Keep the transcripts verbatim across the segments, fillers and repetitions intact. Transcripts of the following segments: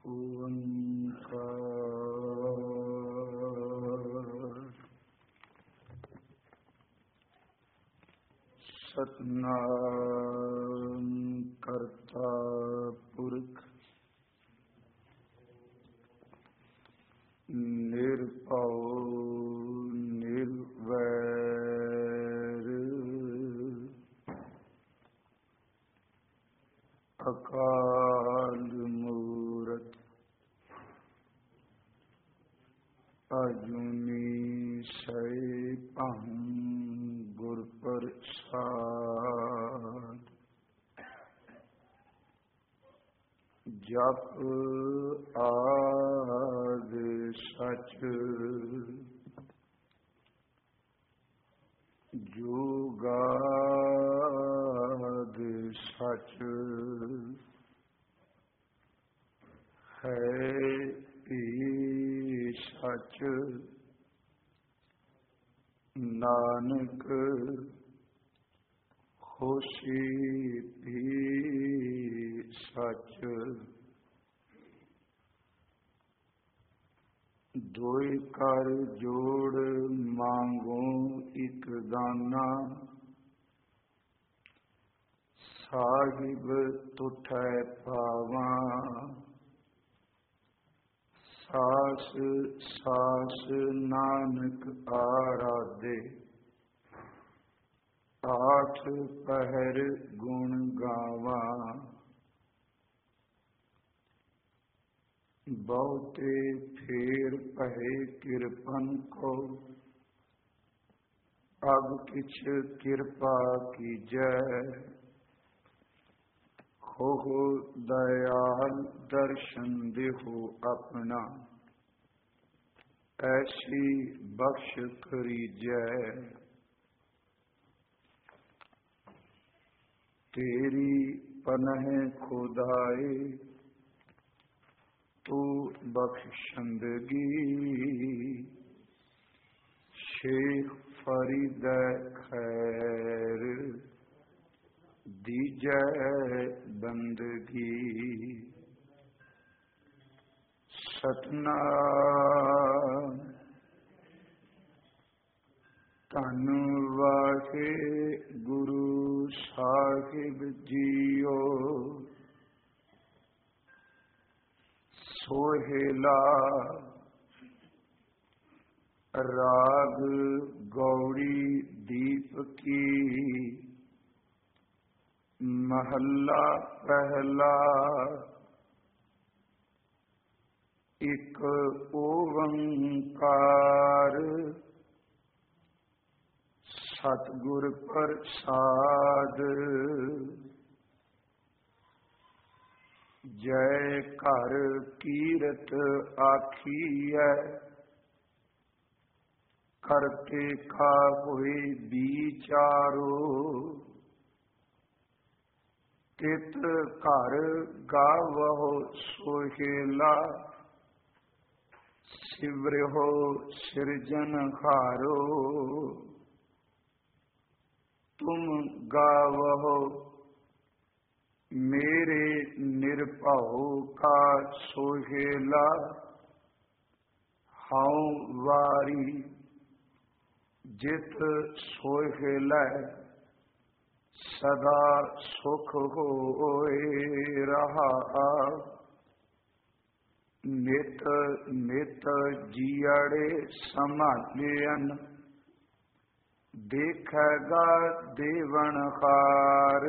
ਓੰਕਾਰ ਸਤਿਨਾਮ ਕਰਤਾ ਪੁਰਖ ਨਿਰਭਉ ਨਿਰਵੈਰ ਅਕਾਲ ਮੂਰਤ ਅਜੂਨੀ ਸੈਭੰ ਗੁਰ ਪ੍ਰਸਾਦ। ਜਪ ਆਦਿ ਸਚ ਜੁਗਾਦਿ ਸਚ ਹੈ ਭੀ ਸਚ ਨਾਨਕ ਹੋਸੀ ਭੀ ਸਚ। ਦੋਇ ਕਰ ਜੋੜ ਮੰਗੋ ਇਕ ਦਾਨਾ, ਸਾਹਿਬ ਤੁਠੈ ਪਾਵਾਂ। ਸਾਸ ਸਾਸ ਨਾਨਕ ਆਰਾਧੇ, ਆਠ ਪਹਿਰ ਗੁਣ ਗਾਵਾਂ। ਬਹੁਤੇ ਫੇਰ ਭਏ ਕਿਰਪਨ ਕੋ, ਅਬ ਕਿਛ ਕਿਰਪਾ ਕੀਜੈ। ਹੋ ਦਇਆਲ ਦਰਸ਼ਨ ਦੇਹੋ ਆਪਣਾ, ਐਸੀ ਬਖਸ਼ ਕਰੀਜੈ। ਤੇਰੀ ਪਨਹ ਖੁਦਾਏ ਤੂੰ ਬਖਸ਼ੰਦਗੀ, ਸ਼ੇਖ ਫਰੀਦ ਖੈਰ ਦੀਜੈ ਬੰਦਗੀ। ਸਤਿਨਾਮ ਧੰਨ ਵਾਹਿਗੁਰੂ ਸਾਹਿਬ ਜੀਓ। ਸੋਹਿਲਾ ਰਾਗ ਗੌੜੀ ਦੀਪਕੀ, ਮਹੱਲਾ ਪਹਿਲਾ। ਇਕ ਓੰਕਾਰ ਸਤਿਗੁਰ ਪ੍ਰਸਾਦ। ਜੈ ਘਰ ਕੀਰਤ ਆਖੀਐ, ਕਰਤੇ ਕਾ ਹੋਏ ਵਿਚਾਰੋ। ਤਿਤ ਘਰ ਗਾਵਹੁ ਸੋਹਿਲਾ, ਸਿਵਰਿਹੁ ਸਿਰਜਨਹਾਰੋ। ਤੁਮ ਗਾਵਹੁ ਮੇਰੇ ਨਿਰਭਉ ਕਾ ਸੋਹਿਲਾ, ਹਉ ਵਾਰੀ ਜਿਤ ਸੋਹਿਲੈ। ਸਦਾ ਸੁਖ ਹੋਏ ਰਹਾ, ਨਿਤ ਨਿਤ ਜੀਅੜੇ ਸੰਭਾਲਿਅਨ। ਦੇਖੇਗਾ ਦੇਵਨਹਾਰ,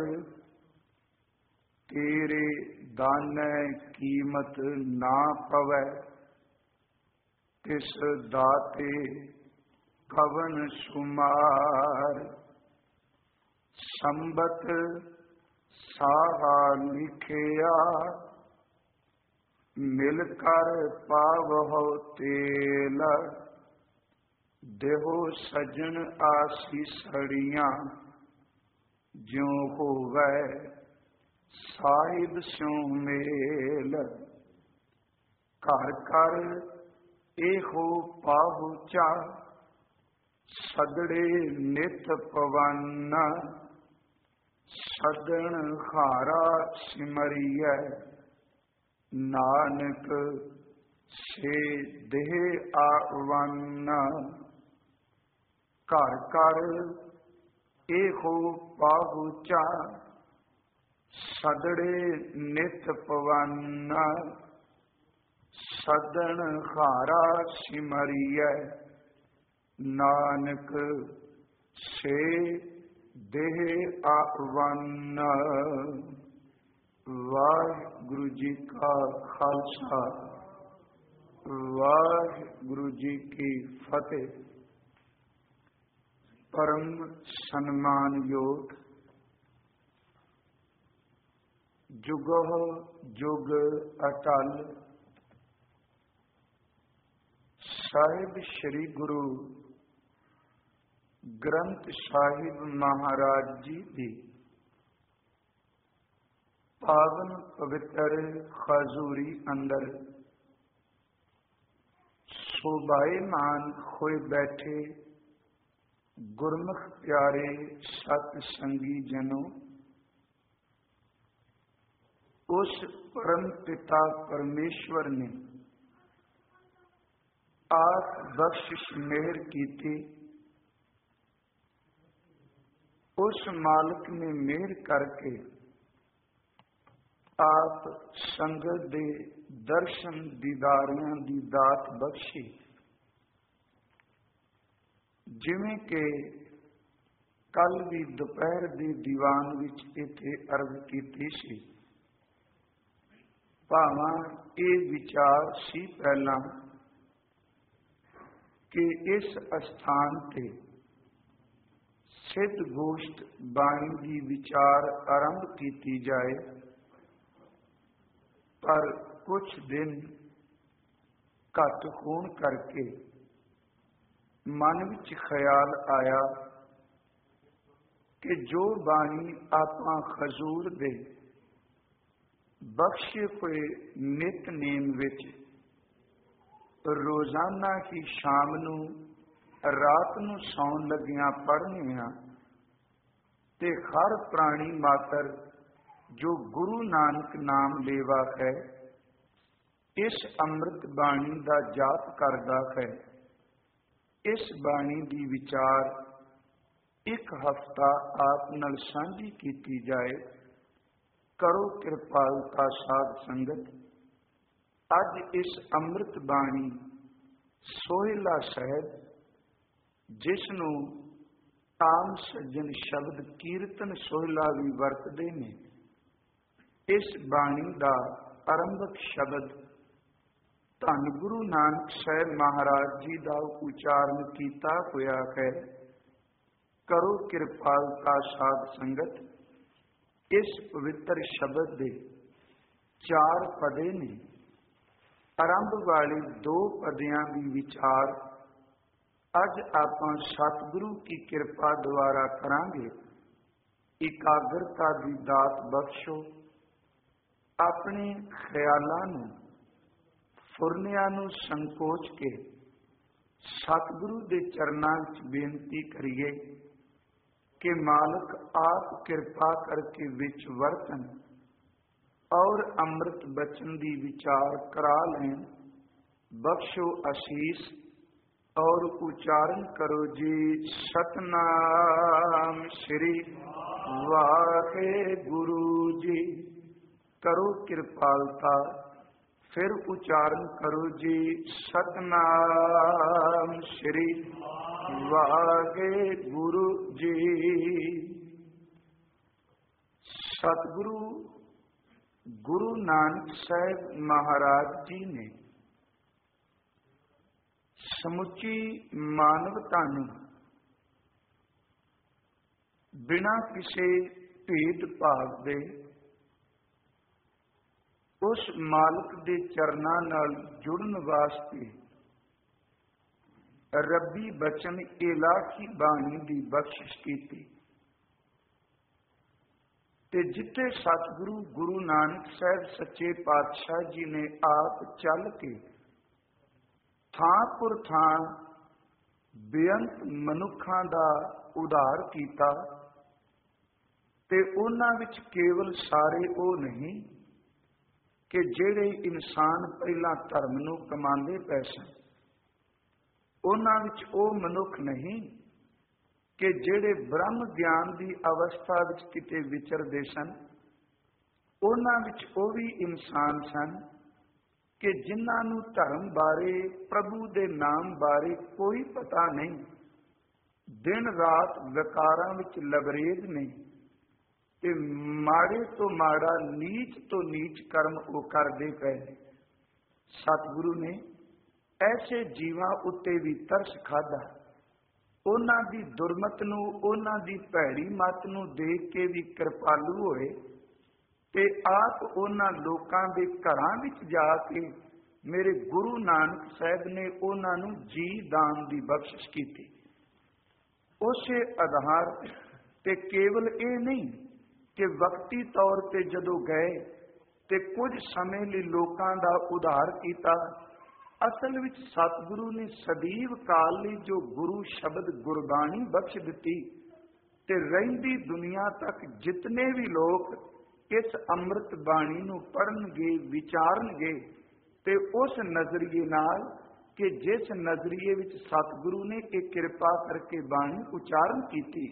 ਤੇਰੇ ਦਾਨੈ ਕੀਮਤ ਨਾ ਪਵੈ। ਤਿਸ ਦਾਤੇ ਕਵਨ ਸੁਮਾਰ, ਸੰਬਤ ਸਾਹਾ ਲਿਖਿਆ। ਮਿਲ ਕਰ ਪਾਵਹੁ ਤੇਲ, ਦੇਹੋ ਸਜਣ ਆਸੀਸੜੀਆਂ। ਜਿਉ ਹੋਵੈ ਸਾਹਿਬ ਸਿਉ ਮੇਲ, ਘਰ ਘਰ ਇਹੋ ਪਾਹੁਚਾ। ਸਦੜੇ ਨਿਤ ਪਵਨ, ਸਦਣ ਹਾਰਾ ਸਿਮਰੀਐ। ਨਾਨਕ ਸੇ ਦੇਹ ਆਵਨ। ਘਰ ਘਰ ਇਹੋ ਪਾਹੁਚਾ ਸਦੜੇ ਨਿਤ ਪਵਨ। ਸਦਨ ਹਾਰਾ ਸਿਮਰਿਐ ਨਾਨਕ ਸੇ ਦੇਹ ਆਵਨ। ਵਾਹਿਗੁਰੂ ਜੀ ਕਾ ਖਾਲਸਾ ਵਾਹਿਗੁਰੂ ਜੀ ਕੀ ਫਤਿਹ। ਪਰਮ ਸਨਮਾਨਯੋਗ ਜੁਗੋ ਜੁਗ ਅਟਲ ਸਾਹਿਬ ਸ੍ਰੀ ਗੁਰੂ ਗ੍ਰੰਥ ਸਾਹਿਬ ਮਹਾਰਾਜ ਜੀ ਦੀ ਪਾਵਨ ਪਵਿੱਤਰ ਹਜ਼ੂਰੀ ਅੰਦਰ ਸ਼ੋਭਾਇਮਾਨ ਹੋਏ ਬੈਠੇ ਗੁਰਮੁਖ ਪਿਆਰੇ ਸਤ ਸੰਗੀ ਜਨੋ, ਉਸ ਪਰਮ ਪਿਤਾ ਪਰਮੇਸ਼ਵਰ ਨੇ ਆਪ ਬਖਸ਼ਿਸ਼ ਮਿਹਰ ਕੀਤੀ। ਉਸ ਮਾਲਕ ਨੇ ਮਿਹਰ ਕਰਕੇ ਆਪ ਸੰਗਤ ਦੇ ਦਰਸ਼ਨ ਦੀਦਾਰਿਆਂ ਦੀ ਦਾਤ ਬਖਸ਼ੀ। ਜਿਵੇਂ ਕਿ ਕੱਲ ਵੀ ਦੁਪਹਿਰ ਦੇ ਦੀਵਾਨ ਵਿੱਚ ਇੱਥੇ ਅਰਜ਼ ਕੀਤੀ ਸੀ, ਭਾਵਾਂ ਇਹ ਵਿਚਾਰ ਸੀ ਪਹਿਲਾਂ ਕਿ ਇਸ ਅਸਥਾਨ ਤੇ ਸਿੱਧ ਗੋਸ਼ਟ ਬਾਣੀ ਦੀ ਵਿਚਾਰ ਆਰੰਭ ਕੀਤੀ ਜਾਏ, ਪਰ ਕੁਝ ਦਿਨ ਘੱਟ ਹੋਣ ਕਰਕੇ ਮਨ ਵਿੱਚ ਖਿਆਲ ਆਇਆ ਕਿ ਜੋ ਬਾਣੀ ਆਪਾਂ ਹਜ਼ੂਰ ਦੇ ਬਖਸ਼ੇ ਹੋਏ ਨਿਤਨੇਮ ਵਿੱਚ ਰੋਜ਼ਾਨਾ ਹੀ ਸ਼ਾਮ ਨੂੰ ਰਾਤ ਨੂੰ ਸੌਣ ਲੱਗਿਆਂ ਪੜ੍ਹਨੇ ਆ, ਤੇ ਹਰ ਪ੍ਰਾਣੀ ਮਾਤਰ ਜੋ ਗੁਰੂ ਨਾਨਕ ਨਾਮ ਲੇਵਾ ਹੈ, ਇਸ ਅੰਮ੍ਰਿਤ ਬਾਣੀ ਦਾ ਜਾਪ ਕਰਦਾ ਹੈ। ਇਸ ਬਾਣੀ ਦੀ ਵਿਚਾਰ ਇੱਕ ਹਫ਼ਤਾ ਆਪ ਨਾਲ ਸਾਂਝੀ ਕੀਤੀ ਜਾਏ। ਕਰੋ ਕਿਰਪਾਲਤਾ ਸਾਧ ਸੰਗਤ। ਅੱਜ ਇਸ ਅੰਮ੍ਰਿਤ ਬਾਣੀ ਸੋਹਿਲਾ ਸਾਹਿਬ, ਜਿਸ ਨੂੰ ਆਮ ਸੱਜਣ ਸ਼ਬਦ ਕੀਰਤਨ ਸੋਹਿਲਾ ਵੀ ਵਰਤਦੇ ਨੇ, ਇਸ ਬਾਣੀ ਦਾ ਆਰੰਭਕ ਸ਼ਬਦ ਧੰਨ ਗੁਰੂ ਨਾਨਕ ਸਾਹਿਬ ਮਹਾਰਾਜ ਜੀ ਦਾ ਉਚਾਰਨ ਕੀਤਾ ਹੋਇਆ ਹੈ। ਕਰੋ ਕਿਰਪਾਲਤਾ ਸਾਧ ਸੰਗਤ। ਇਸ ਪਵਿੱਤਰ ਸ਼ਬਦ ਦੇ ਚਾਰ ਪਦੇ ਨੇ। ਆਰੰਭ ਵਾਲੇ ਦੋ ਪਦਿਆਂ ਦੀ ਵਿਚਾਰ ਅੱਜ ਆਪਾਂ ਸਤਿਗੁਰੂ ਕੀ ਕਿਰਪਾ ਦੁਆਰਾ ਕਰਾਂਗੇ। ਇਕਾਗਰਤਾ ਦੀ ਦਾਤ ਬਖਸ਼ੋ। ਆਪਣੇ ਖਿਆਲਾਂ ਨੂੰ, ਫੁਰਨਿਆਂ ਨੂੰ ਸੰਕੋਚ ਕੇ ਸਤਿਗੁਰੂ ਦੇ ਚਰਨਾਂ ਵਿੱਚ ਬੇਨਤੀ ਕਰੀਏ ਕਿ ਮਾਲਕ ਆਪ ਕਿਰਪਾ ਕਰਕੇ ਵਿੱਚ ਵਰਤਨ ਔਰ ਅੰਮ੍ਰਿਤ ਬਚਨ ਦੀ ਵਿਚਾਰ ਕਰਾ ਲੈਣ। ਬਖਸ਼ੋ ਅਸੀਸ ਔਰ ਉਚਾਰਨ ਕਰੋ ਜੀ ਸਤਨਾਮ ਸ੍ਰੀ ਵਾਹਿਗੁਰੂ ਜੀ। ਕਰੋ ਕਿਰਪਾਲਤਾ, ਫਿਰ ਉਚਾਰਨ ਕਰੋ ਜੀ ਸਤਨਾਮ ਸ੍ਰੀ ਵਾਹਿਗੁਰੂ ਜੀ। ਸਤਿਗੁਰੂ ਗੁਰੂ ਨਾਨਕ ਸਾਹਿਬ ਮਹਾਰਾਜ ਜੀ ਨੇ ਸਮੁੱਚੀ ਮਾਨਵਤਾ ਨੂੰ ਬਿਨਾਂ ਕਿਸੇ ਭੇਦ ਭਾਵ ਦੇ ਉਸ ਮਾਲਕ ਦੇ ਚਰਨਾਂ ਨਾਲ ਜੁੜਨ ਵਾਸਤੇ ਰੱਬੀ ਬਚਨ ਇਲਾਹੀ ਬਾਣੀ ਦੀ ਬਖਸ਼ਿਸ਼ ਕੀਤੀ। ਤੇ ਜਿੱਥੇ ਸਤਿਗੁਰੂ ਗੁਰੂ ਨਾਨਕ ਸਾਹਿਬ ਸੱਚੇ ਪਾਤਸ਼ਾਹ ਜੀ ਨੇ ਆਪ ਚੱਲ ਕੇ ਥਾਂ ਪੁਰ ਥਾਂ ਬੇਅੰਤ ਮਨੁੱਖਾਂ ਦਾ ਉਧਾਰ ਕੀਤਾ, ਤੇ ਉਹਨਾਂ ਵਿੱਚ ਕੇਵਲ ਸਾਰੇ ਉਹ ਨਹੀਂ ਕਿ ਜਿਹੜੇ ਇਨਸਾਨ ਪਹਿਲਾਂ ਧਰਮ ਨੂੰ ਕਮਾਉਂਦੇ ਪਏ ਸਨ, ਉਹਨਾਂ ਵਿੱਚ ਉਹ ਮਨੁੱਖ ਨਹੀਂ ਕਿ ਜਿਹੜੇ ਬ੍ਰਹਮ ਗਿਆਨ ਦੀ ਅਵਸਥਾ ਵਿੱਚ ਕਿਤੇ ਵਿਚਰਦੇ ਸਨ। ਉਹਨਾਂ ਵਿੱਚ ਉਹ ਵੀ ਇਨਸਾਨ ਸਨ ਕਿ ਜਿਨ੍ਹਾਂ ਨੂੰ ਧਰਮ ਬਾਰੇ, ਪ੍ਰਭੂ ਦੇ ਨਾਮ ਬਾਰੇ ਕੋਈ ਪਤਾ ਨਹੀਂ, ਦਿਨ ਰਾਤ ਵਿਕਾਰਾਂ ਵਿੱਚ ਲਬਰੇਜ਼ ਨਹੀਂ ਤੇ ਮਾੜੇ ਤੋਂ ਮਾੜਾ, ਨੀਚ ਤੋਂ ਨੀਚ ਕਰਮ ਉਹ ਕਰਦੇ ਪਏ ਨੇ। ਸਤਿਗੁਰੂ ਨੇ ਐਸੇ ਜੀਵਾਂ ਉੱਤੇ ਵੀ ਤਰਸ ਖਾਧਾ। ਉਹਨਾਂ ਦੀ ਦੁਰਮਤ ਨੂੰ, ਉਹਨਾਂ ਦੀ ਭੈੜੀ ਮੱਤ ਨੂੰ ਦੇਖ ਕੇ ਵੀ ਕਿਰਪਾਲੂ ਹੋਏ ਤੇ ਆਪ ਉਹਨਾਂ ਲੋਕਾਂ ਦੇ ਘਰਾਂ ਵਿੱਚ ਜਾ ਕੇ ਮੇਰੇ ਗੁਰੂ ਨਾਨਕ ਸਾਹਿਬ ਨੇ ਉਹਨਾਂ ਨੂੰ ਜੀ ਦਾਨ ਦੀ ਬਖਸ਼ਿਸ਼ ਕੀਤੀ। ਉਸੇ ਆਧਾਰ ਤੇ ਕੇਵਲ ਇਹ ਨਹੀਂ ਕਿ ਵਕਤੀ ਤੌਰ ਤੇ ਜਦੋਂ ਗਏ ਤੇ ਕੁਝ ਸਮੇਂ ਲਈ ਲੋਕਾਂ ਦਾ ਉਧਾਰ ਕੀਤਾ, ਅਸਲ ਵਿੱਚ ਸਤਿਗੁਰੂ ਨੇ ਸਦੀਵ ਕਾਲ ਲਈ ਜੋ ਗੁਰੂ ਸ਼ਬਦ ਗੁਰਬਾਣੀ ਬਖਸ਼ ਦਿੱਤੀ ਤੇ ਰਹਿੰਦੀ ਦੁਨੀਆ ਤੱਕ ਜਿਤਨੇ ਵੀ ਲੋਕ ਇਸ ਅੰਮ੍ਰਿਤ ਬਾਣੀ ਨੂੰ ਪੜ੍ਹਨਗੇ, ਵਿਚਾਰਨਗੇ ਤੇ ਉਸ ਨਜ਼ਰੀਏ ਨਾਲ ਕਿ ਜਿਸ ਨਜ਼ਰੀਏ ਵਿੱਚ ਸਤਿਗੁਰੂ ਨੇ ਇਹ ਕਿਰਪਾ ਕਰਕੇ ਬਾਣੀ ਉਚਾਰਨ ਕੀਤੀ,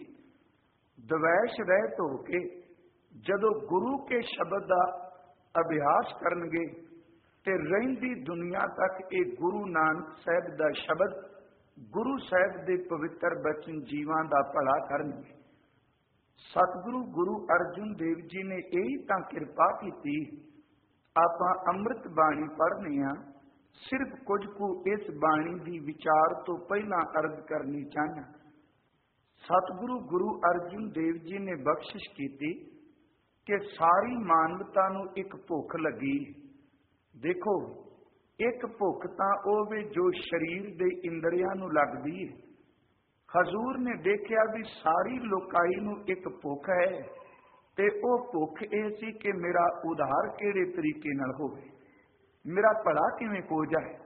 ਦਵੈਸ਼ ਰਹਿਤ ਹੋ ਕੇ ਜਦੋਂ ਗੁਰੂ ਕੇ ਸ਼ਬਦ ਦਾ ਅਭਿਆਸ ਕਰਨਗੇ ਤੇ ਰਹਿੰਦੀ ਦੁਨੀਆ ਤੱਕ ਇਹ ਗੁਰੂ ਨਾਨਕ ਸਾਹਿਬ ਦਾ ਸ਼ਬਦ, ਗੁਰੂ ਸਾਹਿਬ ਦੇ ਪਵਿੱਤਰ ਬਚਨ ਜੀਵਾਂ ਦਾ ਭਲਾ ਕਰਨਗੇ। ਸਤਿਗੁਰੂ ਗੁਰੂ ਅਰਜਨ ਦੇਵ ਜੀ ਨੇ ਇਹੀ ਤਾਂ ਕਿਰਪਾ ਕੀਤੀ। ਆਪਾਂ ਅੰਮ੍ਰਿਤ ਬਾਣੀ ਪੜ੍ਹਨੀ ਆ, ਸਿਰਫ ਕੁਝ ਕੁ ਇਸ ਬਾਣੀ ਦੀ ਵਿਚਾਰ ਤੋਂ ਪਹਿਲਾਂ ਅਰਜ਼ ਕਰਨੀ ਚਾਹੁੰਦਾ। ਸਤਿਗੁਰੂ ਗੁਰੂ ਅਰਜਨ ਦੇਵ ਜੀ ਨੇ ਬਖਸ਼ਿਸ਼ ਕੀਤੀ ਕਿ ਸਾਰੀ ਮਾਨਵਤਾ ਨੂੰ ਇੱਕ ਭੁੱਖ ਲੱਗੀ। ਦੇਖੋ, ਇੱਕ ਭੁੱਖ ਤਾਂ ਉਹ ਵੇ ਜੋ ਸਰੀਰ ਦੇ ਇੰਦਰੀਆਂ ਨੂੰ ਲੱਗਦੀ ਹੈ। ਹਜ਼ੂਰ ਨੇ ਦੇਖਿਆ ਵੀ ਸਾਰੀ ਲੋਕਾਈ ਨੂੰ ਇੱਕ ਭੁੱਖ ਹੈ ਤੇ ਉਹ ਭੁੱਖ ਇਹ ਸੀ ਕਿ ਮੇਰਾ ਉਧਾਰ ਕਿਹੜੇ ਤਰੀਕੇ ਨਾਲ ਹੋਵੇ, ਮੇਰਾ ਭਲਾ ਕਿਵੇਂ ਹੋ ਜਾਏ।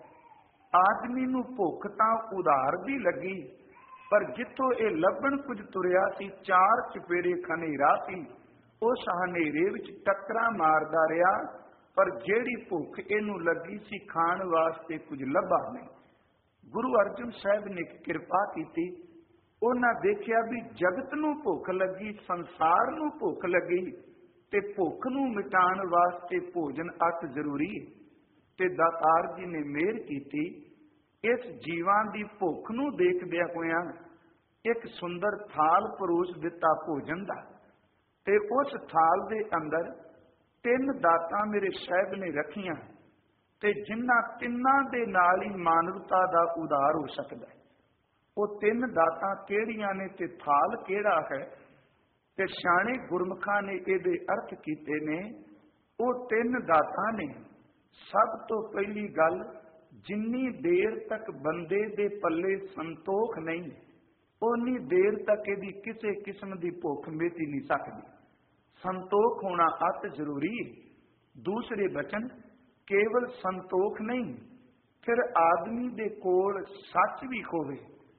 ਆਦਮੀ ਨੂੰ ਭੁੱਖ ਤਾਂ ਉਧਾਰ ਦੀ ਲੱਗੀ, ਪਰ ਜਿੱਥੋਂ ਇਹ ਲੱਭਣ ਕੁਝ ਤੁਰਿਆ ਸੀ, ਚਾਰ ਚੁਫੇਰੇ ਹਨੇਰਾ ਸੀ, ਉਸ ਹਨੇਰੇ ਵਿੱਚ ਟੱਕਰਾਂ ਮਾਰਦਾ ਰਿਹਾ, ਪਰ ਜਿਹੜੀ ਭੁੱਖ ਇਹਨੂੰ ਲੱਗੀ ਸੀ ਖਾਣ ਵਾਸਤੇ ਕੁਝ ਲੱਭਾ ਨਹੀਂ। ਗੁਰੂ ਅਰਜਨ ਸਾਹਿਬ ਨੇ ਕਿਰਪਾ ਕੀਤੀ, ਉਹਨਾਂ ਦੇਖਿਆ ਵੀ ਜਗਤ ਨੂੰ ਭੁੱਖ ਲੱਗੀ, ਸੰਸਾਰ ਨੂੰ ਭੁੱਖ ਲੱਗੀ ਤੇ ਭੁੱਖ ਨੂੰ ਮਿਟਾਉਣ ਵਾਸਤੇ ਭੋਜਨ ਅਤ ਜ਼ਰੂਰੀ ਹੈ। ਤੇ ਦਾਤਾਰ ਜੀ ਨੇ ਮਿਹਰ ਕੀਤੀ, ਇਸ ਜੀਵਾਂ ਦੀ ਭੁੱਖ ਨੂੰ ਦੇਖਦਿਆਂ ਹੋਇਆਂ ਇੱਕ ਸੁੰਦਰ ਥਾਲ ਪਰੋਸ ਦਿੱਤਾ ਭੋਜਨ ਦਾ, ਤੇ ਉਸ ਥਾਲ ਦੇ ਅੰਦਰ ਤਿੰਨ ਦਾਤਾਂ ਮੇਰੇ ਸਾਹਿਬ ਨੇ ਰੱਖੀਆਂ ਤੇ ਜਿਨ੍ਹਾਂ ਤਿੰਨਾਂ ਦੇ ਨਾਲ ਹੀ ਮਾਨਵਤਾ ਦਾ ਉਧਾਰ ਹੋ ਸਕਦਾ ਹੈ। ਉਹ ਤਿੰਨ ਦਾਤਾਂ ਕਿਹੜੀਆਂ ਨੇ ਤੇ ਥਾਲ ਕਿਹੜਾ ਹੈ, ਤੇ ਸਿਆਣੇ ਗੁਰਮੁਖਾਂ ਨੇ ਇਹਦੇ ਅਰਥ ਕੀਤੇ ਨੇ। ਉਹ ਤਿੰਨ ਦਾਤਾਂ ਨੇ, ਸਭ ਤੋਂ ਪਹਿਲੀ ਗੱਲ, ਜਿੰਨੀ ਦੇਰ ਤੱਕ ਬੰਦੇ ਦੇ ਪੱਲੇ ਸੰਤੋਖ ਨਹੀਂ, ਉਨੀ ਦੇਰ ਤੱਕ ਇਹਦੀ ਕਿਸੇ ਕਿਸਮ ਦੀ ਭੁੱਖ ਮਿਟ ਨਹੀਂ ਸਕਦੀ। ਸੰਤੋਖ ਹੋਣਾ ਅਤ ਜ਼ਰੂਰੀ ਹੈ। ਦੂਸਰੇ ਬਚਨ, ਕੇਵਲ ਸੰਤੋਖ ਨਹੀਂ, ਫਿਰ ਆਦਮੀ ਦੇ ਕੋਲ ਸੱਚ ਵੀ ਹੋਵੇ।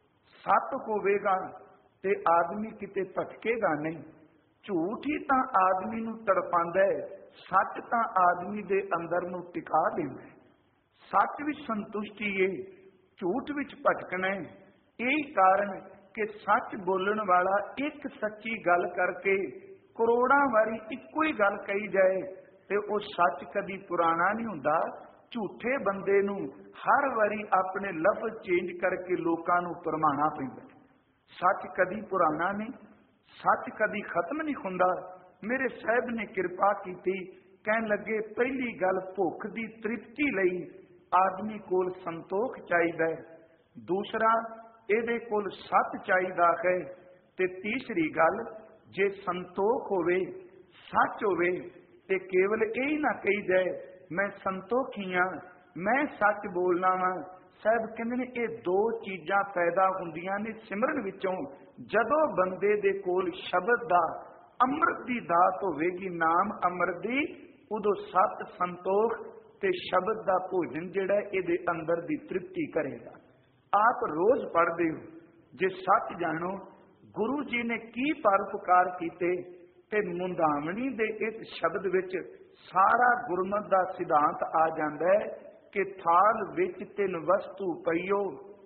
ਸੱਤ ਹੋਵੇਗਾ ਤੇ ਆਦਮੀ ਕਿਤੇ ਭਟਕੇਗਾ ਨਹੀਂ। ਝੂਠ ਹੀ ਤਾਂ ਆਦਮੀ ਨੂੰ ਤੜਪਾਉਂਦਾ ਹੈ, ਸੱਚ ਤਾਂ ਆਦਮੀ ਦੇ ਅੰਦਰ ਨੂੰ ਟਿਕਾ ਦਿੰਦਾ ਹੈ। ਸੱਚ ਵਿੱਚ ਸੰਤੁਸ਼ਟੀ ਹੈ, ਝੂਠ ਵਿੱਚ ਭਟਕਣਾ ਹੈ। ਇਹੀ ਕਾਰਨ ਕਿ ਸੱਚ ਬੋਲਣ ਵਾਲਾ ਇੱਕ ਸੱਚੀ ਗੱਲ ਕਰਕੇ ਕਰੋੜਾਂ ਵਾਰੀ ਇੱਕੋ ਹੀ ਗੱਲ ਕਹੀ ਜਾਏ ਤੇ ਉਹ ਸੱਚ ਕਦੀ ਪੁਰਾਣਾ ਨਹੀਂ ਹੁੰਦਾ। ਝੂਠੇ ਬੰਦੇ ਨੂੰ ਹਰ ਵਾਰੀ ਆਪਣੇ ਲਫ਼ਜ਼ ਚੇਂਜ ਕਰਕੇ ਲੋਕਾਂ ਨੂੰ ਭਰਮਾਉਣਾ ਪੈਂਦਾ। ਸੱਚ ਕਦੀ ਪੁਰਾਣਾ ਨਹੀਂ, ਸੱਚ ਕਦੀ ਖਤਮ ਨਹੀਂ ਹੁੰਦਾ। ਮੇਰੇ ਸਾਹਿਬ ਨੇ ਕਿਰਪਾ ਕੀਤੀ, ਕਹਿਣ ਲੱਗੇ ਪਹਿਲੀ ਗੱਲ, ਭੁੱਖ ਦੀ ਤ੍ਰਿਪਤੀ ਲਈ ਆਦਮੀ ਕੋਲ ਸੰਤੋਖ ਚਾਹੀਦਾ ਹੈ। ਦੂਸਰਾ, ਇਹਦੇ ਕੋਲ ਸੱਚ ਚਾਹੀਦਾ ਹੈ। ਤੇ ਤੀਸਰੀ ਗੱਲ, ਜੇ ਸੰਤੋਖ ਹੋਵੇ, ਸੱਚ ਹੋਵੇ ਤੇ ਕੇਵਲ ਇਹ ਨਾ ਕਹੀ ਜਾਏ ਮੈਂ ਸੰਤੋਖੀ ਹਾਂ, ਮੈਂ ਸੱਚ ਬੋਲਣਾ ਵਾ। ਸਾਹਿਬ ਕਹਿੰਦੇ ਨੇ ਇਹ ਦੋ ਚੀਜ਼ਾਂ ਪੈਦਾ ਹੁੰਦੀਆਂ ਨੇ ਸਿਮਰਨ ਵਿੱਚੋਂ। ਜਦੋਂ ਬੰਦੇ ਦੇ ਕੋਲ ਸ਼ਬਦ ਦਾ, ਅੰਮ੍ਰਿਤ ਦੀ ਦਾਤ ਹੋਵੇਗੀ, ਨਾਮ ਅੰਮ੍ਰਿਤ ਦੀ, ਉਦੋਂ ਸੱਤ ਸੰਤੋਖ ਤੇ ਸ਼ਬਦ ਦਾ ਭੋਜਨ ਜਿਹੜਾ ਇਹਦੇ ਅੰਦਰ ਦੀ ਤ੍ਰਿਪਤੀ ਕਰੇਗਾ। ਆਪ ਰੋਜ਼ ਪੜ੍ਹਦੇ ਹੋ, ਜੇ ਸੱਚ ਜਾਣੋ ਗੁਰੂ ਜੀ ਨੇ ਕੀ ਪਰਉਪਕਾਰ ਕੀਤੇ ਤੇ ਮੁੰਦਾਵਣੀ ਦੇ ਇਸ ਸ਼ਬਦ ਵਿੱਚ ਸਾਰਾ ਗੁਰਮਤਿ ਦਾ ਸਿਧਾਂਤ ਆ ਜਾਂਦਾ ਹੈ ਕਿ ਥਾਲ ਵਿੱਚ ਤਿੰਨ ਵਸਤੂ ਪਈਓ,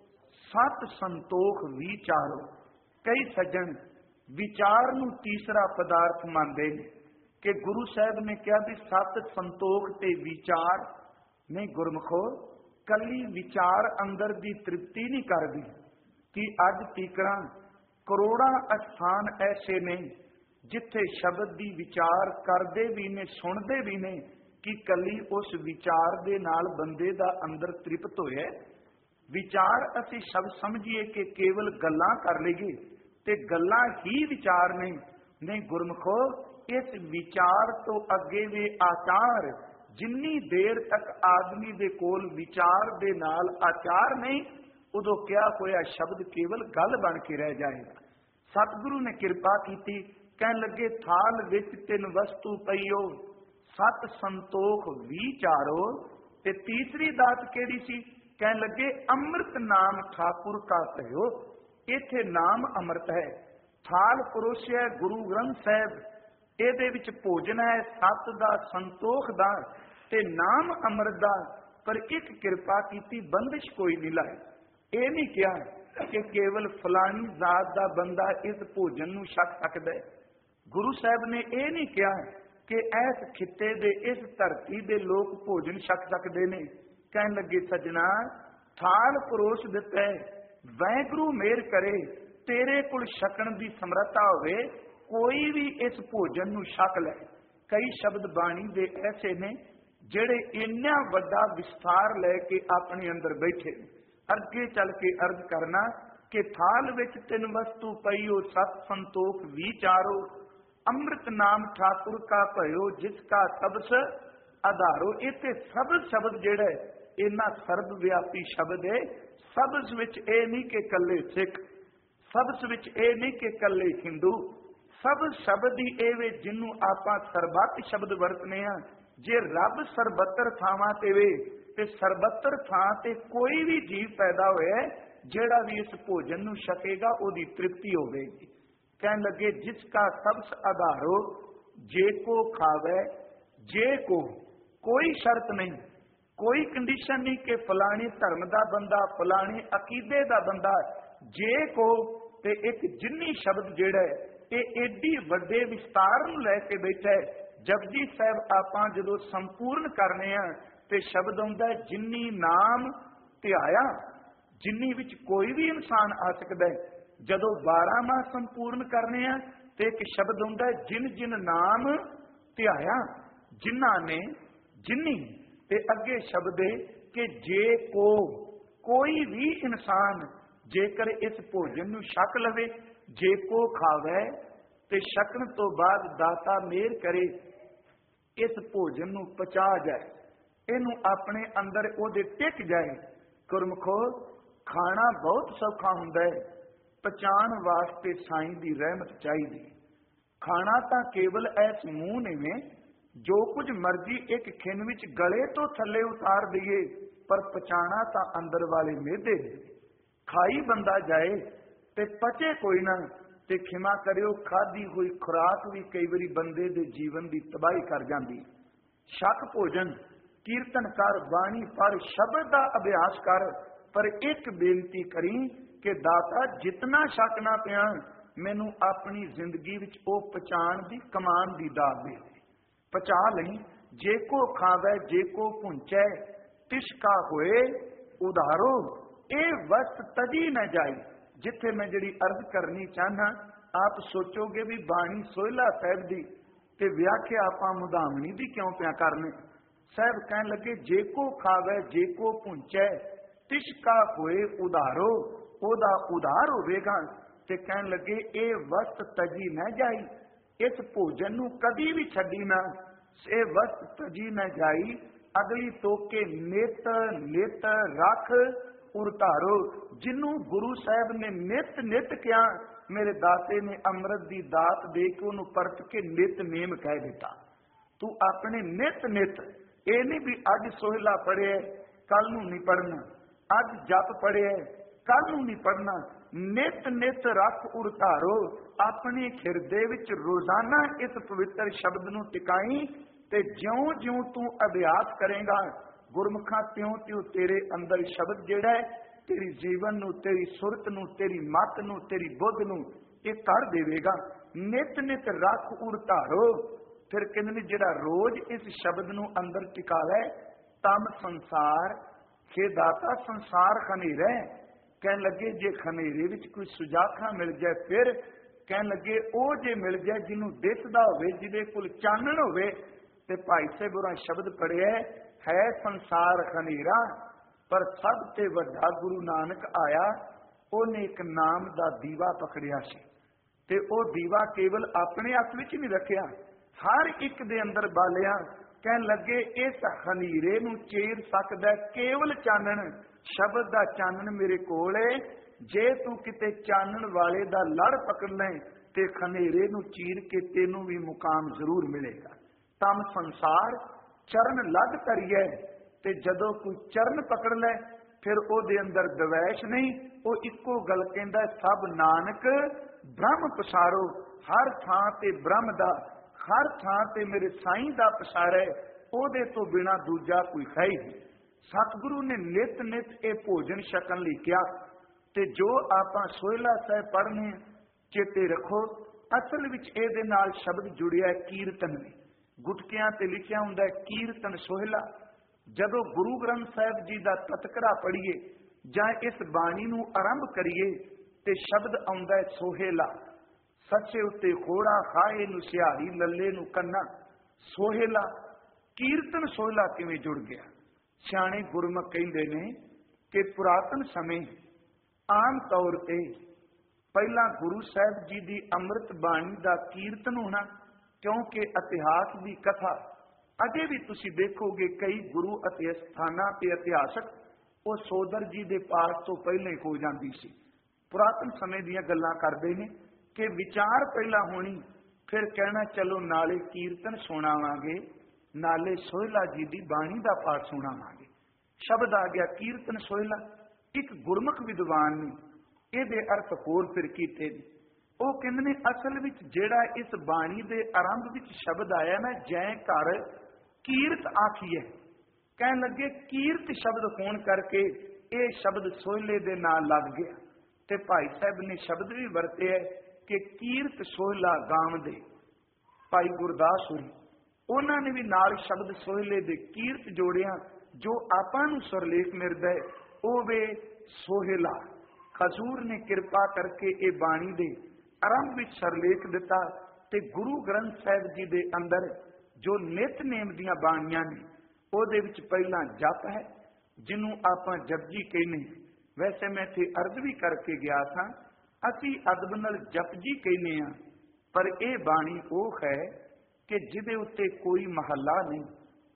ਸਤ ਸੰਤੋਖ ਵਿਚਾਰੋ। ਕਈ ਸੱਜਣ ਵਿਚਾਰ ਨੂੰ ਤੀਸਰਾ ਪਦਾਰਥ ਮੰਨਦੇ ਨੇ ਕਿ ਗੁਰੂ ਸਾਹਿਬ ਨੇ ਕਿਹਾ ਵੀ ਸਤ ਸੰਤੋਖ ਤੇ ਵਿਚਾਰ ਨਹੀਂ। ਗੁਰਮਖੋ, ਕੱਲੀ ਵਿਚਾਰ ਅੰਦਰ ਦੀ ਤ੍ਰਿਪਤੀ ਨਹੀਂ ਕਰਦੀ ਕਿ ਅੱਜ ਤੀਕਰਾਂ ਕਰੋੜਾਂ ਅਸਥਾਨ ਐਸੇ ਨੇ ਜਿੱਥੇ ਸ਼ਬਦ ਦੀ ਵਿਚਾਰ ਕਰਦੇ ਵੀ ਨੇ, ਸੁਣਦੇ ਵੀ ਨੇ, ਕਿ ਕੱਲੀ ਉਸ ਵਿਚਾਰ ਦੇ ਨਾਲ ਬੰਦੇ ਦਾ ਅੰਦਰ ਤ੍ਰਿਪਤ ਹੋਇਆ। ਵਿਚਾਰ ਅਸੀਂ ਸ਼ਬਦ ਸਮਝੀਏ ਕਿ ਕੇਵਲ ਗੱਲਾਂ ਕਰ ਲਈਏ ਤੇ ਗੱਲਾਂ ਹੀ ਵਿਚਾਰ ਨਹੀਂ। ਨਹੀਂ ਗੁਰਮਖੋ, ਇਸ ਵਿਚਾਰ ਤੋਂ ਅੱਗੇ ਵੀ ਆਚਾਰ। ਜਿੰਨੀ ਦੇਰ ਤੱਕ ਆਦਮੀ ਦੇ ਕੋਲ ਵਿਚਾਰ ਦੇ ਨਾਲ ਆਚਾਰ ਨਹੀਂ, ਉਦੋਂ ਕਿਹਾ ਹੋਇਆ ਸ਼ਬਦ ਕੇਵਲ ਗੱਲ ਬਣ ਕੇ ਰਹਿ ਜਾਏਗਾ। ਸਤਿਗੁਰੂ ਨੇ ਕਿਰਪਾ ਕੀਤੀ, ਕਹਿਣ ਲੱਗੇ ਥਾਲ ਵਿੱਚ ਤਿੰਨ ਵਸਤੂ ਪਈਓ, ਸਤ ਸੰਤੋਖ ਵਿਚਾਰੋ। ਤੇ ਤੀਸਰੀ ਦਾਤ ਕਿਹੜੀ ਸੀ? ਕਹਿਣ ਲੱਗੇ ਅੰਮ੍ਰਿਤ ਨਾਮ ਠਾਕੁਰ ਕਾ ਭਇਓ। ਇੱਥੇ ਨਾਮ ਅੰਮ੍ਰਿਤ ਹੈ। ਥਾਲ ਪਰੋਸਿਆ ਗੁਰੂ ਗ੍ਰੰਥ ਸਾਹਿਬ, ਇਹਦੇ ਵਿੱਚ ਭੋਜਨ ਹੈ ਸਤ ਦਾ, ਸੰਤੋਖ ਦਾ ਤੇ ਨਾਮ ਅੰਮ੍ਰਿਤ ਦਾ। ਪਰ ਇੱਕ ਕਿਰਪਾ ਕੀਤੀ, ਬੰਦਿਸ਼ ਕੋਈ ਨਹੀਂ ਲਾਈ। ਇਹ ਨਹੀਂ ਕਿਹਾ ਕਿ ਕੇਵਲ ਫਲਾਣੀ ਜ਼ਾਤ ਦਾ ਬੰਦਾ ਇਸ ਭੋਜਨ ਨੂੰ ਛਕ ਸਕਦਾ ਹੈ। ਗੁਰੂ ਸਾਹਿਬ ਨੇ ਇਹ ਨਹੀਂ ਕਿਹਾ ਕਿ ਇਸ ਖਿੱਤੇ ਦੇ, ਇਸ ਧਰਤੀ ਦੇ ਲੋਕ ਭੋਜਨ ਛਕ ਸਕਦੇ ਨੇ। ਕਹਿਣ ਲੱਗੇ ਸੱਜਣਾ, ਥਾਲ ਪਰੋਸ ਦਿੱਤਾ, ਵਾਹਿਗੁਰੂ ਮਿਹਰ ਕਰੇ ਤੇਰੇ ਕੋਲ ਛਕਣ ਦੀ ਸਮਰੱਥਾ ਹੋਵੇ, ਕੋਈ ਵੀ ਇਸ ਭੋਜਨ ਨੂੰ ਛਕ ਲੈ। ਕਈ ਸ਼ਬਦ ਬਾਣੀ ਦੇ ਐਸੇ ਨੇ ਜਿਹੜੇ ਇੰਨਾ ਵੱਡਾ ਵਿਸਥਾਰ ਲੈ ਕੇ ਆਪਣੇ ਅੰਦਰ ਬੈਠੇ। ਅੱਗੇ ਚੱਲ ਕੇ ਅਰਜ਼ ਕਰਨਾ ਕਿ ਥਾਲ ਵਿੱਚ ਤਿੰਨ ਵਸਤੂ ਪਈਓ, ਸਤ ਸੰਤੋਖ ਵਿਚਾਰੋ। ਅੰਮ੍ਰਿਤ ਨਾਮ ਠਾਕੁਰ ਕਾ ਭਇਓ, ਜਿਸ ਕਾ ਸਬਸ ਆਧਾਰੋ। ਇੱਥੇ ਸਬਦ ਸ਼ਬਦ ਜਿਹੜਾ ਇਹਨਾਂ ਸਰਬ ਵਿਆਪੀ ਸ਼ਬਦ ਹੈ। ਸਬਦ ਵਿੱਚ ਇਹ ਨਹੀਂ ਕਿ ਕੱਲੇ ਸਿੱਖ, ਸਬਦ ਵਿੱਚ ਇਹ ਨਹੀਂ ਕਿ ਕੱਲੇ ਹਿੰਦੂ, ਸਭ ਸ਼ਬਦ ਹੀ ਇਹ ਵੇ ਜਿਹਨੂੰ ਆਪਾਂ ਸਰਬੱਤ ਸ਼ਬਦ ਵਰਤਨੇ ਆ। ਜੇ ਰੱਬ ਸਰਬੱਤਰ ਥਾਵਾਂ ਤੇ ਵੇ ਤੇ ਸਰਬੱਤਰ ਥਾਂ ਤੇ ਕੋਈ ਵੀ ਜੀਵ ਪੈਦਾ ਹੋਇਆ, ਜਿਹੜਾ ਵੀ ਇਸ ਭੋਜਨ ਨੂੰ ਛਕੇਗਾ ਉਹਦੀ ਤ੍ਰਿਪਤੀ ਹੋਵੇਗੀ। ਕਹਿਣ ਲੱਗੇ ਜਿਸ ਕਾ ਸਬਸ ਆਧਾਰੋ, ਜੇ ਕੋ ਖਾਵੇ ਜੇ ਕੋ। ਕੋਈ ਸ਼ਰਤ ਨਹੀਂ, ਕੋਈ ਕੰਡੀਸ਼ਨ ਨਹੀਂ ਕਿ ਫਲਾਣੇ ਧਰਮ ਦਾ ਬੰਦਾ, ਫਲਾਣੇ ਅਕੀਦੇ ਦਾ ਬੰਦਾ। ਜੇ ਕੋ ਤੇ ਇੱਕ ਜਿੰਨੀ ਸ਼ਬਦ ਜਿਹੜਾ ਇਹ ਏਡੀ ਵੱਡੇ ਵਿਸਤਾਰ ਨੂੰ ਲੈ ਕੇ ਬੈਠਾ ਹੈ। ਜਪਜੀ ਸਾਹਿਬ ਆਪਾਂ ਜਦੋਂ ਸੰਪੂਰਨ ਕਰਨੇ ਆ ਤੇ ਸ਼ਬਦ ਆਉਂਦਾ ਜਿੰਨੀ ਨਾਮ ਧਿਆਇਆ, ਜਿੰਨੀ ਵਿੱਚ ਕੋਈ ਵੀ ਇਨਸਾਨ ਆ ਸਕਦਾ ਹੈ। ਜਦੋਂ ਬਾਰਾਂ ਮਾਹ ਸੰਪੂਰਨ ਕਰਨੇ ਆ ਤੇ ਇੱਕ ਸ਼ਬਦ ਆਉਂਦਾ ਜਿਨ ਜਿਨ ਨਾਮ ਧਿਆਇਆ, ਜਿਨ੍ਹਾਂ ਨੇ, ਜਿੰਨੀ। ਤੇ ਅੱਗੇ ਸ਼ਬਦ ਹੈ ਕਿ ਜੇ ਕੋ, ਕੋਈ ਵੀ ਇਨਸਾਨ ਜੇਕਰ ਇਸ ਭੋਜਨ ਨੂੰ ਛਕ ਲਵੇ, ਜੇ ਕੋ ਖਾਵੇ ਤੇ ਛਕਣ ਤੋਂ ਬਾਅਦ ਦਾਤਾ ਮਿਹਰ ਕਰੇ ਇਸ ਭੋਜਨ ਨੂੰ ਪਚਾ ਜਾਏ, ਇਹਨੂੰ ਆਪਣੇ ਅੰਦਰ ਉਹਦੇ ਟਿਕ ਜਾਏ। ਗੁਰਮਖੋ, ਖਾਣਾ ਬਹੁਤ ਸੌਖਾ ਹੁੰਦਾ ਹੈ, ਪਚਾਣ ਵਾਸਤੇ ਸਾਈਂ ਦੀ ਰਹਿਮਤ ਚਾਹੀਦੀ। ਖਾਣਾ ਤਾਂ ਕੇਵਲ ਐਸ ਮੂੰਹ ਨੇ ਜੋ ਕੁਝ ਮਰਜ਼ੀ ਇੱਕ ਖਿੰਨ ਵਿੱਚ ਗਲੇ ਤੋਂ ਥੱਲੇ ਉਤਾਰ ਦਈਏ, ਪਰ ਪਚਾਣਾ ਤਾਂ ਅੰਦਰ ਵਾਲੇ ਮਿਹਦੇ। ਖਾਈ ਬੰਦਾ ਜਾਏ ਤੇ ਪਚੇ ਕੋਈ ਨਾ। ਤੇ ਖਿਮਾ ਕਰਿਓ, ਖਾਧੀ ਹੋਈ ਖੁਰਾਕ ਵੀ ਕਈ ਵਾਰੀ ਬੰਦੇ ਦੇ ਜੀਵਨ ਦੀ ਤਬਾਹੀ ਕਰ ਜਾਂਦੀ। ਛਕ ਭੋਜਨ, ਕੀਰਤਨ ਕਰ, ਬਾਣੀ ਪੜ੍ਹ, ਸ਼ਬਦ ਦਾ ਅਭਿਆਸ ਕਰ। ਪਰ ਇੱਕ ਬੇਨਤੀ ਕਰੀ ਕਿ ਦਾਤਾ ਜਿਤਨਾ ਛਕਣਾ ਪਿਆ, ਮੈਨੂੰ ਆਪਣੀ ਜ਼ਿੰਦਗੀ ਵਿੱਚ ਉਹ ਪਛਾਣ ਦੀ ਕਮਾਨ ਦੀ ਦਾਤ ਦੇ। ਪਚਾ ਲਈ। ਜੇ ਕੋ ਖਾਵੇ ਜੇ ਕੋ ਪੁੰਚੈ, ਤਿਸ਼ਕਾ ਹੋਏ ਉਧਾਰੋ। ਇਹ ਵਸਤ ਤਜੀ ਨਾ ਜਾਈ। ਜਿੱਥੇ ਮੈਂ ਜਿਹੜੀ ਅਰਜ਼ ਕਰਨੀ ਚਾਹਨਾ, ਆਪ ਸੋਚੋਗੇ ਵੀ ਬਾਣੀ ਸੋਹਿਲਾ ਸਾਹਿਬ ਦੀ ਤੇ ਵਿਆਖਿਆ ਆਪਾਂ ਮੁਦਾਮਣੀ ਦੀ ਕਿਉਂ ਪਿਆ ਕਰਨੇ। ਸਾਹਿਬ ਕਹਿਣ ਲੱਗੇ ਜੇ ਕੋ ਖਾਵੇ ਜੇ ਕੋ ਪੁੰਚੈ, ਤਿਸ਼ਕਾ ਹੋਏ ਉਧਾਰੋ। ਉਹਦਾ ਉਧਾਰ ਹੋਵੇਗਾ। ਤੇ ਕਹਿਣ ਲੱਗੇ ਇਹ ਵਸਤ ਤਜੀ ਨਾ ਜਾਈ, ਇਸ ਭੋਜਨ ਨੂੰ ਕਦੀ ਵੀ ਛੱਡੀ ਨਾ। ਇਹ ਵਸਤ ਤਜੀ ਨਾ ਜਾਈ, ਅਗਲੀ ਤੋਕੇ ਨਿਤ ਨਿਤ ਰੱਖ ਉਰਤਾਰੋ। ਜਿਹਨੂੰ ਗੁਰੂ ਸਾਹਿਬ ਨੇ ਨਿਤ ਨਿਤ ਕਿਹਾ, ਮੇਰੇ ਦਾਤੇ ਨੇ ਅੰਮ੍ਰਿਤ ਦੀ ਦਾਤ ਦੇ ਕੇ ਉਹਨੂੰ ਪਰਤ ਕੇ ਨਿਤ ਨੇਮ ਕਹਿ ਦਿੱਤਾ। ਤੂੰ ਆਪਣੇ ਨਿਤ ਨਿਤ, ਇਹ ਨਹੀਂ ਵੀ ਅੱਜ ਸੋਹਿਲਾ ਪੜਿਆ ਕੱਲ ਨੂੰ ਨਹੀਂ ਪੜਨਾ, ਅੱਜ ਜਪ ਪੜਿਆ ਕੱਲ ਨੂੰ ਨਹੀਂ ਪੜਨਾ। ਨਿਤ ਨਿਤ ਰੱਖ ਉਰਤਾਰੋ। ਆਪਣੇ ਹਿਰਦੇ ਵਿੱਚ ਰੋਜ਼ਾਨਾ ਇਸ ਪਵਿੱਤਰ ਸ਼ਬਦ ਨੂੰ ਟਿਕਾਈ ਤੇ ਜਿਉਂ ਜਿਉਂ ਤੂੰ ਅਭਿਆਸ ਕਰੇਗਾ ਗੁਰਮੁਖਾਂ, ਤਿਉਂ ਤਿਉਂ ਤੇਰੇ ਅੰਦਰ ਸ਼ਬਦ ਜਿਹੜਾ ਹੈ ਤੇਰੀ ਜੀਵਨ ਨੂੰ, ਤੇਰੀ ਸੁਰਤ ਨੂੰ, ਤੇਰੀ ਮੱਤ ਨੂੰ, ਤੇਰੀ ਬੁੱਧ ਨੂੰ ਇਹ ਕਰ ਦੇਵੇਗਾ। ਨਿਤ ਨਿਤ ਰੱਖ ਉਰ ਧਾਰੋ। ਫਿਰ ਕਹਿੰਦੇ ਨੇ ਜਿਹੜਾ ਰੋਜ਼ ਇਸ ਸ਼ਬਦ ਨੂੰ ਅੰਦਰ ਟਿਕਾ ਲੈ, ਤਮ ਸੰਸਾਰ ਖੇ ਦਾਤਾ ਸੰਸਾਰ ਖਨੇਰਾ। ਕਹਿਣ ਲੱਗੇ ਜੇ ਖਨੇਰੇ ਵਿੱਚ ਕੋਈ ਸੁਜਾਖਾ ਮਿਲ ਜਾਏ, ਫਿਰ ਕਹਿਣ ਲੱਗੇ ਉਹ ਜੇ ਮਿਲ ਜਾਏ ਜਿਹਨੂੰ ਦਿਸਦਾ ਹੋਵੇ, ਜਿਹਦੇ ਕੋਲ ਚਾਨਣ ਹੋਵੇ। ਤੇ ਭਾਈ ਸਾਹਿਬ ਹੋਰਾਂ ਸ਼ਬਦ ਪੜਿਆ ਹੈ ਸੰਸਾਰ ਖਨੇਰਾ, ਪਰ ਸਭ ਤੇ ਵੱਡਾ ਗੁਰੂ ਨਾਨਕ ਆਇਆ, ਉਹਨੇ ਇੱਕ ਨਾਮ ਦਾ ਦੀਵਾ ਪਕੜਿਆ ਸੀ। ਤੇ ਉਹ ਦੀਵਾ ਕੇਵਲ ਆਪਣੇ ਹੱਥ ਵਿੱਚ ਨਹੀਂ ਰੱਖਿਆ, ਹਰ ਇੱਕ ਦੇ ਅੰਦਰ ਬਾਲਿਆ। ਕਹਿਣ ਲੱਗੇ ਇਸ ਹਨੇਰੇ ਨੂੰ ਚੀਰ ਸਕਦਾ ਕੇਵਲ ਚਾਨਣ, ਸ਼ਬਦ ਦਾ ਚਾਨਣ ਮੇਰੇ ਕੋਲ ਹੈ। ਜੇ ਤੂੰ ਕਿਤੇ ਚਾਨਣ ਵਾਲੇ ਦਾ ਲੜ ਪਕੜ ਲੈ ਤੇ ਹਨੇਰੇ ਨੂੰ ਚੀਰ ਕੇ ਤੈਨੂੰ ਵੀ ਮੁਕਾਮ ਜ਼ਰੂਰ ਮਿਲੇਗਾ। ਤਮ ਸੰਸਾਰ ਚਰਨ ਲੱਗ ਧਰੀਏ। ਤੇ ਜਦੋਂ ਕੋਈ ਚਰਨ ਪਕੜ ਲੈ ਫਿਰ ਉਹਦੇ ਅੰਦਰ ਦਵੈਸ਼ ਨਹੀਂ, ਉਹ ਇੱਕੋ ਗੱਲ ਕਹਿੰਦਾ ਸਭ ਨਾਨਕ ਬ੍ਰਹਮ ਪਸਾਰੋ। ਹਰ ਥਾਂ ਤੇ ਬ੍ਰਹਮ ਦਾ, ਹਰ ਥਾਂ ਤੇ ਮੇਰੇ ਸਾਈਂ ਦਾ ਪਸਾਰ ਹੈ, ਉਹਦੇ ਤੋਂ ਬਿਨਾ ਦੂਜਾ ਕੋਈ ਹੈ ਹੀ ਨਹੀਂ। ਸਤਿਗੁਰੂ ਨੇ ਨਿਤ ਨਿਤ ਇਹ ਭੋਜਨ ਛਕਣ ਲਈ ਕਿਹਾ। ਤੇ ਜੋ ਆਪਾਂ ਸੋਹਿਲਾ ਸਾਹਿਬ ਪੜ੍ਹਨੇ ਚੇਤੇ ਰੱਖੋ, ਅਸਲ ਵਿੱਚ ਇਹਦੇ ਨਾਲ ਸ਼ਬਦ ਜੁੜਿਆ ਕੀਰਤਨ ਵੀ। ਗੁਟਕਿਆਂ ਤੇ ਲਿਖਿਆ ਹੁੰਦਾ ਕੀਰਤਨ ਸੋਹਿਲਾ। ਜਦੋਂ ਗੁਰੂ ਗ੍ਰੰਥ ਸਾਹਿਬ ਜੀ ਦਾ ਤਤਕਰਾ ਪੜ੍ਹੀਏ ਜਾਂ ਇਸ ਬਾਣੀ ਨੂੰ ਆਰੰਭ ਕਰੀਏ ਤੇ ਸ਼ਬਦ ਆਉਂਦਾ ਹੈ ਸੋਹਿਲਾ। ਸੱਚੇ ਉੱਤੇ ਖੋੜਾ ਖਾਏ ਨੂੰ ਸਿਹਾਰੀ, ਲੱਲੇ ਨੂੰ ਕੰਨਾ। ਸੋਹਿਲਾ ਕੀਰਤਨ ਸੋਹਿਲਾ ਕਿਵੇਂ ਜੁੜ ਗਿਆ? ਸਿਆਣੇ ਗੁਰਮੁਖ ਕਹਿੰਦੇ ਨੇ ਕਿ ਪੁਰਾਤਨ ਸਮੇਂ ਆਮ ਤੌਰ ਤੇ ਪਹਿਲਾਂ ਗੁਰੂ ਸਾਹਿਬ ਜੀ ਦੀ ਅੰਮ੍ਰਿਤ ਬਾਣੀ ਦਾ ਕੀਰਤਨ ਹੋਣਾ, ਕਿਉਂਕਿ ਇਤਿਹਾਸ ਦੀ ਕਥਾ ਅਜੇ ਵੀ ਤੁਸੀਂ ਦੇਖੋਗੇ ਕਈ ਗੁਰੂ ਅਤੇ ਸਥਾਨਾਂ ਤੇ ਇਤਿਹਾਸਕ ਉਹ ਸੋਦਰ ਜੀ ਦੇ ਪਾਠ ਤੋਂ ਪਹਿਲਾਂ ਹੀ ਹੋ ਜਾਂਦੀ ਸੀ। ਪੁਰਾਤਨ ਸਮੇਂ ਦੀਆਂ ਗੱਲਾਂ ਕਰਦੇ ਨੇ ਕਿ ਵਿਚਾਰ ਪਹਿਲਾਂ ਹੋਣੀ, ਫਿਰ ਕਹਿਣਾ ਚਲੋ ਨਾਲੇ ਕੀਰਤਨ ਸੁਣਾਵਾਂਗੇ, ਨਾਲੇ ਸੋਹਿਲਾ ਜੀ ਦੀ ਬਾਣੀ ਦਾ ਪਾਠ ਸੁਣਾਵਾਂਗੇ। ਸ਼ਬਦ ਆ ਗਿਆ ਕੀਰਤਨ ਸੋਹਿਲਾ। ਇੱਕ ਗੁਰਮੁਖ ਵਿਦਵਾਨ ਨੇ ਇਹਦੇ ਅਰਥ ਹੋਰ ਫਿਰ ਕੀਤੇ ਨੇ। ਉਹ ਕਹਿੰਦੇ ਨੇ ਅਸਲ ਵਿੱਚ ਜਿਹੜਾ ਇਸ ਬਾਣੀ ਦੇ ਆਰੰਭ ਵਿੱਚ ਸ਼ਬਦ ਆਇਆ ਨਾ, ਜੈ ਘਰ ਕੀਰਤ ਆਖੀਏ, ਕਹਿਣ ਲੱਗੇ ਕੀਰਤ ਸ਼ਬਦ ਹੋਣ ਕਰਕੇ ਇਹ ਸ਼ਬਦ ਸੋਹਿਲੇ ਦੇ ਨਾਲ ਲੱਗ ਗਿਆ। ਤੇ ਭਾਈ ਸਾਹਿਬ ਨੇ ਸ਼ਬਦ ਵੀ ਵਰਤਿਆ ਕਿ ਕੀਰਤ ਸੋਹਿਲਾ ਗਾਵਦੇ। ਭਾਈ ਗੁਰਦਾਸ ਹੋਰੀ ਉਹਨਾਂ ਨੇ ਵੀ ਨਾਲ ਸ਼ਬਦ ਸੋਹਿਲੇ ਦੇ ਕੀਰਤ ਜੋੜਿਆ। ਜੋ ਆਪਾਂ ਨੂੰ ਸਰਲੇਖ ਮਿਲਦਾ ਹੈ ਉਹ ਵੇ ਸੋਹਿਲਾ। ਹਜ਼ੂਰ ਨੇ ਕਿਰਪਾ ਕਰਕੇ ਇਹ ਬਾਣੀ ਦੇ ਆਰੰਭ ਵਿੱਚ ਸਰਲੇਖ ਦਿੱਤਾ। ਤੇ ਗੁਰੂ ਗ੍ਰੰਥ ਸਾਹਿਬ ਜੀ ਦੇ ਅੰਦਰ ਜੋ ਨਿਤਨੇਮ ਦੀਆਂ ਬਾਣੀਆਂ ਨੇ ਉਹਦੇ ਵਿੱਚ ਪਹਿਲਾਂ ਜਪ ਹੈ, ਜਿਹਨੂੰ ਆਪਾਂ ਜਪਜੀ ਕਹਿੰਦੇ। ਵੈਸੇ ਮੈਂ ਇੱਥੇ ਅਰਜ਼ ਵੀ ਕਰਕੇ ਗਿਆ ਸਾਂ, ਅਸੀਂ ਅਦਬ ਨਾਲ ਜਪਜੀ ਕਹਿੰਦੇ ਹਾਂ, ਪਰ ਇਹ ਬਾਣੀ ਉਹ ਹੈ ਕਿ ਜਿਹਦੇ ਉੱਤੇ ਕੋਈ ਮਹੱਲਾ ਨਹੀਂ।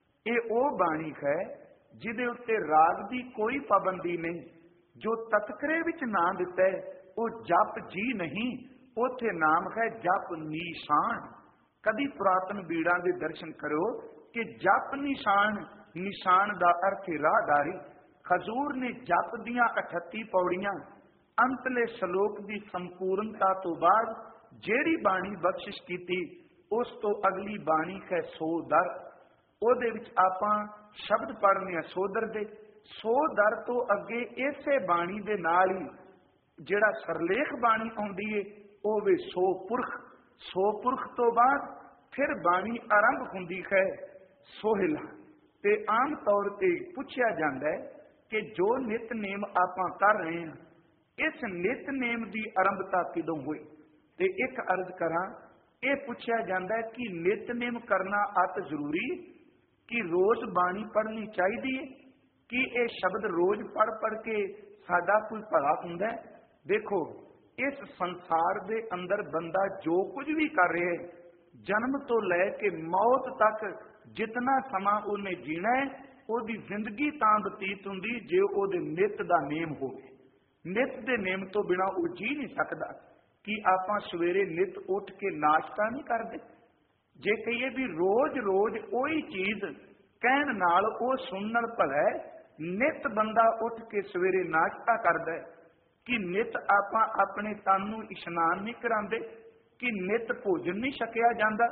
ਇਹ ਉਹ ਬਾਣੀ ਹੈ ਜਿਹਦੇ ਉੱਤੇ ਰਾਗ ਦੀ ਕੋਈ ਪਾਬੰਦੀ ਨਹੀਂ। ਜੋ ਤਤਕਰੇ ਵਿੱਚ ਨਾਂ ਦਿੱਤਾ ਹੈ ਉਹ ਜਪ ਜੀ ਨਹੀਂ, ਉੱਥੇ ਨਾਮ ਹੈ ਜਪ ਨਿਸ਼ਾਨ। ਕਦੀ ਪੁਰਾਤਨ ਬੀੜਾਂ ਦੇ ਦਰਸ਼ਨ ਕਰੋ ਕਿ ਜਪ ਨਿਸ਼ਾਨ, ਨਿਸ਼ਾਨ ਦਾ ਅਰਥ ਰਾਹਦਾਰੀ। ਹਜ਼ੂਰ ਨੇ ਜਪ ਦੀਆਂ ਅਠੱਤੀ ਪੌੜੀਆਂ ਅੰਤਲੇ ਸ਼ਲੋਕ ਦੀ ਸੰਪੂਰਨਤਾ ਤੋਂ ਬਾਅਦ ਜਿਹੜੀ ਬਾਣੀ ਬਖਸ਼ਿਸ਼ ਕੀਤੀ, ਉਸ ਤੋਂ ਅਗਲੀ ਬਾਣੀ ਹੈ ਸੋਦਰ। ਉਹਦੇ ਵਿੱਚ ਆਪਾਂ ਸ਼ਬਦ ਪੜ੍ਹਨੇ ਆ ਸੋਦਰ ਦੇ। ਸੋਦਰ ਤੋਂ ਅੱਗੇ ਇਸੇ ਬਾਣੀ ਦੇ ਨਾਲ ਹੀ ਜਿਹੜਾ ਸਰਲੇਖ ਬਾਣੀ ਆਉਂਦੀ ਏ ਉਹ ਵੇ ਸੋ ਪੁਰਖ। ਸੋ ਪੁਰਖ ਤੋਂ ਬਾਅਦ ਫਿਰ ਬਾਣੀ ਆਰੰਭ ਹੁੰਦੀ ਹੈ ਸੋਹਿਲਾ। ਤੇ ਆਮ ਤੌਰ ਤੇ ਪੁੱਛਿਆ ਜਾਂਦਾ ਹੈ ਕਿ ਜੋ ਨਿਤਨੇਮ ਆਪਾਂ ਕਰ ਰਹੇ ਹਾਂ, ਇਸ ਨਿਤਨੇਮ ਦੀ ਆਰੰਭਤਾ ਕਦੋਂ ਹੋਈ? ਤੇ ਇੱਕ ਅਰਜ਼ ਕਰਾਂ, ਇਹ ਪੁੱਛਿਆ ਜਾਂਦਾ ਹੈ ਕਿ ਨਿਤਨੇਮ ਕਰਨਾ ਅਤ ਜ਼ਰੂਰੀ, ਕਿ ਰੋਜ਼ ਬਾਣੀ ਪੜ੍ਹਨੀ ਚਾਹੀਦੀ ਹੈ, ਕਿ ਇਹ ਸ਼ਬਦ ਰੋਜ਼ ਪੜ੍ਹ ਪੜ੍ਹ ਕੇ ਸਾਡਾ ਕੋਈ ਭਲਾ ਹੁੰਦਾ ਹੈ? ਦੇਖੋ, ਇਸ ਸੰਸਾਰ ਦੇ ਅੰਦਰ ਬੰਦਾ ਜੋ ਕੁਝ ਵੀ ਕਰ ਰਿਹਾ ਹੈ, ਜਨਮ ਤੋਂ ਲੈ ਕੇ ਮੌਤ ਤੱਕ ਜਿਤਨਾ ਸਮਾਂ ਉਹਨੇ ਜੀਣਾ ਹੈ, ਉਹਦੀ ਜ਼ਿੰਦਗੀ ਤਾਂ ਬਤੀਤ ਹੁੰਦੀ ਜੇ ਉਹਦੇ ਨਿਤ ਦਾ ਨੇਮ ਹੋਵੇ। ਨਿਤ ਦੇ ਨੇਮ ਤੋਂ ਬਿਨਾ ਉਹ ਜੀ ਨਹੀਂ ਸਕਦਾ। ਕਿ ਆਪਾਂ ਸਵੇਰੇ ਨਿਤ ਉੱਠ ਕੇ ਨਾਸ਼ਤਾ ਨਹੀਂ ਕਰਦੇ? ਜੇ ਕਹੀਏ ਵੀ ਰੋਜ਼ ਰੋਜ਼ ਉਹੀ ਚੀਜ਼ ਕਹਿਣ ਨਾਲ ਉਹ ਸੁਣਨ ਭਲਾ ਹੈ। ਨਿਤ ਬੰਦਾ ਉੱਠ ਕੇ ਸਵੇਰੇ ਨਾਸ਼ਤਾ ਕਰਦਾ ਹੈ। ਕਿ ਨਿਤ ਆਪਾਂ ਆਪਣੇ ਤਨ ਨੂੰ ਇਸ਼ਨਾਨ ਨਹੀਂ ਕਰਾਉਂਦੇ? ਕਿ ਨਿਤ ਭੋਜਨ ਨਹੀਂ ਛਕਿਆ ਜਾਂਦਾ?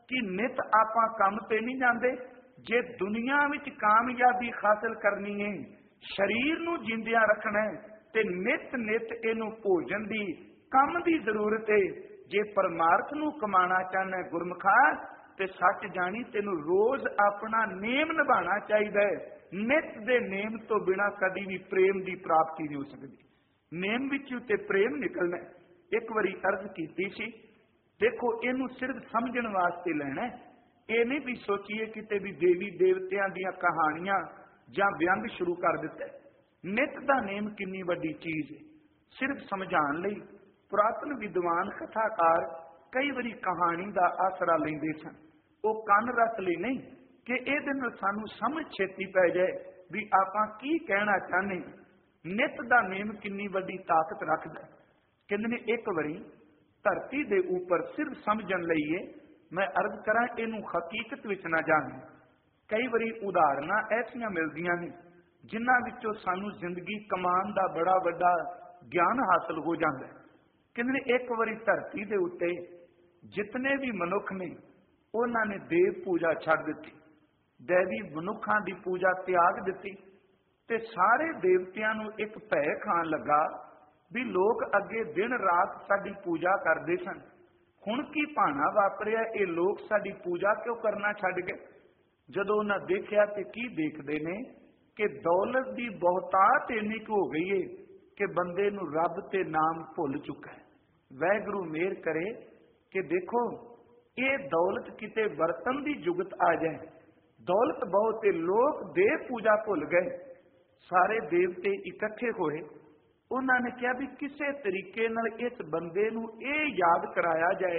कि नित आपां काम ते नहीं जाते। जे दुनिया विच कामयाबी हासिल करनी है, शरीर नूं जिंदियां रखना है, ते नित नित इनू भोजन दी काम दी जरूरत है। जे परमार्थ नूं कमाना चाहना है गुरमुखा, ते सच जानी तेनू रोज अपना नेम निभाना चाहिए। नित दे नेम तो बिना कदी भी प्रेम की प्राप्ति नहीं हो सकती। नेम विचों ते प्रेम निकलना। एक बारी अर्ज की सी, देखो इनू सिर्फ समझण वास्ते लेना, ये नहीं भी सोचिए किते भी देवी देवतियां दियां कहानियां जां व्यंग शुरू कर दिता। नित दा नेम कितनी वड्डी चीज है, सिर्फ समझाने लई पुरातन विद्वान कथाकार कई बारी कहानी का आसरा लेंदे सन। वो कन रख ले नहीं कि इहदे नाल सानू समझ छेती पै जाए भी आपां की कहना चाहने। नित दा नेम कितनी वड्डी ताकत रखदा। कहंदे ने एक बारी धरती दे उपर सिर्फ समझण लईए मैं अर्ज करा, इनू हकीकत विच ना जाण। कई बारी उदाहरणां ऐसियां मिलदियां ने जिन्हां विचों सानू जिंदगी कमान दा बड़ा वड्डा ज्ञान हासिल हो जाता है। कहंदे ने एक बारी धरती दे उत्ते जितने भी मनुख ने उन्होंने देव पूजा छड़ दी, दैवी मनुखों की पूजा त्याग दी, ते सारे देवतियां नूं एक भय खान लगा भी लोग अगे दिन रात साडी पूजा करते सन, हुण की भाना वापरिया, ये लोग साडी पूजा क्यों करना छड़ गए। जदों उन्हां देखिया ते की देखदे ने कि दौलत की बहुतात इन्नी हो गई है कि बंदे नूं रब ते नाम भुल चुका है। वाहिगुरू मेहर करे कि देखो ये दौलत किते वरतन की जुगत आ जाए, दौलत बहुत लोग देव पूजा भुल गए। सारे देवते इकट्ठे होए, उन्होंने कहा भी किसी तरीके नाल इस बंदे नूं ये याद कराया जाए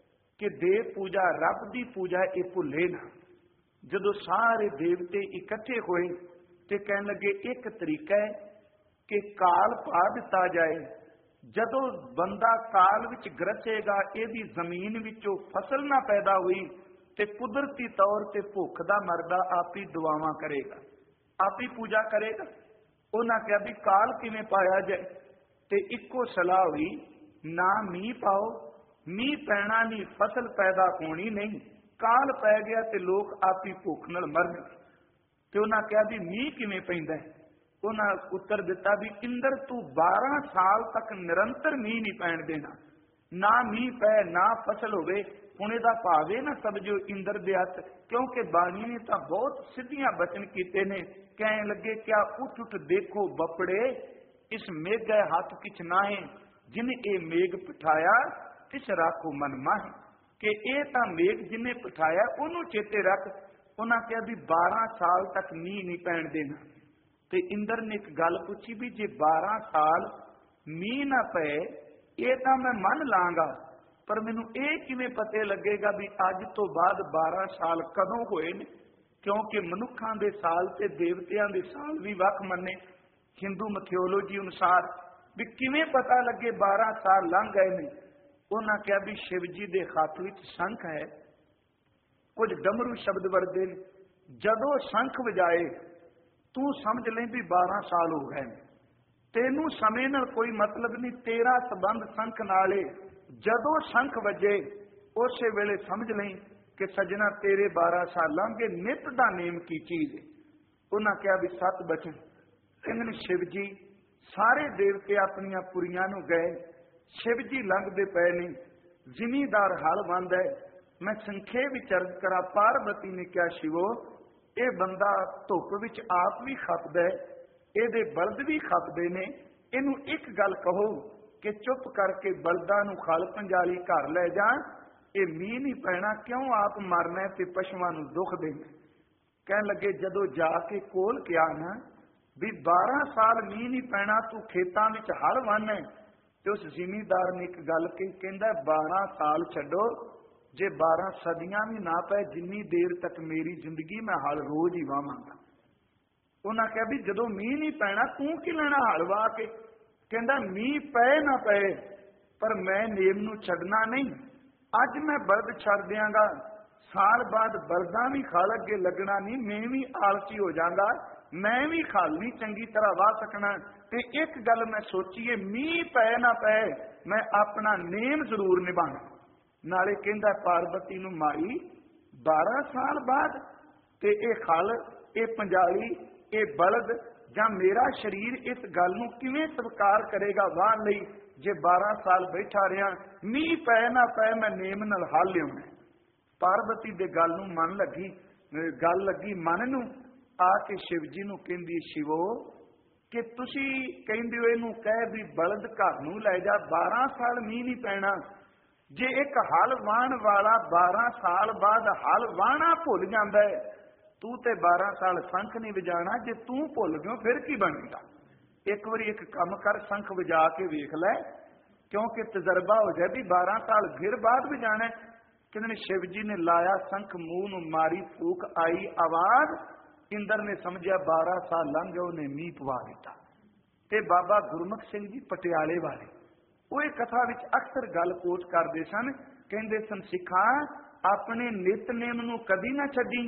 कि देव पूजा रब की पूजा ये भुले ना। जदों सारे देवते इकट्ठे होए ते कहन लगे एक तरीका है कि काल पा दिता जाए, जदों बंदा काल विच ग्रसेगा यदि जमीन विचों फसल ना पैदा हुई ते कुदरती तौर ते भुख दा मरदा आप ही दुआवां करेगा, आप ही पूजा करेगा। उन्हां कहा भी काल किवें पाया जाए, ते इक्को सलाह हुई ना मीह पाओ, मीह पैना नहीं, फसल पैदा होनी नहीं, काल पै गया ते लोग आप ही भुख नाल मरन। ते उन्हां कहा भी मीह किवें पैंदा है, उन्हां उत्तर दिता भी इंद्र तू बारह साल तक निरंतर मीह नहीं पैण देना, ना मीह पै ना फसल होवे। हुण इहदा भाव इह ना समझो इंद्र दे हत्थ, क्योंकि बाणी ने तां बहुत सिद्धियां बचन कीते ने। कहण लगे क्या उठ उठ देखो बपड़े, इस मेघ हाथ किछ नाहे, जिन्हें ए मेघ पठाया तिस राखो मन माहे। कि ये तां मेघ जिन्हें पठाया उन्होंने चेते रख। उन्हां कहा भी बारह साल तक मीह नहीं पैण देना। ते इंद्र ने एक गल पूछी भी जे बारह साल मीह ना पए ये तां मैं मन लांगा, पर मैनू ये किवें पते लगेगा भी अज तो बाद बारह साल कदों होए ने, क्योंकि मनुखां दे साल ते देवतियां दे साल भी वख मन्ने। हिंदू मैथियोलॉजी अनुसार भी किवें पता लगे बारह साल लंघ गए ने। उन्हां कहा भी शिव जी दे हत्थ विच शंख है, कुछ डमरू शब्द वरदे ने, जदों शंख वजाए तू समझ लें भी बारह साल हो गए। तेनू समय नाल कोई मतलब नहीं, तेरा संबंध शंख नाल है। जदों शंख वजे उस वेले समझ लें कि सजना तेरे बारह साल लंघे। नित दा नेम की चीज है। उन्हां कहा भी सत बचन। कहंदे शिव जी सारे देवते अपनियां पुरियां नूं गए, शिव जी लंघदे पए ने, जिमीदार हल वांदा है। मैं संखेप विच अर्ज करा, पार्वती ने कहा शिवो ये बंदा धुप विच आप भी खपदा है, ਇਹਦੇ बलद भी खपदे ने, इनू एक गल कहो कि चुप करके बलदा नू खल पंजाली घर लै जाण, ये मीह नहीं पैना, क्यों आप मरना ते पशुआं नू दुख देना। कहन लगे जदों जाके कोल किया ना भी बारह साल मीह नहीं पैना, तू खेतां विच हल वाहना है। ते उस जिमीदार ने एक गल कही, कहंदा बारह साल छड्डो, जे बारह सदियां भी ना पै, जिन्नी देर तक मेरी जिंदगी मैं हल रोज ही वावांगा। उन्हां कहा भी जदों मीह नहीं पैना तू की लेना हल वाह के। कहंदा मीह पै ना पै पर मैं नेम नू छड्डना नहीं। अज मैं बलद छड़ दियांगा, साल बाद बलदां भी खल अगे लगना नहीं, मैं भी आलसी हो जाऊंगा, मैं भी खल नहीं चंगी तरह वाह सकना। ते एक गल मैं सोचीए, मीह पै ना पै मैं अपना नेम जरूर निभाना। नाले कहंदा पार्वती नूं माई बारह साल बाद ते ये खल ये पंजाली ये बलद जां मेरा शरीर इस गल नूं किवें स्वीकार करेगा वाहन लई जे बारह साल बैठा रहा मीह पै ना पै मैं नेम नाल हल लिआउणा। पार्वती दे गल नूं मन लगी गल लगी मन नूं आके शिव जी नूं कहंदी शिवो कि तुसी कहंदे हो इहनूं कह भी बलद घर नूं लै जा बारह साल मीह नहीं पैना जे एक हल वाहण वाला बारह साल बाद हल वाहना भुल जांदा है तू ते बारह साल संख नहीं वजाना जे तू भुल गयो फिर की बनेगा। एक बारी एक काम कर संख वजा के वेख लै क्योंकि तजर्बा हो जाए भी बारह साल फिर बाद वजाना। कहते शिव जी ने लाया संख मूह नूं मारी फूक आई आवाज इंद्र ने समझिया बारह साल लंघ गए उन्हें मीह पवा दिता। ते बाबा गुरमुख सिंह जी पटियाले वाले वो एक कथा विच अक्सर गल कोट करते सन कहते सन सिखा अपने नितनेम नूं कदी ना छड्डी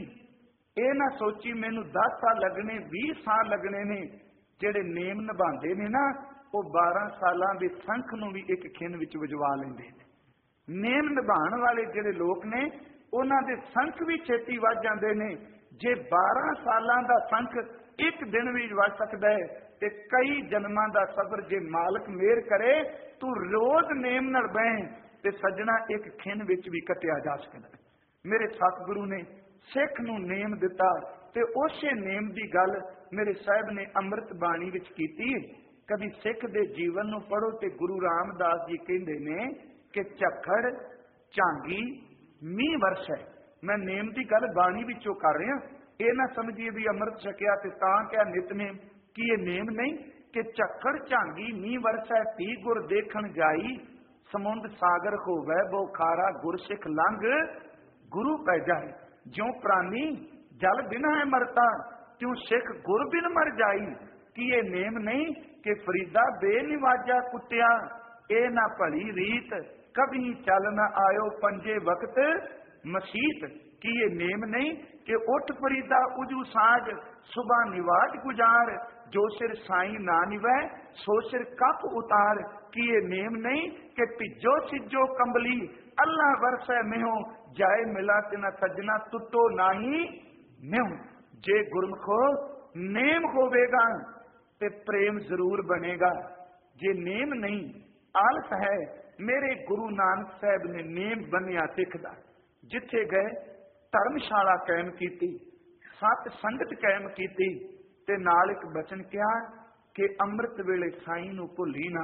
ਇਹ ना सोची मैनू दस साल लगने भी साल लगने ने जेड़े नेम निभांदे ने ना वो बारह सालां दे संख नूं भी एक खिन विच वजवा लैंदे ने। नेम निभाण वाले जेड़े लोग ने उन्हां दे संख भी छेती वज जांदे ने। जे बारह सालां दा संख एक दिन भी वज सकदा है ते कई जन्मां दा सबर जे मालक मेहर करे तू रोज नेम नाल बह ते सजना एक खिन विच भी कटिया जा सकदा। मेरे सतगुरु ने सिख नूं नेम दिता ते उसे नेम दी गल मेरे साहब ने अमृत बाणी विच कीती। कभी सिख दे जीवन नूं पढ़ो ते गुरु रामदास जी कहंदे ने कि झक्खड़ झांगी मीह वर्ष है। मैं नेम दी गल बाणी विचों कर रहा ये ना समझिए भी अमृत छकिया ते तां क्या नितनेम कि ये नेम नहीं कि झक्खड़ झांगी मीह वर्ष है पी गुर देखण जाई समुंद सागर होवै बो खारा गुर सिख लंघ गुरु पै जाए। ज्यों प्राणी जल बिना है मरता त्यों सिख गुर बिन मर जाई। कि ये नेम नहीं कि फरीदा बेनिवाजा कुटिया ए ना भली रीत कभी चल न आयो पंजे वक्त मसीत। कि ये नेम नहीं कि उठ फरीदा उजू साज सुबह निवाज गुजार जो सिर साई ना निवै सो सिर कप उतार। कि ये नेम नहीं कि भिजो सिजो कंबली अल्लाह वरसै मेहो जाए मिला तिना सजना तुटो नाही मेहू। जे गुरमुखो नेम होवेगा ते प्रेम जरूर बनेगा जे नेम नहीं आलस है। मेरे गुरु नानक साहब ने नेम बनिया सिख दा जिथे गए धर्मशाला कायम की सत संगत कायम की ते नाल एक बचन कहा कि अमृत वेले साई नूं भुली ना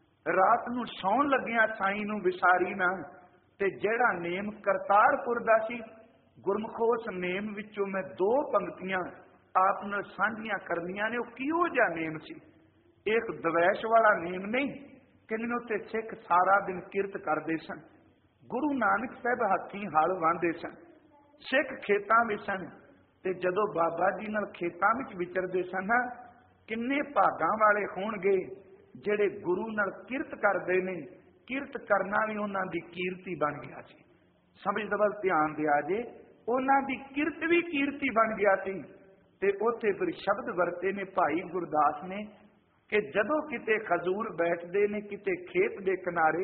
रात नूं सौण लगिया साई नूं विसारी ना। ते जेड़ा नेम करतारपुर दा सी गुरमुखो उस नेम विचों मैं दो पंक्तियां आप नाल सांझियां करनियां ने। किहो जिहा नेम सी एक दवैश वाला नेम नहीं कहने उत्ते सिख सारा दिन किरत करते सन। गुरु नानक साहब हाथी हल वाहंदे सन सिख खेतां विच सन ते जदों बाबा जी नाल खेतां विच विचरदे सन किन्ने भागां वाले होणगे जेड़े गुरु नाल किरत करदे ने। किरत करना भी उन्हां दी कीर्ति बन गया सी। समझ दवल ध्यान दिया जे उन्हां दी किरत भी कीर्ति बन गया सी। ते उत्थे फिर शब्द वरते ने भाई गुरदास ने कि जदों किते खजूर बैठदे ने किते खेत दे किनारे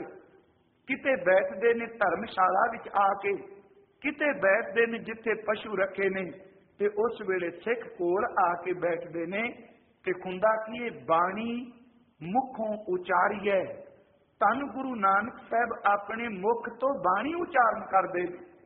किते बैठदे ने धर्मशाला विच आके किते बैठदे ने जिथे पशु रखे ने ते उस वेले सिख कोल आके बैठदे ने कि खुंदा की बाणी मुखों उचारी है। धन गुरु नानक साहब अपने मुख तो बाणी उचारण करते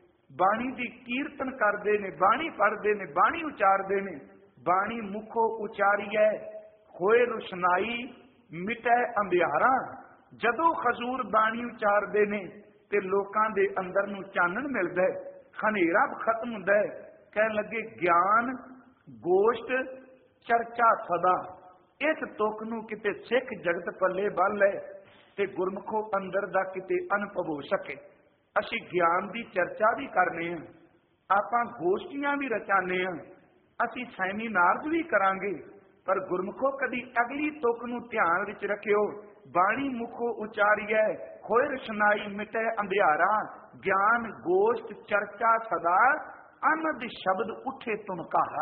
बाणी की कीर्तन करते ने बाणी पढ़ते ने बाणी उचारते ने। बाणी मुखों उचारी है होए रुशनाई मिटै अंधियारा। जदों खजूर बाणी उचारते ने ते लोकां दे अंदर नूं चानण मिलदा है खनेरा खत्म हुंदा है। कहण लगे ज्ञान गोष्ठ चर्चा सदा इस तुक नूं किते सिख जगत पल्ले बल है ते गुरमुखो अंदर दा किते अनुभव हो सके। असी ज्ञान की चर्चा भी करने आपां गोष्ठियां भी रचाने असी सैमीनार्स भी करांगे पर गुरमुखो कदी अगली तुक नूं ध्यान विच रखियो। बाणी मुखो उचारी है खोए रशनाई मिटे अंधियारा। ज्ञान गोष्ठ चर्चा सदा अनद शब्द उठे तुनकारा।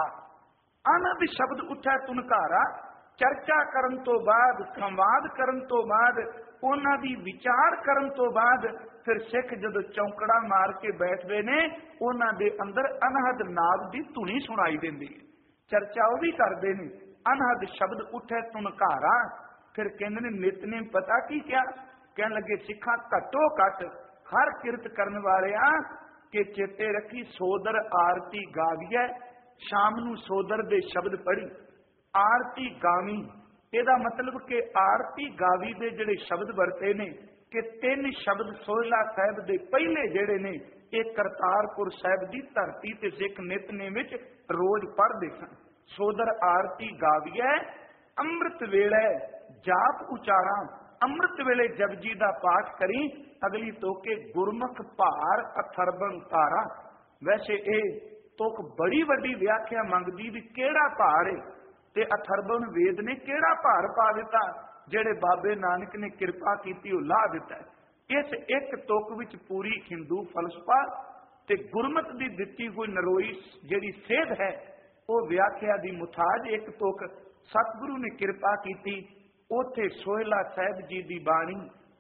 अनद शब्द उठे तुनकारा। चर्चा करन तो बाद संवाद करन तो बाद ਉਹਨਾਂ ਦੀ ਵਿਚਾਰ ਕਰਨ ਤੋਂ ਬਾਅਦ ਫਿਰ ਸਿੱਖ ਜਦੋਂ ਚੌਂਕੜਾ ਮਾਰ ਕੇ ਬੈਠਦੇ ਨੇ, ਉਹਨਾਂ ਦੇ ਅੰਦਰ ਅਨਹਦ ਨਾਦ ਦੀ ਧੁਨੀ ਸੁਣਾਈ ਦਿੰਦੀ ਹੈ। ਚਰਚਾ ਉਹ ਵੀ ਕਰਦੇ ਨੇ, ਅਨਹਦ ਸ਼ਬਦ ਉੱਠੇ ਤੁਨਕਾਰਾ। ਫਿਰ ਕਹਿੰਦੇ ਨੇ ਨਿਤਨੇਮ ਪਤਾ ਕੀ ਕਿਹਾ? ਕਹਿਣ ਲੱਗੇ ਸਿੱਖਾਂ ਘੱਟੋ ਘੱਟ ਹਰ ਕਿਰਤ ਕਰਨ ਵਾਲਿਆਂ ਕਿ ਚੇਤੇ ਰੱਖੀ ਸੋਦਰ ਆਰਤੀ ਗਾਵੀਐ, ਸ਼ਾਮ ਨੂੰ ਸੋਦਰ ਦੇ ਸ਼ਬਦ ਪੜ੍ਹੀ। ਆਰਤੀ ਗਾਵੀ, ਇਹਦਾ ਮਤਲਬ ਕਿ ਆਰਤੀ ਗਾਵੀ ਦੇ ਜਿਹੜੇ ਸ਼ਬਦ ਵਰਤੇ ਨੇ ਕਿ ਤਿੰਨ ਸ਼ਬਦ ਸੋਹਿਲਾ ਸਾਹਿਬ ਦੇ ਪਹਿਲੇ ਜਿਹੜੇ ਨੇ ਇਹ ਕਰਤਾਰਪੁਰ ਸਾਹਿਬ ਦੀ ਧਰਤੀ ਤੇ ਸਿੱਖ ਨਿਤਨੇਮ ਵਿੱਚ ਰੋਜ਼ ਪੜ੍ਹਦੇ ਸਨ। ਸੋਦਰ ਆਰਤੀ ਗਾਵੀਐ, ਅੰਮ੍ਰਿਤ ਵੇਲੇ ਜਾਪ ਉਚਾਰਾਂ, ਅੰਮ੍ਰਿਤ ਵੇਲੇ ਜਪਜੀ ਦਾ ਪਾਠ ਕਰੀ। ਅਗਲੀ ਤੋਕੇ ਗੁਰਮੁਖ ਭਾਰ ਅਥਰਬੰ ਤਾਰਾ। ਵੈਸੇ ਇਹ ਤੁਕ ਬੜੀ ਵੱਡੀ ਵਿਆਖਿਆ ਮੰਗਦੀ ਵੀ ਕਿਹੜਾ ਭਾਰ ਹੈ, ਤੇ ਅਥਰਬਨ ਵੇਦ ਨੇ ਕਿਹੜਾ ਭਾਰ ਪਾ ਦਿੱਤਾ ਜਿਹੜੇ ਬਾਬੇ ਨਾਨਕ ਨੇ ਕਿਰਪਾ ਕੀਤੀ ਉਹ ਲਾ ਦਿੱਤਾ। ਇਸ ਇੱਕ ਤੁਕ ਵਿੱਚ ਪੂਰੀ ਹਿੰਦੂ ਫਲਸਫਾ ਤੇ ਗੁਰਮਤ ਦੀ ਦਿੱਤੀ ਹੋਈ ਨਰੋਈ ਜਿਹੜੀ ਸੇਧ ਹੈ ਉਹ ਵਿਆਖਿਆ ਦੀ ਮੁਤਾਜ ਇੱਕ ਤੁਕ ਸਤਿਗੁਰੂ ਨੇ ਕਿਰਪਾ ਕੀਤੀ। ਉੱਥੇ ਸੋਹਿਲਾ ਸਾਹਿਬ ਜੀ ਦੀ ਬਾਣੀ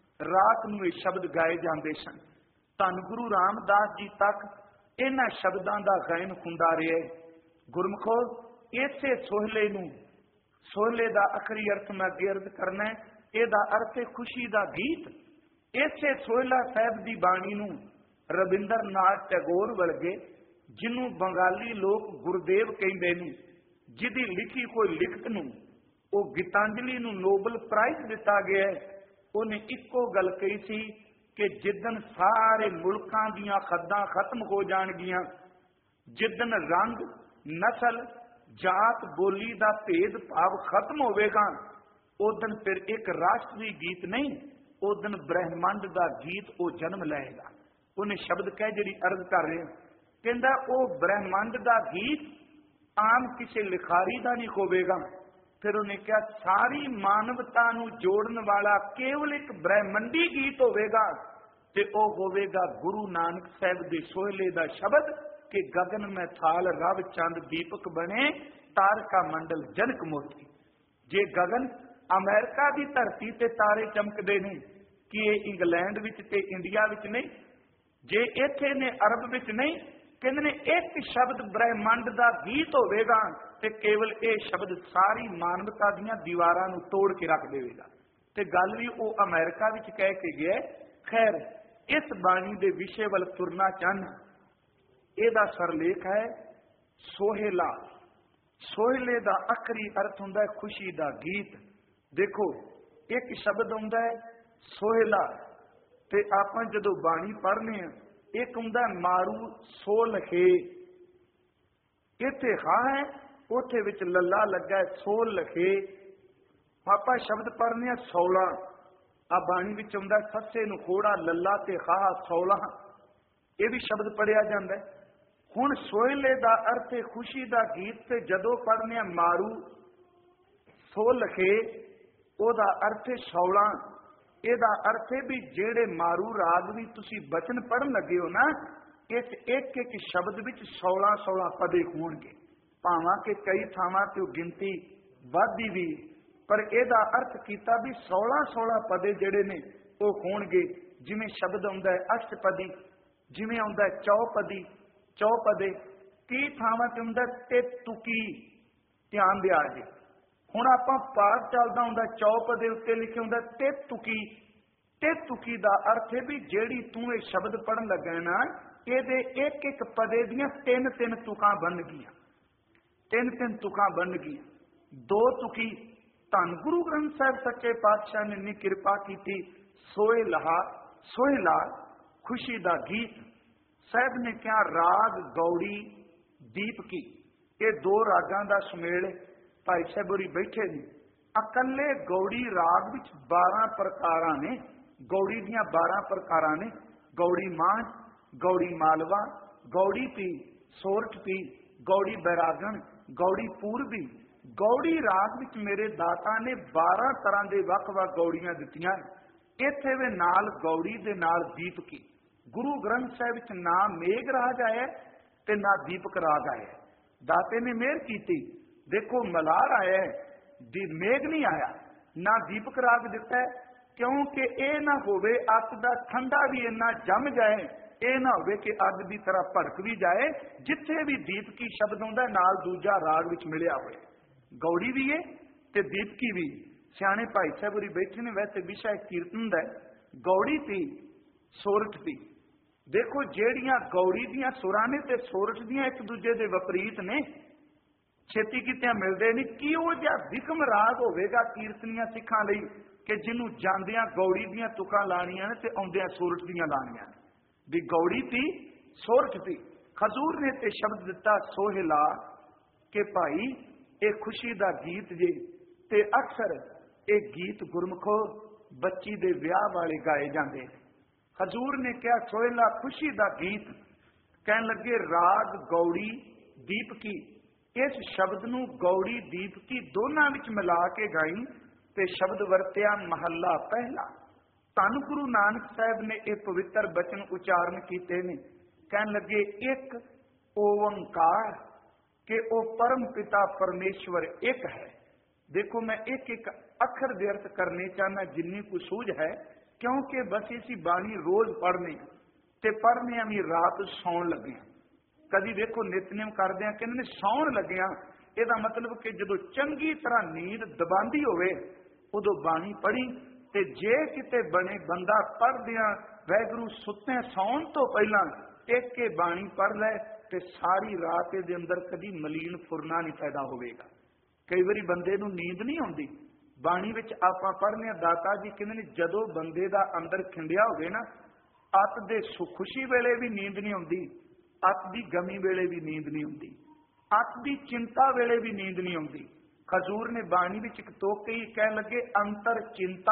ਰਾਤ ਨੂੰ ਇਹ ਸ਼ਬਦ ਗਾਏ ਜਾਂਦੇ ਸਨ। ਧੰਨ ਗੁਰੂ ਰਾਮਦਾਸ ਜੀ ਤੱਕ ਇਹਨਾਂ ਸ਼ਬਦਾਂ ਦਾ ਗਾਇਨ ਹੁੰਦਾ ਰਿਹਾ। ਗੁਰਮਖੋ ਇਸੇ ਸੋਹਲੇ ਨੂੰ, ਸੋਹਲੇ ਦਾ ਅਖਰੀ ਅਰਥ ਮੈਂ ਅੱਗੇ ਅਰਥ ਕਰਨਾ, ਇਹਦਾ ਅਰਥ ਹੈ ਖੁਸ਼ੀ ਦਾ ਗੀਤ। ਇਸੇ ਸੋਹਿਲਾ ਸਾਹਿਬ ਦੀ ਬਾਣੀ ਨੂੰ ਰਵਿੰਦਰ ਨਾਥ ਟੈਗੋਰ ਵਰਗੇ, ਜਿਹਨੂੰ ਬੰਗਾਲੀ ਲੋਕ ਗੁਰਦੇਵ ਕਹਿੰਦੇ ਨੇ, ਜਿਹਦੀ ਲਿਖੀ ਕੋਈ ਲਿਖਤ ਨੂੰ ਉਹ ਗੀਤਾਂਜਲੀ ਨੂੰ ਨੋਬਲ ਪ੍ਰਾਈਜ਼ ਦਿੱਤਾ ਗਿਆ, ਉਹਨੇ ਇੱਕੋ ਗੱਲ ਕਹੀ ਸੀ ਕਿ ਜਿੱਦਣ ਸਾਰੇ ਮੁਲਕਾਂ ਦੀਆਂ ਖੱਦਾਂ ਖਤਮ ਹੋ ਜਾਣਗੀਆਂ, ਜਿੱਦਣ ਰੰਗ, ਨਸਲ, ਜਾਤ, ਬੋਲੀ ਦਾ ਭੇਦ ਭਾਵ ਖਤਮ ਹੋਵੇਗਾ, ਉਦਣ ਫਿਰ ਇੱਕ ਰਾਸ਼ਟਰੀ ਗੀਤ ਨਹੀਂ, ਉਦਣ ਬ੍ਰਹਿਮੰਡ ਦਾ ਗੀਤ ਉਹ ਜਨਮ ਲਏਗਾ। ਉਹਨੇ ਸ਼ਬਦ ਕਹਿ ਜਿਹੜੀ ਅਰਜ਼ ਕਰ ਰਹੇ, ਕਹਿੰਦਾ ਉਹ ਬ੍ਰਹਿਮੰਡ ਦਾ ਗੀਤ ਆਮ ਕਿਸੇ ਲਿਖਾਰੀ ਦਾ ਨਹੀਂ ਹੋਵੇਗਾ। ਫਿਰ ਉਹਨੇ ਕਿਹਾ ਸਾਰੀ ਮਾਨਵਤਾ ਨੂੰ ਜੋੜਨ ਵਾਲਾ ਕੇਵਲ ਇੱਕ ਬ੍ਰਹਿਮੰਡੀ ਗੀਤ ਹੋਵੇਗਾ, ਤੇ ਉਹ ਹੋਵੇਗਾ ਗੁਰੂ ਨਾਨਕ ਸਾਹਿਬ ਦੇ ਸੋਹਲੇ ਦਾ ਸ਼ਬਦ ਕਿ ਗगन में थाल रव चंद दीपक बने तारका मंडल जनक मोती। जे गगन अमेरिका की धरती ते तारे चमकते ने कि ये इंग्लैंड विच ते इंडिया विच नहीं, जे इत्थे ने अरब विच नहीं, कहंदे ने एक शब्द ब्रह्मंड का गीत होवेगा ते केवल ये शब्द सारी मानवता दीयां दीवारां नूं तोड़ के रख देवेगा। ते गल भी वो अमेरिका विच कह के गया। खैर इस बाणी दे विषय वल तुरना चाहना, ਇਹਦਾ ਸਰਲੇਖ ਹੈ ਸੋਹਿਲਾ। ਸੋਹਿਲੇ ਦਾ ਆਖਰੀ ਅਰਥ ਹੁੰਦਾ ਹੈ ਖੁਸ਼ੀ ਦਾ ਗੀਤ। ਦੇਖੋ ਇੱਕ ਸ਼ਬਦ ਹੁੰਦਾ ਹੈ ਸੋਹਿਲਾ, ਤੇ ਆਪਾਂ ਜਦੋਂ ਬਾਣੀ ਪੜ੍ਹਨੇ ਆ ਇੱਕ ਹੁੰਦਾ ਮਾਰੂ ਸੋ ਲਖੇ, ਇੱਥੇ ਹਾਂ ਹੈ ਉੱਥੇ ਵਿੱਚ ਲੱਲਾ ਲੱਗਾ ਸੋ ਲਖੇ। ਆਪਾਂ ਸ਼ਬਦ ਪੜ੍ਹਨੇ ਆ ਸੌਲਾ, ਆ ਬਾਣੀ ਵਿੱਚ ਹੁੰਦਾ ਸੱਸੇ ਨੂੰ ਖੋੜਾ, ਲੱਲਾ ਤੇ ਹਾਂ ਸੌਲਾ, ਇਹ ਵੀ ਸ਼ਬਦ ਪੜਿਆ ਜਾਂਦਾ ਹੈ। ਹੁਣ ਸੋਹਿਲੇ ਦਾ ਅਰਥ ਹੈ ਖੁਸ਼ੀ ਦਾ ਗੀਤ, ਤੇ ਜਦੋਂ ਪੜ੍ਹਨੇ ਮਾਰੂ ਸੋ ਲਖੇ ਉਹਦਾ ਅਰਥ ਹੈ ਸੌਲਾ। ਇਹਦਾ ਅਰਥ ਹੈ ਵੀ ਜਿਹੜੇ ਮਾਰੂ ਰਾਗ ਵੀ ਤੁਸੀਂ ਬਚਨ ਪੜ੍ਹਨ ਲੱਗੇ ਹੋ ਨਾ, ਇਸ ਇੱਕ ਇੱਕ ਸ਼ਬਦ ਵਿੱਚ ਸੌਲਾ ਸੌਲਾ ਪਦੇ ਹੋਣਗੇ, ਭਾਵਾਂ ਕਿ ਕਈ ਥਾਵਾਂ ਤੇ ਉਹ ਗਿਣਤੀ ਵੱਧਦੀ ਵੀ, ਪਰ ਇਹਦਾ ਅਰਥ ਕੀਤਾ ਵੀ ਸੌਲਾ ਸੌਲਾ ਪਦੇ ਜਿਹੜੇ ਨੇ ਉਹ ਹੋਣਗੇ। ਜਿਵੇਂ ਸ਼ਬਦ ਆਉਂਦਾ ਹੈ ਅਸ਼ਟਪਦੀ, ਜਿਵੇਂ ਆਉਂਦਾ ਹੈ ਚੌਪਦੀ, ਚੌਪਦੇ, ਕਈ ਥਾਵਾਂ ਤੇ ਹੁੰਦਾ ਤੇ ਤੁਕੀ। ਧਿਆਨ ਦਿਆ ਜੀ, ਹੁਣ ਆਪਾਂ ਪਾਠ ਚੱਲਦਾ ਹੁੰਦਾ ਚੌਪਦੇ ਉੱਤੇ ਲਿਖਿਆ ਹੁੰਦਾ ਤੇ ਤੁਕੀ। ਤੇ ਤੁਕੀ ਦਾ ਅਰਥ ਹੈ ਵੀ ਜਿਹੜੀ ਤੂੰ ਇਹ ਸ਼ਬਦ ਪੜ੍ਹਨ ਲੱਗਾ ਨਾ, ਇਹਦੇ ਇੱਕ ਇੱਕ ਪਦੇ ਦੀਆਂ ਤਿੰਨ ਤਿੰਨ ਤੁਕਾਂ ਬਣ ਗਈਆਂ, ਤਿੰਨ ਤਿੰਨ ਤੁਕਾਂ ਬਣ ਗਈਆਂ। ਦੋ ਤੁਕੀ ਧੰਨ ਗੁਰੂ ਗ੍ਰੰਥ ਸਾਹਿਬ ਸੱਚੇ ਪਾਤਸ਼ਾਹ ਨੇ ਇੰਨੀ ਕਿਰਪਾ ਕੀਤੀ। ਸੋਹਿਲਾ, ਸੋਹਿਲਾ ਖੁਸ਼ੀ ਦਾ ਗੀਤ। ਸਾਹਿਬ ਨੇ ਕਿਹਾ ਰਾਗ ਗੌੜੀ ਦੀਪਕੀ, ਇਹ ਦੋ ਰਾਗਾਂ ਦਾ ਸੁਮੇਲ। ਭਾਈ ਸਾਹਿਬ ਹੋਰੀ ਬੈਠੇ ਨੇ, ਇਕੱਲੇ ਗੌੜੀ ਰਾਗ ਵਿੱਚ ਬਾਰਾਂ ਪ੍ਰਕਾਰਾਂ ਨੇ, ਗੌੜੀ ਦੀਆਂ ਬਾਰਾਂ ਪ੍ਰਕਾਰਾਂ ਨੇ। ਗੌੜੀ ਮਾਝ, ਗੌੜੀ ਮਾਲਵਾ, ਗੌੜੀ ਪੀ, ਸੋਰਠ ਪੀ, ਗੌੜੀ ਬੈਰਾਗਣ, ਗੌੜੀ ਪੂਰਬੀ। ਗੌੜੀ ਰਾਗ ਵਿੱਚ ਮੇਰੇ ਦਾਤਾ ਨੇ ਬਾਰਾਂ ਤਰ੍ਹਾਂ ਦੇ ਵੱਖ-ਵੱਖ ਗੌੜੀਆਂ ਦਿੱਤੀਆਂ। ਇੱਥੇ ਵੀ ਨਾਲ ਗੌੜੀ ਦੇ ਨਾਲ ਦੀਪਕੀ। ਗੁਰੂ ਗ੍ਰੰਥ ਸਾਹਿਬ ਵਿੱਚ ਨਾ ਮੇਘ ਰਾਗ ਆਇਆ ਤੇ ਨਾ ਦੀਪਕ ਰਾਗ ਆਇਆ। ਦਾਤੇ ਨੇ ਮਿਹਰ ਕੀਤੀ, ਦੇਖੋ ਮਲਾਰ ਆਇਆ, ਦੀ ਮੇਘ ਨਹੀਂ ਆਇਆ, ਨਾ ਦੀਪਕ ਰਾਗ ਦਿੱਤਾ क्योंकि ये ना होवे अग दा ठंडा भी इन्ना जम जाए, ये ना होवे कि अग की तरह भड़क भी जाए। जिथे भी दीपकी शब्द आउंदा नाल दूजा राग विच मिलिया होए, गौड़ी भी है ते दीपकी भी। सियाणे भाई साहब उरी बैठे ने, वैसे विषय कीर्तन दा गौड़ी ती सोरठ दी। देखो जेड़ियां गौड़ी दियां सुरां ने ते सोरठ दियां एक दूजे दे विपरीत ने, छेती कित्ते मिलदे नहीं। किहो जिहा विकम राग होवेगा कीर्तनियां सिखां लई कि जिन्हों जांदियां गौड़ी दियां तुकां लाणियां ने ते आउंदियां सोरठ दियां लाणियां ने। भी गौड़ी ती सोरठ ती। हजूर ने ते शब्द दिता सोहिला कि भाई ये खुशी दा गीत जे, ते अक्सर ये गीत गुरमुखो बच्ची दे विआह वाले गाए जांदे। हजूर ने कहा सोहिला खुशी दा गीत। कहन लगे राग गौड़ी दीपकी, इस शब्द नूं गौड़ी दीपकी दोनां विच मिला के गाई ते शब्द वरतिया महला पहला। धन गुरु नानक साहब ने यह पवित्र बचन उचारण किए ने। कहन लगे एक ओंकार के ओ परम पिता परमेश्वर एक है। देखो मैं एक एक अखर दे अर्थ करने चाहना जिन्नी को सूझ है, क्योंकि बस इसी बाणी रोज पढ़ने ते पढ़ने भी रात सौन लगे। कभी देखो नितनेम करदे कहंदे ने सौन लग्या, ਇਹਦਾ मतलब कि जो चंगी तरह नींद दबांदी होवे उदों बाणी पढ़ी। ते जे किते बने बंदा पढ़दियां वैगुरू सुत्ते सौन तो पहला एक के बाणी पढ़ लै ते सारी रात दे अंदर कदी मलीन फुरना नहीं पैदा होवेगा। कई बारी बंदे नूं नींद नहीं आउंदी, बाणी विच आपां पढ़ने दाता जी कहंदे ने जदों बंदे दा अंदर खिंडिया होवे ना, अत दे खुशी वेले भी नींद नहीं आउंदी, अत दी गमी वेले भी नींद नहीं आउंदी, अत दी चिंता वेले भी नींद नहीं आउंदी। हजूर ने बाणी विच एक तोके ही कह लगे अंतर चिंता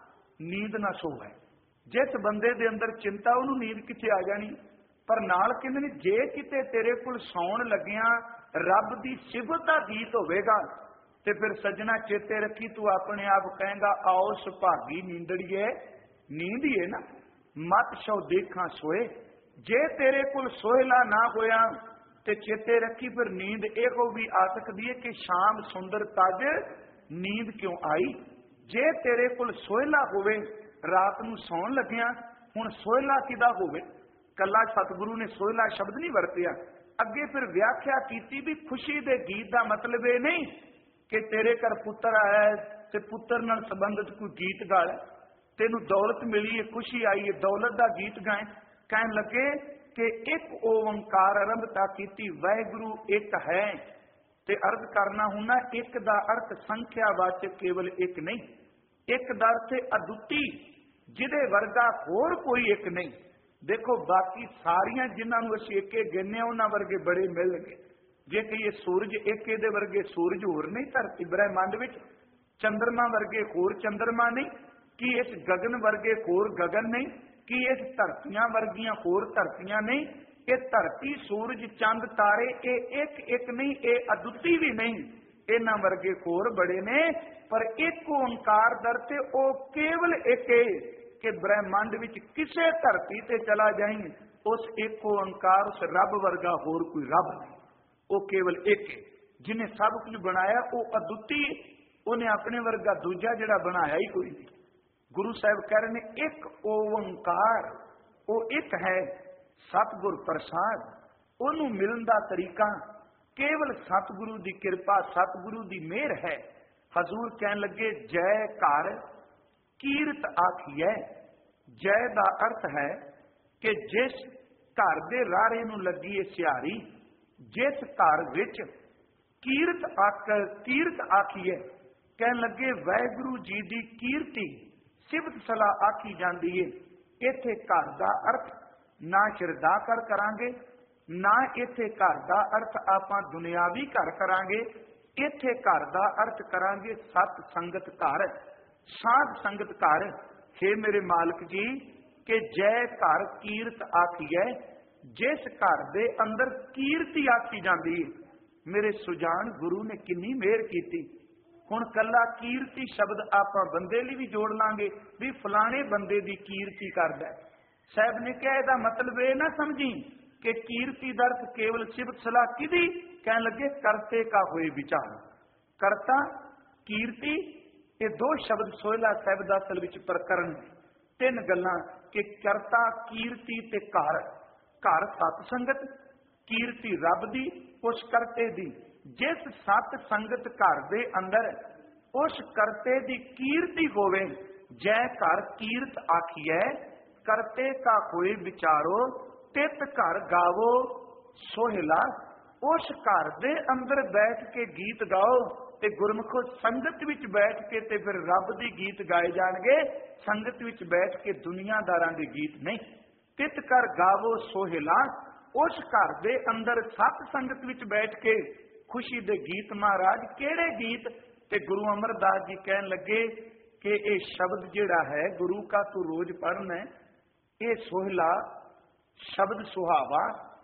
नींद ना सो है। जिस बंदे दे अंदर चिंता उन्होंने नींद किथे आ जानी। पर नाल कहंदे ने जे किते तेरे कोल सौण लगिया रब दी सिफत दा गीत होवेगा ते फिर सजना चेते रखी तू अपने आप कहेगा आओ सुभागी नींदड़िए नींदिए ना मत सौ देखा सोए। जे तेरे कोल सोहला ना होया ते चेते रखी फिर नींद एहो भी आ सकती है कि शाम सुंदर तज नींद क्यों आई। जे तेरे कोल सोहला होवे रात नूं सौण लग्या, हुण सोहला किदा होवे, कला सतगुरु ने सोहला शब्द नहीं वरतिया। अगे फिर व्याख्या की भी खुशी दे गीत का मतलब ये नहीं कि तेरे घर पुत्र आया है ते पुत्र नाल संबंधित कोई गीत गा लै, तेनू दौलत मिली है खुशी आई है दौलत का गीत गाए। कहन लगे कि एक ओंकार आरंभता की वाहिगुरु एक है ते अर्थ करना होना एक दा अर्थ संख्या वाचक केवल एक नहीं, एक दा अर्थ अदुੱਤੀ जिदे वर्गा होर कोई एक नहीं। देखो बाकी सारिया जिन्होंने असीं एके गिने उन्होंने वर्गे बड़े मिल गए। जे कहिए सूरज एके दे वर्गे सूरज होर नहीं, धरती ब्रह्मंड विच चंद्रमा वर्गे होर चंद्रमा नहीं, कि इस गगन वर्गे होर गगन नहीं, कि इस धरतियां वर्गियां होर धरतियां नहीं। ये धरती सूरज चंद तारे ये एक एक नहीं, ये अदुੱਤੀ भी नहीं, इन्हां वर्गे होर बड़े ने। पर एक ओंकार दरते ओ केवल एक कि ब्रह्मांड विच किसे धरती ते चला जाए उस एक ओंकार उस रब वर्गा होर कोई रब नहीं, वो केवल एक है जिन्हें सब कुछ बनाया। वो अदुੱਤੀ, उन्हें अपने वर्गा दूजा जिहड़ा बनाया ही कोई नहीं। गुरु साहब कह रहे ने एक ओंकार वो एक है सतगुर प्रसाद। उन्होंने मिलन का तरीका केवल सतगुरु की कृपा सतगुरु की मेहर है। हजूर कह लगे जय घर कीरत आखिए। जय का अर्थ है कि जिस घर के रारे नूं लगी है सियारी, जिस घर विच कीरत आख कीरत आखिए। कह लगे वाहिगुरु जी की कीर्ति सिफत सलाह आखी जाती है। इत्थे घर का अर्थ ना शिरदा कर करांगे, ना इत्थे घर का अर्थ आपां दुनियावी घर करांगे। इत्थे घर का अर्थ करांगे सत संगत घर, साध संगत घर। हे मेरे मालिक जी कि जय घर कीरत आखिए, जिस घर दे अंदर कीर्ति आखी जाती है। मेरे सुजान गुरु ने किन्नी मेहर की। हुण कला कीर्ति शब्द आपां बंदे लई भी जोड़ लांगे भी फलाने बंदे की कीर्ति करदा है। साहब ने कहा इसदा मतलब ये ना समझी कि कीर्ति दा अर्थ केवल सिफत सलाह किदी। कह लगे करते का होए विचार, करता कीर्ति ਇਹ ਦੋ ਸ਼ਬਦ ਸੋਹਿਲਾ ਸਾਹਿਬ ਦਾ ਅਸਲ ਵਿੱਚ ਪ੍ਰਕਰਨ ਨੇ। ਤਿੰਨ ਗੱਲਾਂ ਕਿ ਕਰਤਾ, ਕੀਰਤੀ ਤੇ ਘਰ। ਘਰ ਸਤ ਸੰਗਤ, ਕੀਰਤੀ ਰੱਬ ਦੀ, ਉਸ ਕਰਤੇ ਦੀ। ਜਿਸ ਸਤ ਸੰਗਤ ਘਰ ਦੇ ਅੰਦਰ ਉਸ ਕਰਤੇ ਦੀ ਕੀਰਤੀ ਹੋਵੇ, ਜੈ ਘਰ ਕੀਰਤ ਆਖੀਐ, ਕਰਤੇ ਕਾ ਕੋਈ ਵਿਚਾਰੋ, ਤਿਤ ਘਰ ਗਾਵੋ ਸੋਹਿਲਾ। ਉਸ ਘਰ ਦੇ ਅੰਦਰ ਬੈਠ ਕੇ ਗੀਤ ਗਾਓ ਤੇ ਗੁਰਮੁਖੋ ਸੰਗਤ ਵਿੱਚ ਬੈਠ ਕੇ ਤੇ ਫਿਰ ਰੱਬ ਦੇ ਗੀਤ ਗਾਏ ਜਾਣਗੇ, ਸੰਗਤ ਵਿੱਚ ਬੈਠ ਕੇ ਦੁਨੀਆਦਾਰਾਂ ਦੇ ਗੀਤ ਨਹੀਂ। ਤਿਤ ਘਰ ਗਾਵੋ ਸੋਹਿਲਾ। ਉਸ ਘਰ ਦੇ ਅੰਦਰ ਸਤ ਸੰਗਤ ਵਿੱਚ ਬੈਠ ਕੇ ਖੁਸ਼ੀ ਦੇ ਗੀਤ। ਮਹਾਰਾਜ ਕਿਹੜੇ ਗੀਤ? ਤੇ ਗੁਰੂ ਅਮਰਦਾਸ ਜੀ ਕਹਿਣ ਲੱਗੇ ਕਿ ਇਹ ਸ਼ਬਦ ਜਿਹੜਾ ਹੈ ਗੁਰੂ ਕਾ ਤੂੰ ਰੋਜ਼ ਪੜ੍ਹਨਾ, ਇਹ ਸੋਹਿਲਾ ਸ਼ਬਦ ਸੁਹਾਵਾ,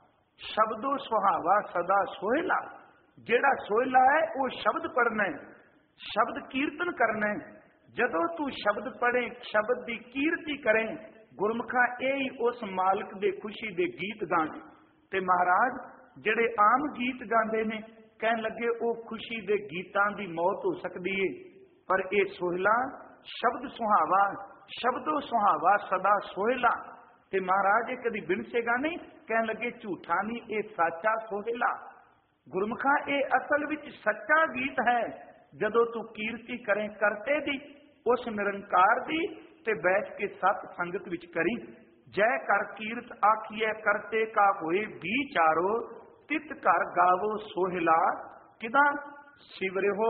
ਸ਼ਬਦੋ ਸੁਹਾਵਾ ਸਦਾ ਸੋਹਿਲਾ। ਜਿਹੜਾ ਸੋਹਿਲਾ ਹੈ ਉਹ ਸ਼ਬਦ ਪੜ੍ਹਨਾ, ਸ਼ਬਦ ਕੀਰਤਨ ਕਰਨਾ। ਜਦੋਂ ਤੂੰ ਸ਼ਬਦ ਪੜ੍ਹੇ, ਸ਼ਬਦ ਦੀ ਕੀਰਤੀ ਕਰੇ, ਗੁਰਮੁਖਾ ਇਹ ਹੀ ਉਸ ਮਾਲਕ ਦੇ ਖੁਸ਼ੀ ਦੇ ਗੀਤ ਗਾਣ। ਤੇ ਮਹਾਰਾਜ ਜਿਹੜੇ ਆਮ ਗੀਤ ਗਾਉਂਦੇ ਨੇ, ਕਹਿਣ ਲੱਗੇ ਉਹ ਖੁਸ਼ੀ ਦੇ ਗੀਤਾਂ ਦੀ ਮੌਤ ਹੋ ਸਕਦੀ ਏ, ਪਰ ਇਹ ਸੋਹਿਲਾ ਸ਼ਬਦ ਸੁਹਾਵਾ, ਸ਼ਬਦੋ ਸੁਹਾਵਾ ਸਦਾ ਸੋਹਿਲਾ। ਤੇ ਮਹਾਰਾਜ ਇਹ ਕਦੀ ਬਿਨਸੇਗਾ ਨਹੀਂ। ਕਹਿਣ ਲੱਗੇ ਝੂਠਾ ਨਹੀਂ, ਇਹ ਸੱਚਾ ਸੋਹਿਲਾ। ਗੁਰਮੁਖਾ ਇਹ ਅਸਲ ਵਿੱਚ ਸੱਚਾ ਗੀਤ ਹੈ। ਜਦੋਂ ਤੂੰ ਕੀਰਤੀ ਕਰੇ ਕਰਤੇ ਦੀ, ਉਸ ਨਿਰੰਕਾਰ ਦੀ, ਤੇ ਬੈਠ ਕੇ ਸਤ ਸੰਗਤ ਵਿੱਚ ਕਰੀ। ਜੈ ਕਰ ਕੀਰਤ ਆਖੀਐ, ਕਰਤੇ ਕਾ ਹੋਏ ਵਿਚਾਰੋ, ਤਿਤ ਘਰ ਗਾਵੋ ਸੋਹਿਲਾ। ਕਿਦਾਂ? ਸਿਵਰਿਓ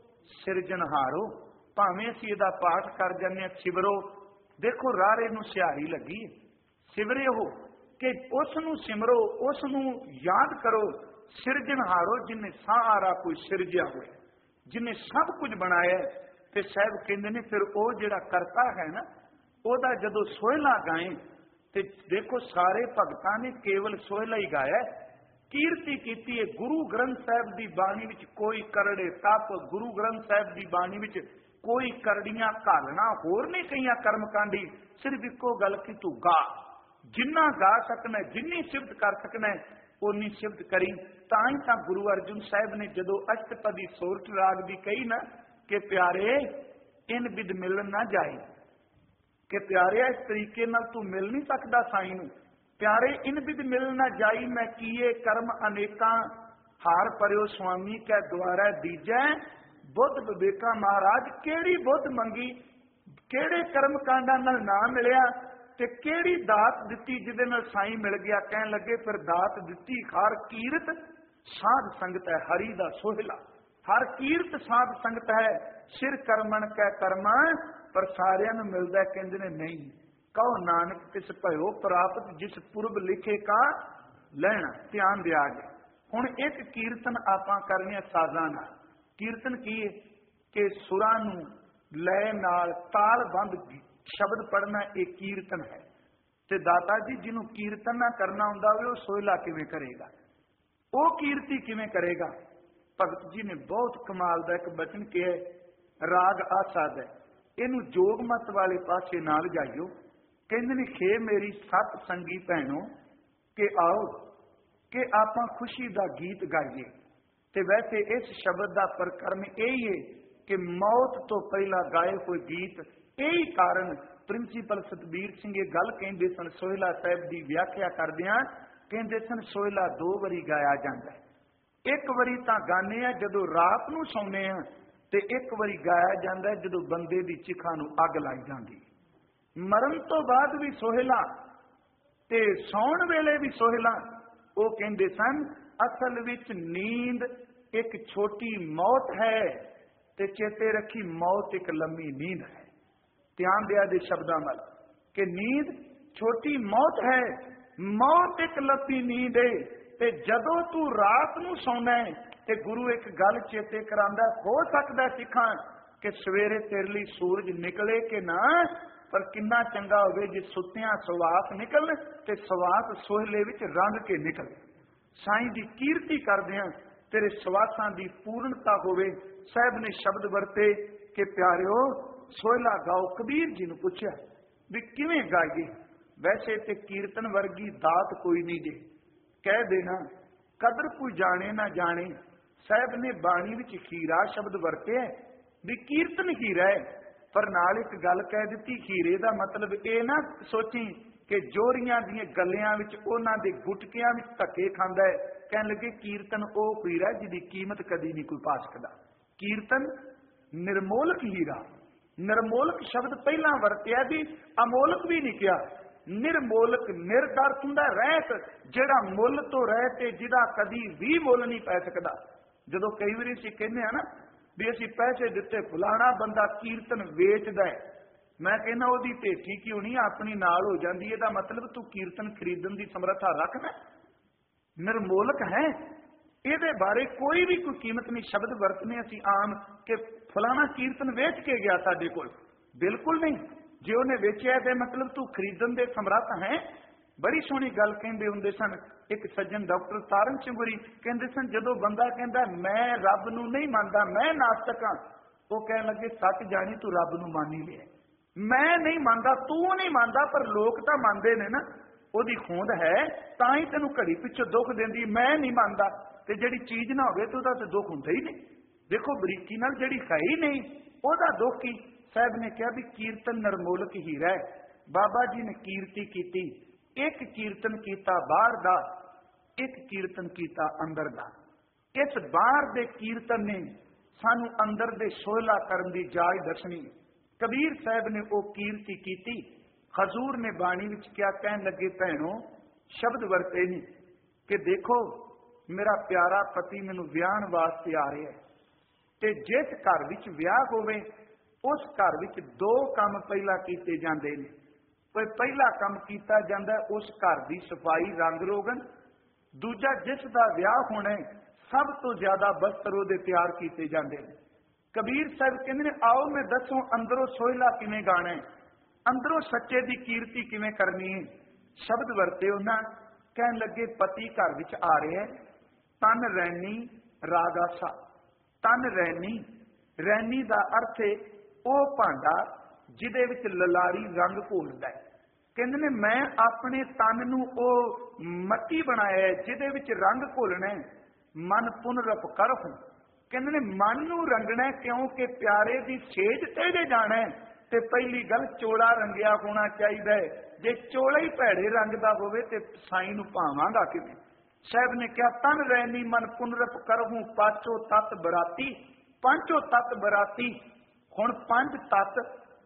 ਸਿਰਜਣਹਾਰੋ। ਭਾਵੇਂ ਅਸੀਂ ਇਹਦਾ ਪਾਠ ਕਰ ਜਾਂਦੇ ਹਾਂ ਸਿਵਰੋ, ਦੇਖੋ ਰਾਰੇ ਨੂੰ ਸਿਹਾਰੀ ਲੱਗੀ। ਸਿਵਰਿਓ ਕਿ ਉਸ ਨੂੰ ਸਿਮਰੋ, ਉਸ ਨੂੰ ਯਾਦ ਕਰੋ। ਸਿਰਜਣਹਾਰੋ, ਜਿਨੇ ਸਾਰਾ ਕੋਈ ਸਿਰਜਿਆ ਹੋਇਆ, ਜਿਨੇ ਸਭ ਕੁਝ ਬਣਾਇਆ। ਤੇ ਸਾਹਿਬ ਕਹਿੰਦੇ ਨੇ ਫਿਰ ਉਹ ਜਿਹੜਾ ਕਰਤਾ ਹੈ ਨਾ, ਉਹਦਾ ਜਦੋਂ ਸੋਹਿਲਾ ਗਾਏ ਤੇ ਦੇਖੋ ਸਾਰੇ ਭਗਤਾਂ ਨੇ ਕੇਵਲ ਸੋਹਿਲਾ ਹੀ ਗਾਇਆ, ਕੀਰਤੀ ਕੀਤੀ ਹੈ। ਗੁਰੂ ਗ੍ਰੰਥ ਸਾਹਿਬ ਦੀ ਬਾਣੀ ਵਿੱਚ ਕੋਈ ਕਰੜੇ ਤਪ, ਗੁਰੂ ਗ੍ਰੰਥ ਸਾਹਿਬ ਦੀ ਬਾਣੀ ਵਿੱਚ ਕੋਈ ਕਰੜੀਆਂ ਘਾਲਣਾ ਹੋਰ ਨਹੀਂ ਕਹੀਆਂ ਕਰਮਕਾਂਡੀ। ਸਿਰਫ ਇੱਕੋ ਗੱਲ ਕਿ ਤੂੰ ਗਾ, ਜਿੰਨਾ ਗਾ ਸਕਣਾ, ਜਿੰਨੀ ਸਿਫਤ ਕਰ ਸਕਣਾ ਉਨੀ ਸਿਫਤ ਕਰੀ। ਤਾਂ ਹੀ ਤਾਂ ਗੁਰੂ ਅਰਜਨ ਸਾਹਿਬ ਨੇ ਜਦੋਂ ਅਸ਼ਟਪਦੀ ਸੋਰਠ ਰਾਗ ਦੀ ਕਹੀ ਨਾ ਕਿ ਪਿਆਰੇ ਇਨ ਬਿਦ ਮਿਲਣ ਨਾ ਜਾਏ, ਕਿ ਪਿਆਰਿਆ ਇਸ ਤਰੀਕੇ ਨਾਲ ਤੂੰ ਮਿਲ ਨਹੀਂ ਸਕਦਾ ਸਾਈਂ ਨੂੰ। ਪਿਆਰੇ ਇਨ ਬਿਦ ਮਿਲ ਨਾ ਜਾਈ, ਮੈਂ ਕੀਏ ਕਰਮ ਅਨੇਕਾਂ, ਹਾਰ ਪਰਿਓ ਸੁਆਮੀ ਕੈ ਦੁਆਰਾ ਦੀਜੈ, ਬੁੱਧ ਵਿਵੇਕਾ। ਮਹਾਰਾਜ ਕਿਹੜੀ ਬੁੱਧ ਮੰਗੀ, ਕਿਹੜੇ ਕਰਮ ਕਾਂਡਾਂ ਨਾਲ ਨਾ ਮਿਲਿਆ, ਤੇ ਕਿਹੜੀ ਦਾਤ ਦਿੱਤੀ ਜਿਹਦੇ ਨਾਲ ਸਾਈਂ ਮਿਲ ਗਿਆ। ਕਹਿਣ ਲੱਗੇ ਫਿਰ ਦਾਤ ਦਿੱਤੀ ਹਰ ਕੀਰਤ ਸਾਧ ਸੰਗਤ ਹੈ, ਹਰੀ ਦਾ ਸੋਹਿਲਾ। ਹਰ ਕੀਰਤ ਸਾਧ ਸੰਗਤ ਹੈ, ਸਿਰ ਕਰਮਣ ਕੈ ਕਰਮਾ, ਪਰ ਸਾਰਿਆਂ ਨੂੰ ਮਿਲਦਾ। ਕਹਿੰਦੇ ਨੇ ਨਹੀਂ, ਕਹੋ ਨਾਨਕ ਤਿਸ ਭਇਓ ਪ੍ਰਾਪਤ, ਜਿਸ ਪੁਰਬ ਲਿਖੇ ਕਾ ਲੈਣਾ। ਧਿਆਨ ਦਿਆ ਗਿਆ। ਹੁਣ ਇੱਕ ਕੀਰਤਨ ਆਪਾਂ ਕਰਨੇ ਸਾਜ਼ਾਂ ਨਾਲ। ਕੀਰਤਨ ਕੀ ਹੈ ਕਿ ਸੁਰਾਂ ਨੂੰ ਲੈ ਨਾਲ ਤਾਲ ਬੰਦ ਸ਼ਬਦ ਪੜ੍ਹਨਾ, ਇਹ ਕੀਰਤਨ ਹੈ। ਤੇ ਦਾਤਾ ਜੀ ਜਿਹਨੂੰ ਕੀਰਤਨ ਨਾ ਕਰਨਾ ਹੁੰਦਾ ਹੋਵੇ ਉਹ ਸੋਹਿਲਾ ਕਿਵੇਂ ਕਰੇਗਾ, ਉਹ ਕੀਰਤੀ ਕਿਵੇਂ ਕਰੇਗਾ? ਭਗਤ ਜੀ ਨੇ ਬਹੁਤ ਕਮਾਲ ਦਾ ਇੱਕ ਬਚਨ ਕਿਹਾ, ਰਾਗ ਆਸਾਦ ਹੈ, ਇਹਨੂੰ ਜੋਗ ਮਤ ਵਾਲੇ ਪਾਸੇ ਨਾਲ ਜਾਈਓ। ਕਹਿੰਦੇ ਨੇ ਖੇ ਮੇਰੀ ਸਤ ਸੰਗੀ ਭੈਣੋ, ਕਿ ਆਓ ਕਿ ਆਪਾਂ ਖੁਸ਼ੀ ਦਾ ਗੀਤ ਗਾਈਏ। ਤੇ ਵੈਸੇ ਇਸ ਸ਼ਬਦ ਦਾ ਪ੍ਰਕਰਮ ਇਹ ਹੈ ਕਿ ਮੌਤ ਤੋਂ ਪਹਿਲਾਂ ਗਾਏ ਹੋਏ ਗੀਤ। ਇਹੀ ਕਾਰਨ ਪ੍ਰਿੰਸੀਪਲ ਸਤਬੀਰ ਸਿੰਘ ਇਹ ਗੱਲ ਕਹਿੰਦੇ ਸਨ, ਸੋਹਿਲਾ ਸਾਹਿਬ ਦੀ ਵਿਆਖਿਆ ਕਰਦਿਆਂ ਕਹਿੰਦੇ ਸਨ ਸੋਹਿਲਾ ਦੋ ਵਾਰੀ ਗਾਇਆ ਜਾਂਦਾ ਹੈ। ਇੱਕ ਵਾਰੀ ਤਾਂ ਗਾਣੇ ਆ ਜਦੋਂ ਰਾਤ ਨੂੰ ਸੌਂਦੇ ਆ, ਤੇ ਇੱਕ ਵਾਰੀ ਗਾਇਆ ਜਾਂਦਾ ਜਦੋਂ ਬੰਦੇ ਦੀ ਚਿਖਾ ਨੂੰ ਅੱਗ ਲਾਈ ਜਾਂਦੀ। ਮਰਨ ਤੋਂ ਬਾਅਦ ਵੀ ਸੋਹਿਲਾ ਤੇ ਸੌਣ ਵੇਲੇ ਵੀ ਸੋਹਿਲਾ। ਉਹ ਕਹਿੰਦੇ ਸਨ ਅਸਲ ਵਿੱਚ ਨੀਂਦ ਇੱਕ ਛੋਟੀ ਮੌਤ ਹੈ, ਤੇ ਚੇਤੇ ਰੱਖੀ ਮੌਤ ਇੱਕ ਲੰਮੀ ਨੀਂਦ ਹੈ। ਧਿਆਨ ਦਿਆ ਦੇ ਸ਼ਬਦਾਂ ਵੱਲ ਕਿ ਨੀਂਦ ਛੋਟੀ ਮੌਤ ਹੈ, ਮੌਤ ਇੱਕ ਲੰਮੀ ਨੀਂਦ ਹੈ। ਤੇ ਜਦੋਂ ਤੂੰ ਰਾਤ ਨੂੰ ਸੌਣਾ ਹੈ ਤੇ ਗੁਰੂ ਇੱਕ ਗੱਲ ਚੇਤੇ ਕਰਾਂਦਾ, ਹੋ ਸਕਦਾ ਸਿੱਖਾਂ ਕਿ ਸਵੇਰੇ ਤੇਰੇ ਲਈ ਸੂਰਜ ਨਿਕਲੇ ਕਿ ਨਾ, ਪਰ ਕਿੰਨਾ ਚੰਗਾ ਹੋਵੇ ਜੇ ਸੁੱਤਿਆਂ ਸਵਾਸ ਨਿਕਲਣ ਤੇ ਸਵਾਸ ਸੋਹਿਲੇ ਵਿੱਚ ਰੰਗ ਕੇ ਨਿਕਲੇ। ਸਾਈਂ ਦੀ ਕੀਰਤੀ ਕਰਦਿਆਂ ਤੇਰੇ ਸਵਾਸਾਂ ਦੀ ਪੂਰਨਤਾ ਹੋਵੇ। ਸਾਹਿਬ ਨੇ ਸ਼ਬਦ ਵਰਤੇ ਕਿ ਪਿਆਰਿਓ ਸੋਹਿਲਾ ਗਾਓ। ਕਬੀਰ ਜੀ ਨੂੰ ਪੁੱਛਿਆ ਵੀ ਕਿਵੇਂ ਗਾਈਏ? ਵੈਸੇ ਤੇ ਕੀਰਤਨ ਵਰਗੀ ਦਾਤ ਕੋਈ ਨਹੀਂ ਜੇ, ਕਹਿ ਦੇਣਾ ਕਦਰ ਕੋਈ ਜਾਣੇ ਨਾ ਜਾਣੇ। ਸਾਹਿਬ ਨੇ ਬਾਣੀ ਵਿੱਚ ਖੀਰਾ ਸ਼ਬਦ ਵਰਤਿਆ ਵੀ ਕੀਰਤਨ ਹੀਰਾ ਹੈ। ਪਰ ਨਾਲ ਇੱਕ ਗੱਲ ਕਹਿ ਦਿੱਤੀ, ਹੀਰੇ ਦਾ ਮਤਲਬ ਇਹ ਨਾ ਸੋਚੀ ਕਿ ਜੋਰੀਆਂ ਦੀਆਂ ਗੱਲਿਆਂ ਵਿੱਚ ਉਹਨਾਂ ਦੇ ਗੁਟਕਿਆਂ ਵਿੱਚ ਧੱਕੇ ਖਾਂਦਾ ਹੈ। ਕਹਿਣ ਲੱਗੇ ਕੀਰਤਨ ਉਹ ਹੀਰਾ ਜਿਹਦੀ ਕੀਮਤ ਕਦੀ ਨਹੀਂ ਕੋਈ ਪਾ ਸਕਦਾ। ਕੀਰਤਨ ਨਿਰਮੋਲਕ ਹੀਰਾ। ਨਿਰਮੋਲਕ ਸ਼ਬਦ ਪਹਿਲਾਂ ਵਰਤਿਆ ਵੀ, ਅਮੋਲਕ ਵੀ ਨਹੀਂ ਕਿਹਾ। ਨਿਰਮੋਲਕ, ਨਿਰਦਰ ਹੁੰਦਾ ਰਹਿਤ, ਜਿਹੜਾ ਮੁੱਲ ਤੋਂ ਰਹਿਤ ਤੇ ਜਿਹਦਾ ਕਦੀ ਵੀ ਮੁੱਲ ਨਹੀਂ ਪੈ ਸਕਦਾ। ਜਦੋਂ ਕਈ ਵਾਰੀ ਅਸੀਂ ਕਹਿੰਦੇ ਆ ਨਾ ਵੀ ਅਸੀਂ ਪੈਸੇ ਦਿੱਤੇ, ਫਲਾਣਾ ਬੰਦਾ ਕੀਰਤਨ ਵੇਚਦਾ ਹੈ, ਮੈਂ ਕਹਿੰਦਾ ਉਹਦੀ ਢੇਠੀ ਕਿਉਂ ਨਹੀਂ ਆਪਣੀ ਨਾਲ ਹੋ ਜਾਂਦੀ। ਇਹਦਾ ਮਤਲਬ ਤੂੰ ਕੀਰਤਨ ਖਰੀਦਣ ਦੀ ਸਮਰੱਥਾ ਰੱਖਣਾ। ਨਿਰਮੋਲਕ ਹੈ, ਇਹਦੇ ਬਾਰੇ ਕੋਈ ਵੀ ਕੋਈ ਕੀਮਤ ਨਹੀਂ। ਸ਼ਬਦ ਵਰਤਨੇ ਅਸੀਂ ਆਮ ਕਿ ਫਲਾਣਾ ਕੀਰਤਨ ਵੇਚ ਕੇ ਗਿਆ ਸਾਡੇ ਕੋਲ, ਬਿਲਕੁਲ ਨਹੀਂ। ਜੇ ਉਹਨੇ ਵੇਚਿਆ ਤੇ ਮਤਲਬ ਤੂੰ ਖਰੀਦਣ ਦੇ ਸਮਰੱਥ ਹੈ। ਬੜੀ ਸੋਹਣੀ ਗੱਲ ਕਹਿੰਦੇ ਹੁੰਦੇ ਸਨ ਇੱਕ ਸੱਜਣ ਡਾਕਟਰ ਤਾਰਨ ਚੰਗੁਰੀ, ਕਹਿੰਦੇ ਸਨ ਜਦੋਂ ਬੰਦਾ ਕਹਿੰਦਾ ਮੈਂ ਰੱਬ ਨੂੰ ਨਹੀਂ ਮੰਨਦਾ, ਮੈਂ ਨਾਸਤਕ ਹਾਂ, ਉਹ ਕਹਿਣ ਲੱਗੇ ਸੱਚ ਜਾਣੀ ਤੂੰ ਰੱਬ ਨੂੰ ਮੰਨ ਹੀ ਲਿਆ। ਮੈਂ ਨਹੀਂ ਮੰਨਦਾ, ਤੂੰ ਨਹੀਂ ਮੰਨਦਾ, ਪਰ ਲੋਕ ਤਾਂ ਮੰਨਦੇ ਨੇ ਨਾ। ਉਹਦੀ ਖੋਂਦ ਹੈ ਤਾਂ ਹੀ ਤੈਨੂੰ ਘੜੀ ਪਿੱਛੇ ਦੁੱਖ ਦਿੰਦੀ। ਮੈਂ ਨਹੀਂ ਮੰਨਦਾ, ਤੇ ਜਿਹੜੀ ਚੀਜ਼ ਨਾ ਹੋਵੇ ਤੇ ਉਹਦਾ ਤੇ ਦੁੱਖ ਹੁੰਦਾ ਹੀ ਨਹੀਂ। ਦੇਖੋ ਬਰੀਕੀ ਨਾਲ, ਜਿਹੜੀ ਹੈ ਹੀ ਨਹੀਂ ਉਹਦਾ ਦੁੱਖ ਕੀ। ਸਾਹਿਬ ਨੇ ਕਿਹਾ ਵੀ ਕੀਰਤਨ ਨਿਰਮੋਲਕ ਹੀਰਾ ਹੈ। ਬਾਬਾ ਜੀ ਨੇ ਕੀਰਤੀ ਕੀਤੀ, ਇੱਕ ਕੀਰਤਨ ਕੀਤਾ ਬਾਹਰ ਦਾ, ਇੱਕ ਕੀਰਤਨ ਕੀਤਾ ਅੰਦਰ ਦਾ। ਇਸ ਬਾਹਰ ਦੇ ਕੀਰਤਨ ਨੇ ਸਾਨੂੰ ਅੰਦਰ ਦੇ ਸੋਹਲਾ ਕਰਨ ਦੀ ਜਾਚ ਦੱਸਣੀ। ਕਬੀਰ ਸਾਹਿਬ ਨੇ ਉਹ ਕੀਰਤੀ ਕੀਤੀ। ਹਜ਼ੂਰ ਨੇ ਬਾਣੀ ਵਿੱਚ ਕਿਆ ਕਹਿਣ ਲੱਗੇ, ਭੈਣੋ ਸ਼ਬਦ ਵਰਤੇ ਨਹੀਂ ਕਿ ਦੇਖੋ ਮੇਰਾ ਪਿਆਰਾ ਪਤੀ ਮੈਨੂੰ ਵਿਆਹਣ ਵਾਸਤੇ ਆ ਰਿਹਾ ਹੈ, ਤੇ ਜਿਸ ਘਰ ਵਿੱਚ ਵਿਆਹ ਹੋਵੇ ਉਸ ਘਰ ਵਿੱਚ ਦੋ ਕੰਮ ਪਹਿਲਾਂ ਕੀਤੇ ਜਾਂਦੇ ਨੇ। ਕੋਈ ਪਹਿਲਾ ਕੰਮ ਕੀਤਾ ਜਾਂਦਾ ਉਸ ਘਰ ਦੀ ਸਫਾਈ, ਰੰਗ ਰੋਗਨ। ਦੂਜਾ, ਜਿਸ ਦਾ ਵਿਆਹ ਹੋਣਾ ਸਭ ਤੋਂ ਜ਼ਿਆਦਾ ਬਸਤਰ ਉਹਦੇ ਤਿਆਰ ਕੀਤੇ ਜਾਂਦੇ ਨੇ। ਕਬੀਰ ਸਾਹਿਬ ਕਹਿੰਦੇ ਨੇ ਆਓ ਮੈਂ ਦੱਸੋ ਅੰਦਰੋਂ ਸੋਹਿਲਾ ਕਿਵੇਂ ਗਾਣਾ ਹੈ, ਅੰਦਰੋਂ ਸੱਚੇ ਦੀ ਕੀਰਤੀ ਕਿਵੇਂ ਕਰਨੀ ਹੈ। ਸ਼ਬਦ ਵਰਤੇ ਉਹਨਾਂ, ਕਹਿਣ ਲੱਗੇ ਪਤੀ ਘਰ ਵਿੱਚ ਆ ਰਿਹਾ, ਤਨ ਰੈਣੀ ਰਾਗਾਸਾ। ਤਨ ਰੈਣੀ, ਰੈਣੀ ਦਾ ਅਰਥ ਹੈ ਉਹ ਭਾਂਡਾ ਜਿਹਦੇ ਵਿੱਚ ਲਲਾਰੀ ਰੰਗ ਘੋਲਦਾ ਹੈ। ਕਹਿੰਦੇ ਨੇ ਮੈਂ ਆਪਣੇ ਤਨ ਨੂੰ ਉਹ ਮੱਟੀ ਬਣਾਇਆ ਜਿਹਦੇ ਵਿੱਚ ਰੰਗ ਘੋਲਣਾ। ਮਨ ਪੁਨਰਪ ਕਰਹੁ, ਕਹਿੰਦੇ ਨੇ ਮਨ ਨੂੰ ਰੰਗਣਾ, ਕਿਉਂਕਿ ਪਿਆਰੇ ਦੀ ਸੇਜ ਤੇ ਜੇ ਜਾਣਾ ਤੇ ਪਹਿਲੀ ਗੱਲ ਚੋਲਾ ਰੰਗਿਆ ਹੋਣਾ ਚਾਹੀਦਾ ਹੈ। ਜੇ ਚੋਲਾ ਹੀ ਭੈੜੇ ਰੰਗ ਦਾ ਹੋਵੇ ਤੇ ਸਾਈਂ ਨੂੰ ਭਾਵਾਂਗਾ ਕਿਵੇਂ। ਸਾਹਿਬ ਨੇ ਕਿਹਾ ਤਨ ਰੈਣੀ ਮਨ ਪੁਨਰਪ ਕਰਹੁ, ਪਾਚੋ ਤਤ ਬਰਾਤੀ। ਪੰਜੋ ਤਤ ਬਰਾਤੀ। ਹੁਣ ਪੰਜ ਤਤ,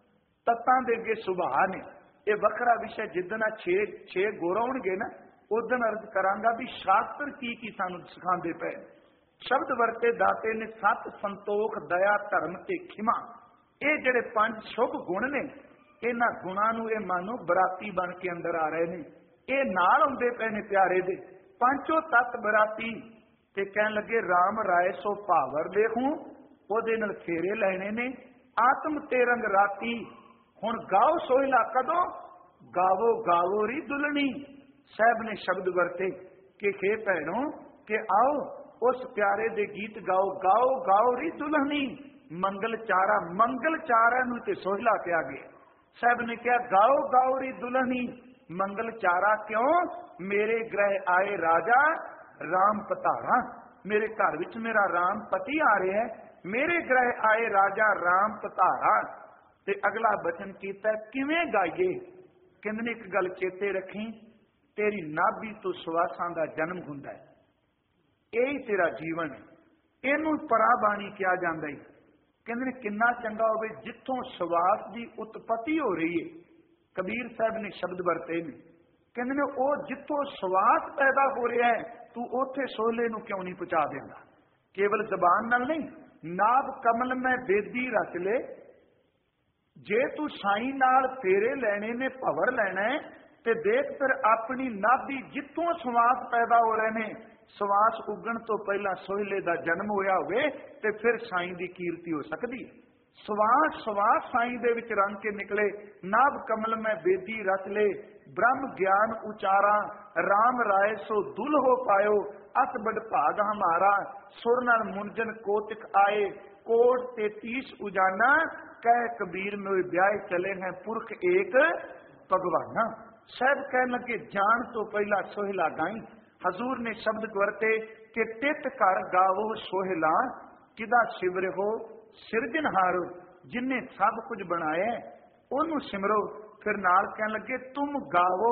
ਤਤਾਂ ਦੇ ਅੱਗੇ ਸੁਭਾਅ ਨੇ। ਇਹ ਵੱਖਰਾ ਵਿਸ਼ਾ ਜਿੱਦਣ ਆ ਛੇ ਛੇ ਗੁਰ ਆਉਣਗੇ ਨਾ ਉਦਣ ਅਰਜ਼ ਕਰਾਂਗਾ ਵੀ ਸ਼ਾਸਤਰ ਕੀ ਕੀ ਸਾਨੂੰ ਸਿਖਾਉਂਦੇ ਪਏ। ਸ਼ਬਦ ਵਰਤੇ ਦਾਤੇ ਨੇ ਸਤ, ਸੰਤੋਖ, ਦਇਆ, ਧਰਮ ਤੇ ਖਿਮਾ। ਇਹ ਜਿਹੜੇ ਪੰਜ ਸ਼ੁਭ ਗੁਣ ਨੇ, ਇਹਨਾਂ ਗੁਣਾਂ ਨੂੰ ਇਹ ਮਾਨੋ ਬਰਾਤੀ ਬਣ ਕੇ ਅੰਦਰ ਆ ਰਹੇ ਨੇ। ਇਹ ਨਾਲ ਆਉਂਦੇ ਪਏ ਨੇ ਪਿਆਰੇ ਦੇ ਪੰਜੋ ਤਤ ਬਰਾਤੀ। ਤੇ ਕਹਿਣ ਲੱਗੇ ਰਾਮ ਰਾਏ ਸੋ ਭਾਵਰ ਦੇਖੂੰ, ਉਹਦੇ ਨਾਲ ਫੇਰੇ ਲੈਣੇ ਨੇ। ਆਤਮ ਤੇ ਰੰਗ ਰਾਤੀ। ਹੁਣ ਗਾਓ ਸੋਹਿਲਾ ਕਦੋਂ, ਗਾਵੋ ਗਾਵੋ ਰੀ ਦੁਲਣੀ। ਸਾਹਿਬ ਨੇ ਸ਼ਬਦ ਵਰਤੇ ਕਿ ਖੇ ਭੈਣੋ ਕਿ ਆਓ ਉਸ ਪਿਆਰੇ ਦੇ ਗੀਤ ਗਾਓ। ਗਾਓ ਗਾਓ ਰੀ ਦੁਲਹਣੀ। ਮੰਗਲ ਚਾਰਾ, ਮੰਗਲ ਚਾਰਾ ਨੂੰ ਤੇ ਸੋਹਿਲਾ ਕਿਹਾ ਗਿਆ। ਸਾਹਿਬ ਨੇ ਕਿਹਾ ਗਾਓ ਗਾਓ ਰੀ ਦੁਲਹਣੀ। ਮੰਗਲ ਚਾਰਾ ਕਿਉਂ, ਮੇਰੇ ਗ੍ਰਹਿ ਆਏ ਰਾਜਾ ਰਾਮ ਪਤਾਰਾ। ਮੇਰੇ ਘਰ ਵਿੱਚ ਮੇਰਾ ਰਾਮ ਪਤੀ ਆ ਰਿਹਾ ਹੈ। ਮੇਰੇ ਗ੍ਰਹਿ ਆਏ ਰਾਜਾ ਰਾਮ ਪਤਾਰਾ। ਤੇ ਅਗਲਾ ਬਚਨ ਕੀਤਾ ਕਿਵੇਂ ਗਾਈਏ। ਕਹਿੰਦੇ ਨੇ ਇੱਕ ਗੱਲ ਚੇਤੇ ਰੱਖੀ, ਤੇਰੀ ਨਾਭੀ ਤੋਂ ਸਵਾਸਾਂ ਦਾ ਜਨਮ ਹੁੰਦਾ ਹੈ, ਇਹ ਹੀ ਤੇਰਾ ਜੀਵਨ ਹੈ। ਇਹਨੂੰ ਪਰਾਬਾਣੀ ਕਿਹਾ ਜਾਂਦਾ ਹੈ। ਕਹਿੰਦੇ ਨੇ ਕਿੰਨਾ ਚੰਗਾ ਹੋਵੇ ਜਿੱਥੋਂ ਸਵਾਸ ਦੀ ਉਤਪਤੀ ਹੋ ਰਹੀ ਹੈ। ਕਬੀਰ ਸਾਹਿਬ ਨੇ ਸ਼ਬਦ ਵਰਤੇ ਨੇ, ਕਹਿੰਦੇ ਨੇ ਉਹ ਜਿੱਥੋਂ ਸਵਾਸ ਪੈਦਾ ਹੋ ਰਿਹਾ ਹੈ ਤੂੰ ਉੱਥੇ ਸੋਹਲੇ ਨੂੰ ਕਿਉਂ ਨਹੀਂ ਪਹੁੰਚਾ ਦਿੰਦਾ। ਕੇਵਲ ਜ਼ਬਾਨ ਨਾਲ ਨਹੀਂ, ਨਾਭ ਕਮਲ ਮੈਂ ਬੇਦੀ ਰਚ ਲੈ। ਜੇ ਤੂੰ ਸਾਈਂ ਨਾਲ ਫੇਰੇ ਲੈਣੇ ਨੇ, ਭਵਰ ਲੈਣਾ ਹੈ, ਤੇ ਦੇਖ ਫਿਰ ਆਪਣੀ ਨਾਭੀ ਜਿੱਥੋਂ ਸਵਾਸ ਪੈਦਾ ਹੋ ਰਹੇ ਨੇ, ਸਵਾਸ ਉੱਗਣ ਤੋਂ ਪਹਿਲਾਂ ਸੋਹਿਲੇ ਦਾ ਜਨਮ ਹੋਇਆ ਹੋਵੇ ਤੇ ਫਿਰ ਸਾਈਂ ਦੀ ਕੀਰਤੀ ਹੋ ਸਕਦੀ ਹੈ। ਸਵਾਸ ਸਵਾਸ ਸਾਈਂ ਦੇ ਵਿੱਚ ਰੰਗ ਕੇ ਨਿਕਲੇ। ਨਾਭ ਕਮਲ ਮੈਂ ਬੇਦੀ ਰਚ ਲੈ, ਬ੍ਰਹਮ ਗਿਆਨ ਉਚਾਰਾ, ਰਾਮ ਰਾਏ ਸੋ ਦੁਲ ਹੋ ਪਾਇਓ। ਅਸ ਬੜ ਭਾਗ ਹਮਾਰਾ, ਸੁਰ ਨਾਲ ਮੁੰਜਨ ਕੋਤਿਕ ਆਏ। ਕੋਟ ਤੇਤੀਸ ਉਜਾਨਾ, ਕਹਿ ਕਬੀਰ ਮੇरे ਵਿਆਹ ਚਲੇ हैं पुरख एक ਭਗਵਾਨਾ। ਸਾਹਿਬ ਕਹਿਣ ਲੱਗੇ ਜਾਣ ਤੋਂ ਪਹਿਲਾਂ ਸੋਹਿਲਾ ਗਾਈ। ਹਜ਼ੂਰ ਨੇ ਸ਼ਬਦ ਵਰਤੇ ਕਿ ਤਿਤ ਘਰ ਗਾਵੋ ਸੋਹਿਲਾ, ਕਿਦਾ ਸਿਵਰ ਹੋ ਸਿਰਜਣਹਾਰ ਜਿਨੇ ਸਭ ਕੁਝ ਬਣਾਇਆ ਉਹਨੂੰ ਸਿਮਰੋ। ਫਿਰ ਨਾਲ ਕਹਿਣ ਲੱਗੇ ਤੁਮ ਗਾਵੋ,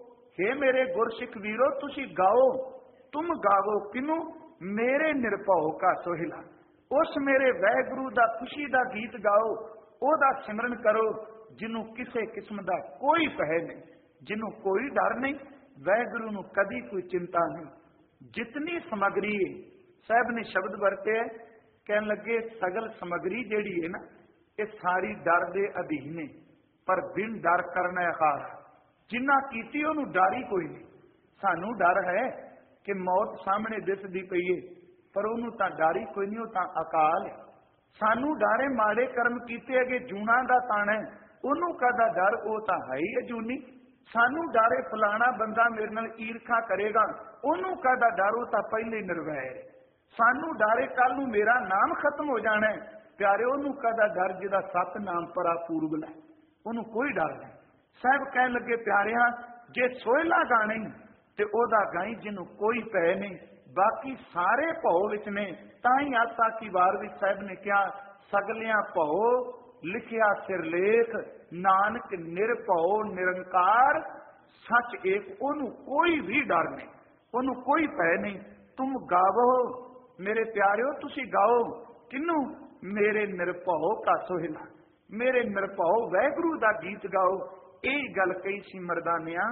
हे ਮੇਰੇ ਗੁਰਸਿੱਖ ਵੀਰੋ ਤੁਸੀਂ ਗਾਓ। ਤੁਮ ਗਾਵੋ ਕਿਨੂੰ? ਮੇਰੇ ਨਿਰਭਉ ਕਾ ਸੋਹਿਲਾ। ਉਸ ਮੇਰੇ ਵਾਹਿਗੁਰੂ ਦਾ ਖੁਸ਼ੀ ਦਾ ਗੀਤ ਗਾਓ, ਉਹਦਾ ਸਿਮਰਨ ਕਰੋ ਜਿਹਨੂੰ ਕਿਸੇ ਕਿਸਮ ਦਾ ਕੋਈ ਭੈ ਨਹੀਂ, ਜਿਹਨੂੰ ਕੋਈ ਡਰ ਨਹੀਂ, ਵਾਹਿਗੁਰੂ ਨੂੰ ਕਦੀ ਕੋਈ ਚਿੰਤਾ ਨਹੀਂ। ਜਿਤਨੀ ਸਮਗਰੀ ਹੈ, ਸਾਹਿਬ ਨੇ ਸ਼ਬਦ ਵਰਤੇ, ਕਹਿਣ ਲੱਗੇ ਸਗਲ ਸਮਗਰੀ ਜਿਹੜੀ ਹੈ ਨਾ ਇਹ ਸਾਰੀ ਡਰ ਦੇ ਅਧੀਨ ਹੈ, ਪਰ ਬਿਨ ਡਰ ਕਰਨਾ ਹਾਰ। ਜਿੰਨਾ ਕੀਤੀ ਉਹਨੂੰ ਡਰ ਹੀ ਕੋਈ ਨਹੀਂ। ਸਾਨੂੰ ਡਰ ਹੈ ਕਿ ਮੌਤ ਸਾਹਮਣੇ ਦਿਸਦੀ ਪਈ ਹੈ, ਪਰ ਉਹਨੂੰ ਤਾਂ ਡਰ ਹੀ ਕੋਈ ਨਹੀਂ, ਉਹ ਤਾਂ ਅਕਾਲ ਹੈ। ਸਾਨੂੰ ਡਰ ਹੈ ਮਾੜੇ ਕਰਮ ਕੀਤੇ ਅਗੇ ਜੂਣਾ ਦਾ ਤਾਣਾ, ਉਹਨੂੰ ਕਾਹਦਾ ਡਰ, ਉਹ ਤਾਂ ਹੈ ਹੀ ਅਜੂਨੀ। ਸਾਨੂੰ ਡਰ ਹੈ ਫਲਾਣਾ ਬੰਦਾ ਮੇਰੇ ਨਾਲ ਈਰਖਾ ਕਰੇਗਾ, ਉਹਨੂੰ ਕਾਹਦਾ ਡਰ, ਉਹ ਤਾਂ ਪਹਿਲੇ ਨਿਰਵੈਰ ਹੈ। ਸਾਨੂੰ ਡਰ ਹੈ ਕੱਲ ਨੂੰ ਮੇਰਾ ਨਾਮ ਖਤਮ ਹੋ ਜਾਣਾ, ਪਿਆਰੇ ਉਹਨੂੰ ਕਾਹਦਾ ਡਰ ਜਿਹਦਾ ਸਤ ਨਾਮ ਪਰਾ ਪੂਰਬ ਹੈ, ਉਹਨੂੰ ਕੋਈ ਡਰ ਨਹੀਂ। ਸਾਹਿਬ ਕਹਿਣ ਲੱਗੇ ਪਿਆਰਿਆਂ ਜੇ ਸੋਹਿਲਾ ਗਾਣੇ ਤੇ ਉਹਦਾ ਗਾਈ ਜਿਹਨੂੰ ਕੋਈ ਭੈ ਨਹੀਂ, ਬਾਕੀ ਸਾਰੇ ਭਉ ਵਿੱਚ ਨੇ। ਤਾਂ ਹੀ ਆਸਾ ਕੀ ਵਾਰ ਵਿੱਚ ਸਾਹਿਬ ਨੇ ਕਿਹਾ ਸਗਲਿਆਂ ਭਉ ਲਿਖਿਆ ਸਿਰਲੇਖ, ਨਾਨਕ ਨਿਰਭਉ ਨਿਰੰਕਾਰ ਸੱਚ ਏਕ। ਉਹਨੂੰ ਕੋਈ ਵੀ ਡਰ ਨਹੀਂ, ਉਹਨੂੰ ਕੋਈ ਭੈ ਨਹੀਂ। ਤੁਮ ਗਾਵੋ ਮੇਰੇ ਪਿਆਰਿਓ ਤੁਸੀਂ ਗਾਓ ਕਿਨੂੰ? ਮੇਰੇ ਨਿਰਭਉ ਕਾ ਸੋਹਿਲਾ, ਮੇਰੇ ਨਿਰਭਉ ਵਾਹਿਗੁਰੂ ਦਾ ਗੀਤ ਗਾਓ। ਇਹ ਗੱਲ ਕਹੀ ਸੀ ਮਰਦਾਨਿਆਂ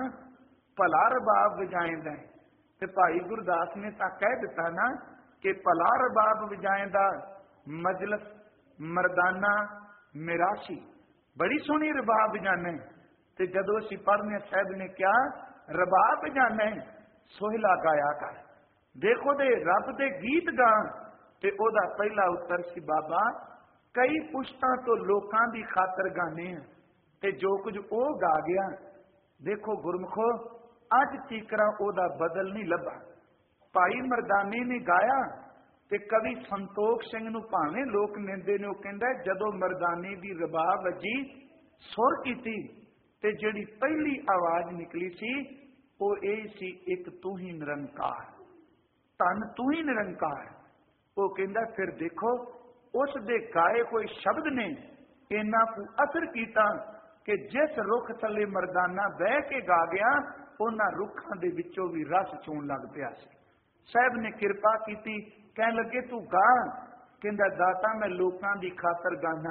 ਭਲਾ ਰਬਾਬ ਵਜਾਏਂਦਾ। ਤੇ ਭਾਈ ਗੁਰਦਾਸ ਨੇ ਤਾਂ ਕਹਿ ਦਿੱਤਾ ਨਾ ਕਿ ਭਲਾ ਰਬਾਬ ਵਜਾਏਂਦਾ ਮਜਲਸ ਮਰਦਾਨਾ ਮਿਰਾਸੀ। ਬੜੀ ਸੋਹਣੀ ਰਬਾਬ ਵਜਾਣਾ। ਤੇ ਜਦੋਂ ਅਸੀਂ ਪੜ੍ਹਨੇ ਸਾਹਿਬ ਨੇ ਕਿਹਾ ਰਬਾਬ ਵਜਾਣਾ ਸੋਹਿਲਾ ਗਾਇਆ ਕਰ। ਦੇਖੋ ਦੇ ਰੱਬ ਦੇ ਗੀਤ ਗਾ। ਤੇ ਉਹਦਾ ਪਹਿਲਾ ਉੱਤਰ ਸੀ ਬਾਬਾ ਕਈ ਪੁਸ਼ਤਾਂ ਤੋਂ ਲੋਕਾਂ ਦੀ ਖਾਤਰ ਗਾਣੇ ਆ ਤੇ ਜੋ ਕੁਝ ਉਹ ਗਾ ਗਿਆ। ਦੇਖੋ ਗੁਰਮੁਖੋ ਅੱਜ ਤੀਕਰਾ ਉਹਦਾ ਬਦਲ ਨਹੀਂ ਲੱਭਾ। ਭਾਈ ਮਰਦਾਨੇ ਨੇ ਗਾਇਆ ਤੇ ਕਵੀ ਸੰਤੋਖ ਸਿੰਘ ਨੂੰ ਭਾਵੇਂ ਲੋਕ ਨਿੰਦੇ ਨੇ, ਉਹ ਕਹਿੰਦਾ ਜਦੋਂ ਮਰਦਾਨੇ ਦੀ ਰਬਾਬ ਵੱਜੀ ਸੁਰ ਕੀਤੀ ਤੇ ਜਿਹੜੀ ਪਹਿਲੀ ਆਵਾਜ਼ ਨਿਕਲੀ ਸੀ ਉਹ ਇਹ ਸੀ ਇੱਕ ਤੂੰ ਹੀ ਨਿਰੰਕਾਰ, ਧੰਨ ਤੂੰ ਹੀ ਨਿਰੰਕਾਰ। ਉਹ ਕਹਿੰਦਾ ਫਿਰ ਦੇਖੋ ਉਸ ਦੇ ਗਾਏ ਹੋਏ ਸ਼ਬਦ ਨੇ ਇੰਨਾ ਕੁ ਅਸਰ ਕੀਤਾ ਕਿ ਜਿਸ ਰੁੱਖ ਥੱਲੇ ਮਰਦਾਨਾ ਬਹਿ ਕੇ ਗਾ ਗਿਆ ਉਹਨਾਂ ਰੁੱਖਾਂ ਦੇ ਵਿੱਚੋਂ ਵੀ ਰਸ ਚੋਣ ਲੱਗ ਪਿਆ ਸੀ। ਸਾਹਿਬ ਨੇ ਕਿਰਪਾ ਕੀਤੀ, ਕਹਿਣ ਲੱਗੇ ਤੂੰ ਗਾ। ਕਹਿੰਦਾ ਦਾਤਾ ਮੈਂ ਲੋਕਾਂ ਦੀ ਖਾਤਰ ਗਾਣਾ,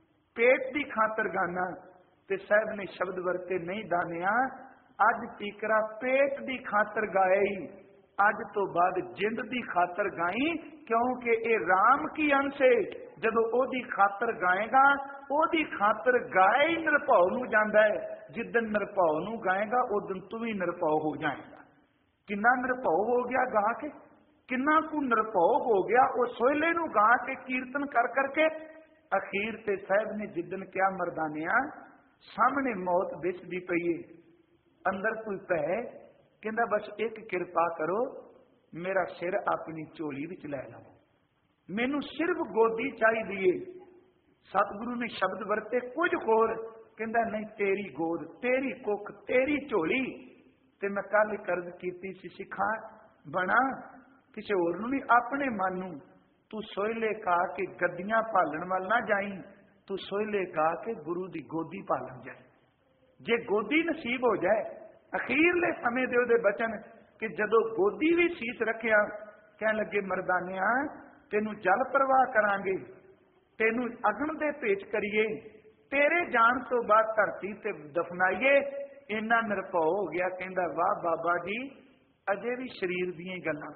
ਪੇਟ ਦੀ ਖਾਤਰ ਗਾਣਾ। ਤੇ ਸਾਹਿਬ ਨੇ ਸ਼ਬਦ ਵਰਤੇ ਨਹੀਂ ਦਾਨਿਆ ਅੱਜ ਤੀਕਰਾ ਪੇਟ ਦੀ ਖਾਤਰ ਗਾਇਆ ਹੀ, ਅੱਜ ਤੋਂ ਬਾਅਦ ਜਿੰਦ ਦੀ ਖਾਤਰ ਗਾਈ, ਕਿਉਂਕਿ ਇਹ ਰਾਮ ਕੀ ਅੰਸ਼ ਹੈ। ਜਦੋਂ ਉਹਦੀ ਖਾਤਰ ਗਾਏਗਾ ਉਹਦੀ ਖਾਤਰ ਗਾਏ ਹੀ ਨਿਰਭਉ ਨੂੰ ਜਾਂਦਾ ਹੈ। ਜਿੱਦਨ ਨਿਰਭਉ ਨੂੰ ਗਾਏਗਾ ਉਦਨ ਤੂੰ ਵੀ ਨਿਰਭਉ ਹੋ ਜਾਏਗਾ। ਕਿੰਨਾ ਨਿਰਭਉ ਹੋ ਗਿਆ ਗਾ ਕੇ, ਕਿੰਨਾ ਕੁ ਨਿਰਭਉ ਹੋ ਗਿਆ ਉਹ ਸੋਹਿਲੇ ਨੂੰ ਗਾ ਕੇ ਕੀਰਤਨ ਕਰ ਕਰਕੇ। ਅਖੀਰ ਤੇ ਸਾਹਿਬ ਨੇ ਜਿੱਦਨ ਕਿਹਾ ਮਰਦਾਨਿਆਂ ਸਾਹਮਣੇ ਮੌਤ ਦਿਸਦੀ ਪਈ ਏ, ਅੰਦਰ ਕੋਈ ਭੈ, ਕਹਿੰਦਾ ਬਸ ਇੱਕ ਕਿਰਪਾ ਕਰੋ ਮੇਰਾ ਸਿਰ ਆਪਣੀ ਝੋਲੀ ਵਿੱਚ ਲੈ ਲਓ, ਮੈਨੂੰ ਸਿਰਫ ਗੋਦੀ ਚਾਹੀਦੀ ਏ। ਸਤਿਗੁਰੂ ਨੇ ਸ਼ਬਦ ਵਰਤੇ ਕੁਝ ਹੋਰ, ਕਹਿੰਦਾ ਨਹੀਂ ਤੇਰੀ ਗੋਦ, ਤੇਰੀ ਕੁੱਖ, ਤੇਰੀ ਝੋਲੀ। ਤੇ ਮੈਂ ਕੱਲ ਕਰਜ਼ ਕੀਤੀ ਸੀ ਸਿੱਖਾਂ ਬਣਾ ਕਿਸੇ ਹੋਰ ਨੂੰ ਨਹੀਂ ਆਪਣੇ ਮਨ ਨੂੰ। ਤੂੰ ਸੋਹਿਲੇ ਕਾ ਕੇ ਗੱਦੀਆਂ ਭਾਲਣ ਵੱਲ ਨਾ ਜਾਈ, ਤੂੰ ਸੋਹਿਲੇ ਕਾ ਕੇ ਗੁਰੂ ਦੀ ਗੋਦੀ ਭਾਲਣ ਜਾਏ। ਜੇ ਗੋਦੀ ਨਸੀਬ ਹੋ ਜਾਏ, ਅਖੀਰਲੇ ਸਮੇਂ ਦੇ ਉਹਦੇ ਬਚਨ ਕਿ ਜਦੋਂ ਗੋਦੀ ਵੀ ਸੀਸ ਰੱਖਿਆ, ਕਹਿਣ ਲੱਗੇ ਮਰਦਾਨਿਆਂ ਤੈਨੂੰ ਜਲ ਪ੍ਰਵਾਹ ਕਰਾਂਗੇ, ਤੈਨੂੰ ਅਗਨ ਦੇ ਭੇਟ ਕਰੀਏ, ਤੇਰੇ ਜਾਣ ਤੋਂ ਬਾਅਦ ਧਰਤੀ ਤੇ ਦਫਨਾਈਏ। ਇੰਨਾ ਨਿਰਭਉ ਹੋ ਗਿਆ। ਕਹਿੰਦਾ ਵਾਹ ਬਾਬਾ ਜੀ ਅਜੇ ਵੀ ਸਰੀਰ ਦੀਆਂ ਗੱਲਾਂ।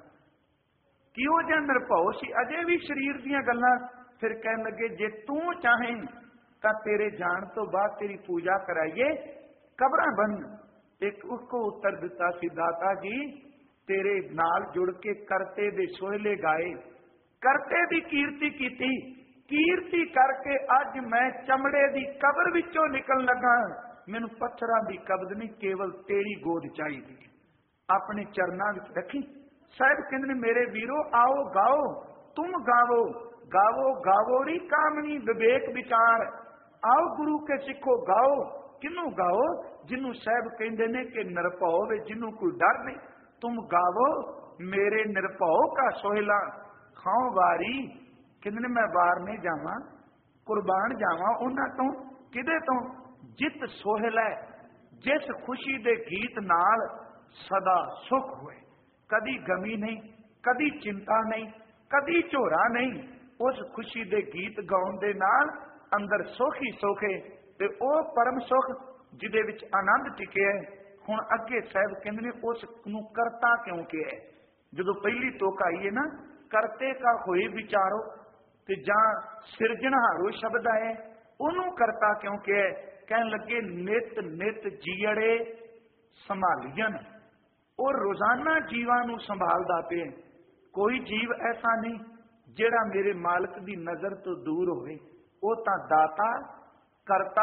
ਕਿਉਂ ਜਿਹਾ ਨਿਰਭਉ ਸੀ, ਅਜੇ ਵੀ ਸਰੀਰ ਦੀਆਂ ਗੱਲਾਂ। ਫਿਰ ਕਹਿਣ ਲੱਗੇ ਜੇ ਤੂੰ ਚਾਹੇ ਤਾਂ ਤੇਰੇ ਜਾਣ ਤੋਂ ਬਾਅਦ ਤੇਰੀ ਪੂਜਾ ਕਰਾਈਏ, ਕਬਰਾਂ ਬਣ। ਇੱਕ ਉਸਕੋ ਉੱਤਰ ਦਿੱਤਾ ਸੀ ਦਾਤਾ ਜੀ ਤੇਰੇ ਨਾਲ ਜੁੜ ਕੇ ਕਰਤੇ ਦੇ ਸੋਹਿਲੇ ਗਾਏ, ਕਰਤੇ ਦੀ ਕੀਰਤੀ ਕੀਤੀ, ਕੀਰਤੀ ਕਰਕੇ ਅੱਜ ਮੈਂ ਚਮੜੇ ਦੀ ਕਬਰ ਵਿੱਚੋਂ ਨਿਕਲਣ ਲੱਗਾ। ਮੈਨੂੰ ਪੱਥਰਾਂ ਦੀ ਕਬਜ਼ ਨਹੀਂ, ਕੇਵਲ ਤੇਰੀ ਗੋਦ ਚਾਹੀਦੀ, ਆਪਣੇ ਚਰਨਾਂ ਵਿੱਚ ਰੱਖੀ। ਸਾਹਿਬ ਕਹਿੰਦੇ ਨੇ ਮੇਰੇ ਵੀਰੋ ਆਓ ਗਾਓ, ਤੁਮ ਗਾਵੋ, ਗਾਵੋ ਗਾਵੋੜੀ ਕਾਮਣੀ ਵਿਵੇਕ ਵਿਚਾਰ। ਆਓ ਗੁਰੂ ਕੇ ਸਿੱਖੋ ਗਾਓ। ਕਿਹਨੂੰ ਗਾਓ? ਜਿਹਨੂੰ ਸਾਹਿਬ ਕਹਿੰਦੇ ਨੇ ਕਿ ਨਿਰਭਉ ਵੇ, ਜਿਹਨੂੰ ਕੋਈ ਡਰ ਨਹੀਂ। ਤੁਮ ਗਾਵੋ ਮੇਰੇ ਨਿਰਭਉ ਕਾ ਸੋਹਿਲਾ, ਖਾਓ ਵਾਰੀ ਕਹਿੰਦੇ ਨੇ ਮੈਂ ਵਾਰ ਨਹੀਂ ਜਾਵਾਂ, ਕੁਰਬਾਨ ਜਾਵਾਂ ਉਹਨਾਂ ਤੋਂ। ਕਿਹਦੇ ਤੋਂ? ਜਿਤ ਸੋਹਿਲੈ, ਜਿਸ ਖੁਸ਼ੀ ਦੇ ਗੀਤ ਨਾਲ ਸਦਾ ਸੁਖ ਹੋਏ। ਕਦੀ ਗਮੀ ਨਹੀਂ, ਕਦੀ ਚਿੰਤਾ ਨਹੀਂ, ਕਦੀ ਝੋਰਾ ਨਹੀਂ। ਉਸ ਖੁਸ਼ੀ ਦੇ ਗੀਤ ਗਾਉਣ ਦੇ ਨਾਲ ਅੰਦਰ ਸੁਖ ਹੀ ਸੁਖ ਹੈ, ਤੇ ਉਹ ਪਰਮ ਸੁਖ ਜਿਹਦੇ ਵਿੱਚ ਆਨੰਦ ਟਿਕਿਆ ਹੈ। ਹੁਣ ਅੱਗੇ ਸਾਹਿਬ ਕਹਿੰਦੇ ਨੇ ਉਸ ਨੂੰ ਕਰਤਾ ਕਿਉਂ ਕਿਹਾ? ਜਦੋਂ ਪਹਿਲੀ ਤੁਕ ਆਈ ਹੈ ਨਾ, ਕਰਤੇ ਕਾ ਹੋਏ ਵਿਚਾਰੋ, ਤੇ ਜਾਂ ਸਿਰਜਣਹਾਰੋ ਸ਼ਬਦ ਆਏ, ਉਹਨੂੰ ਕਰਤਾ ਕਿਉਂ ਕਿਹਾ? ਕਹਿਣ ਲੱਗੇ ਨਿਤ ਨਿਤ ਜੀੜੇ ਸੰਭਾਲੀਆਂ। ਉਹ ਰੋਜ਼ਾਨਾ ਜੀਵਾਂ ਨੂੰ ਸੰਭਾਲਦਾ ਪਿਆ। ਕੋਈ ਜੀਵ ਐਸਾ ਨਹੀਂ ਜਿਹੜਾ ਮੇਰੇ ਮਾਲਕ ਦੀ ਨਜ਼ਰ ਤੋਂ ਦੂਰ ਹੋਵੇ। ਉਹ ਤਾਂ ਦਾਤਾ ਕਰਤਾ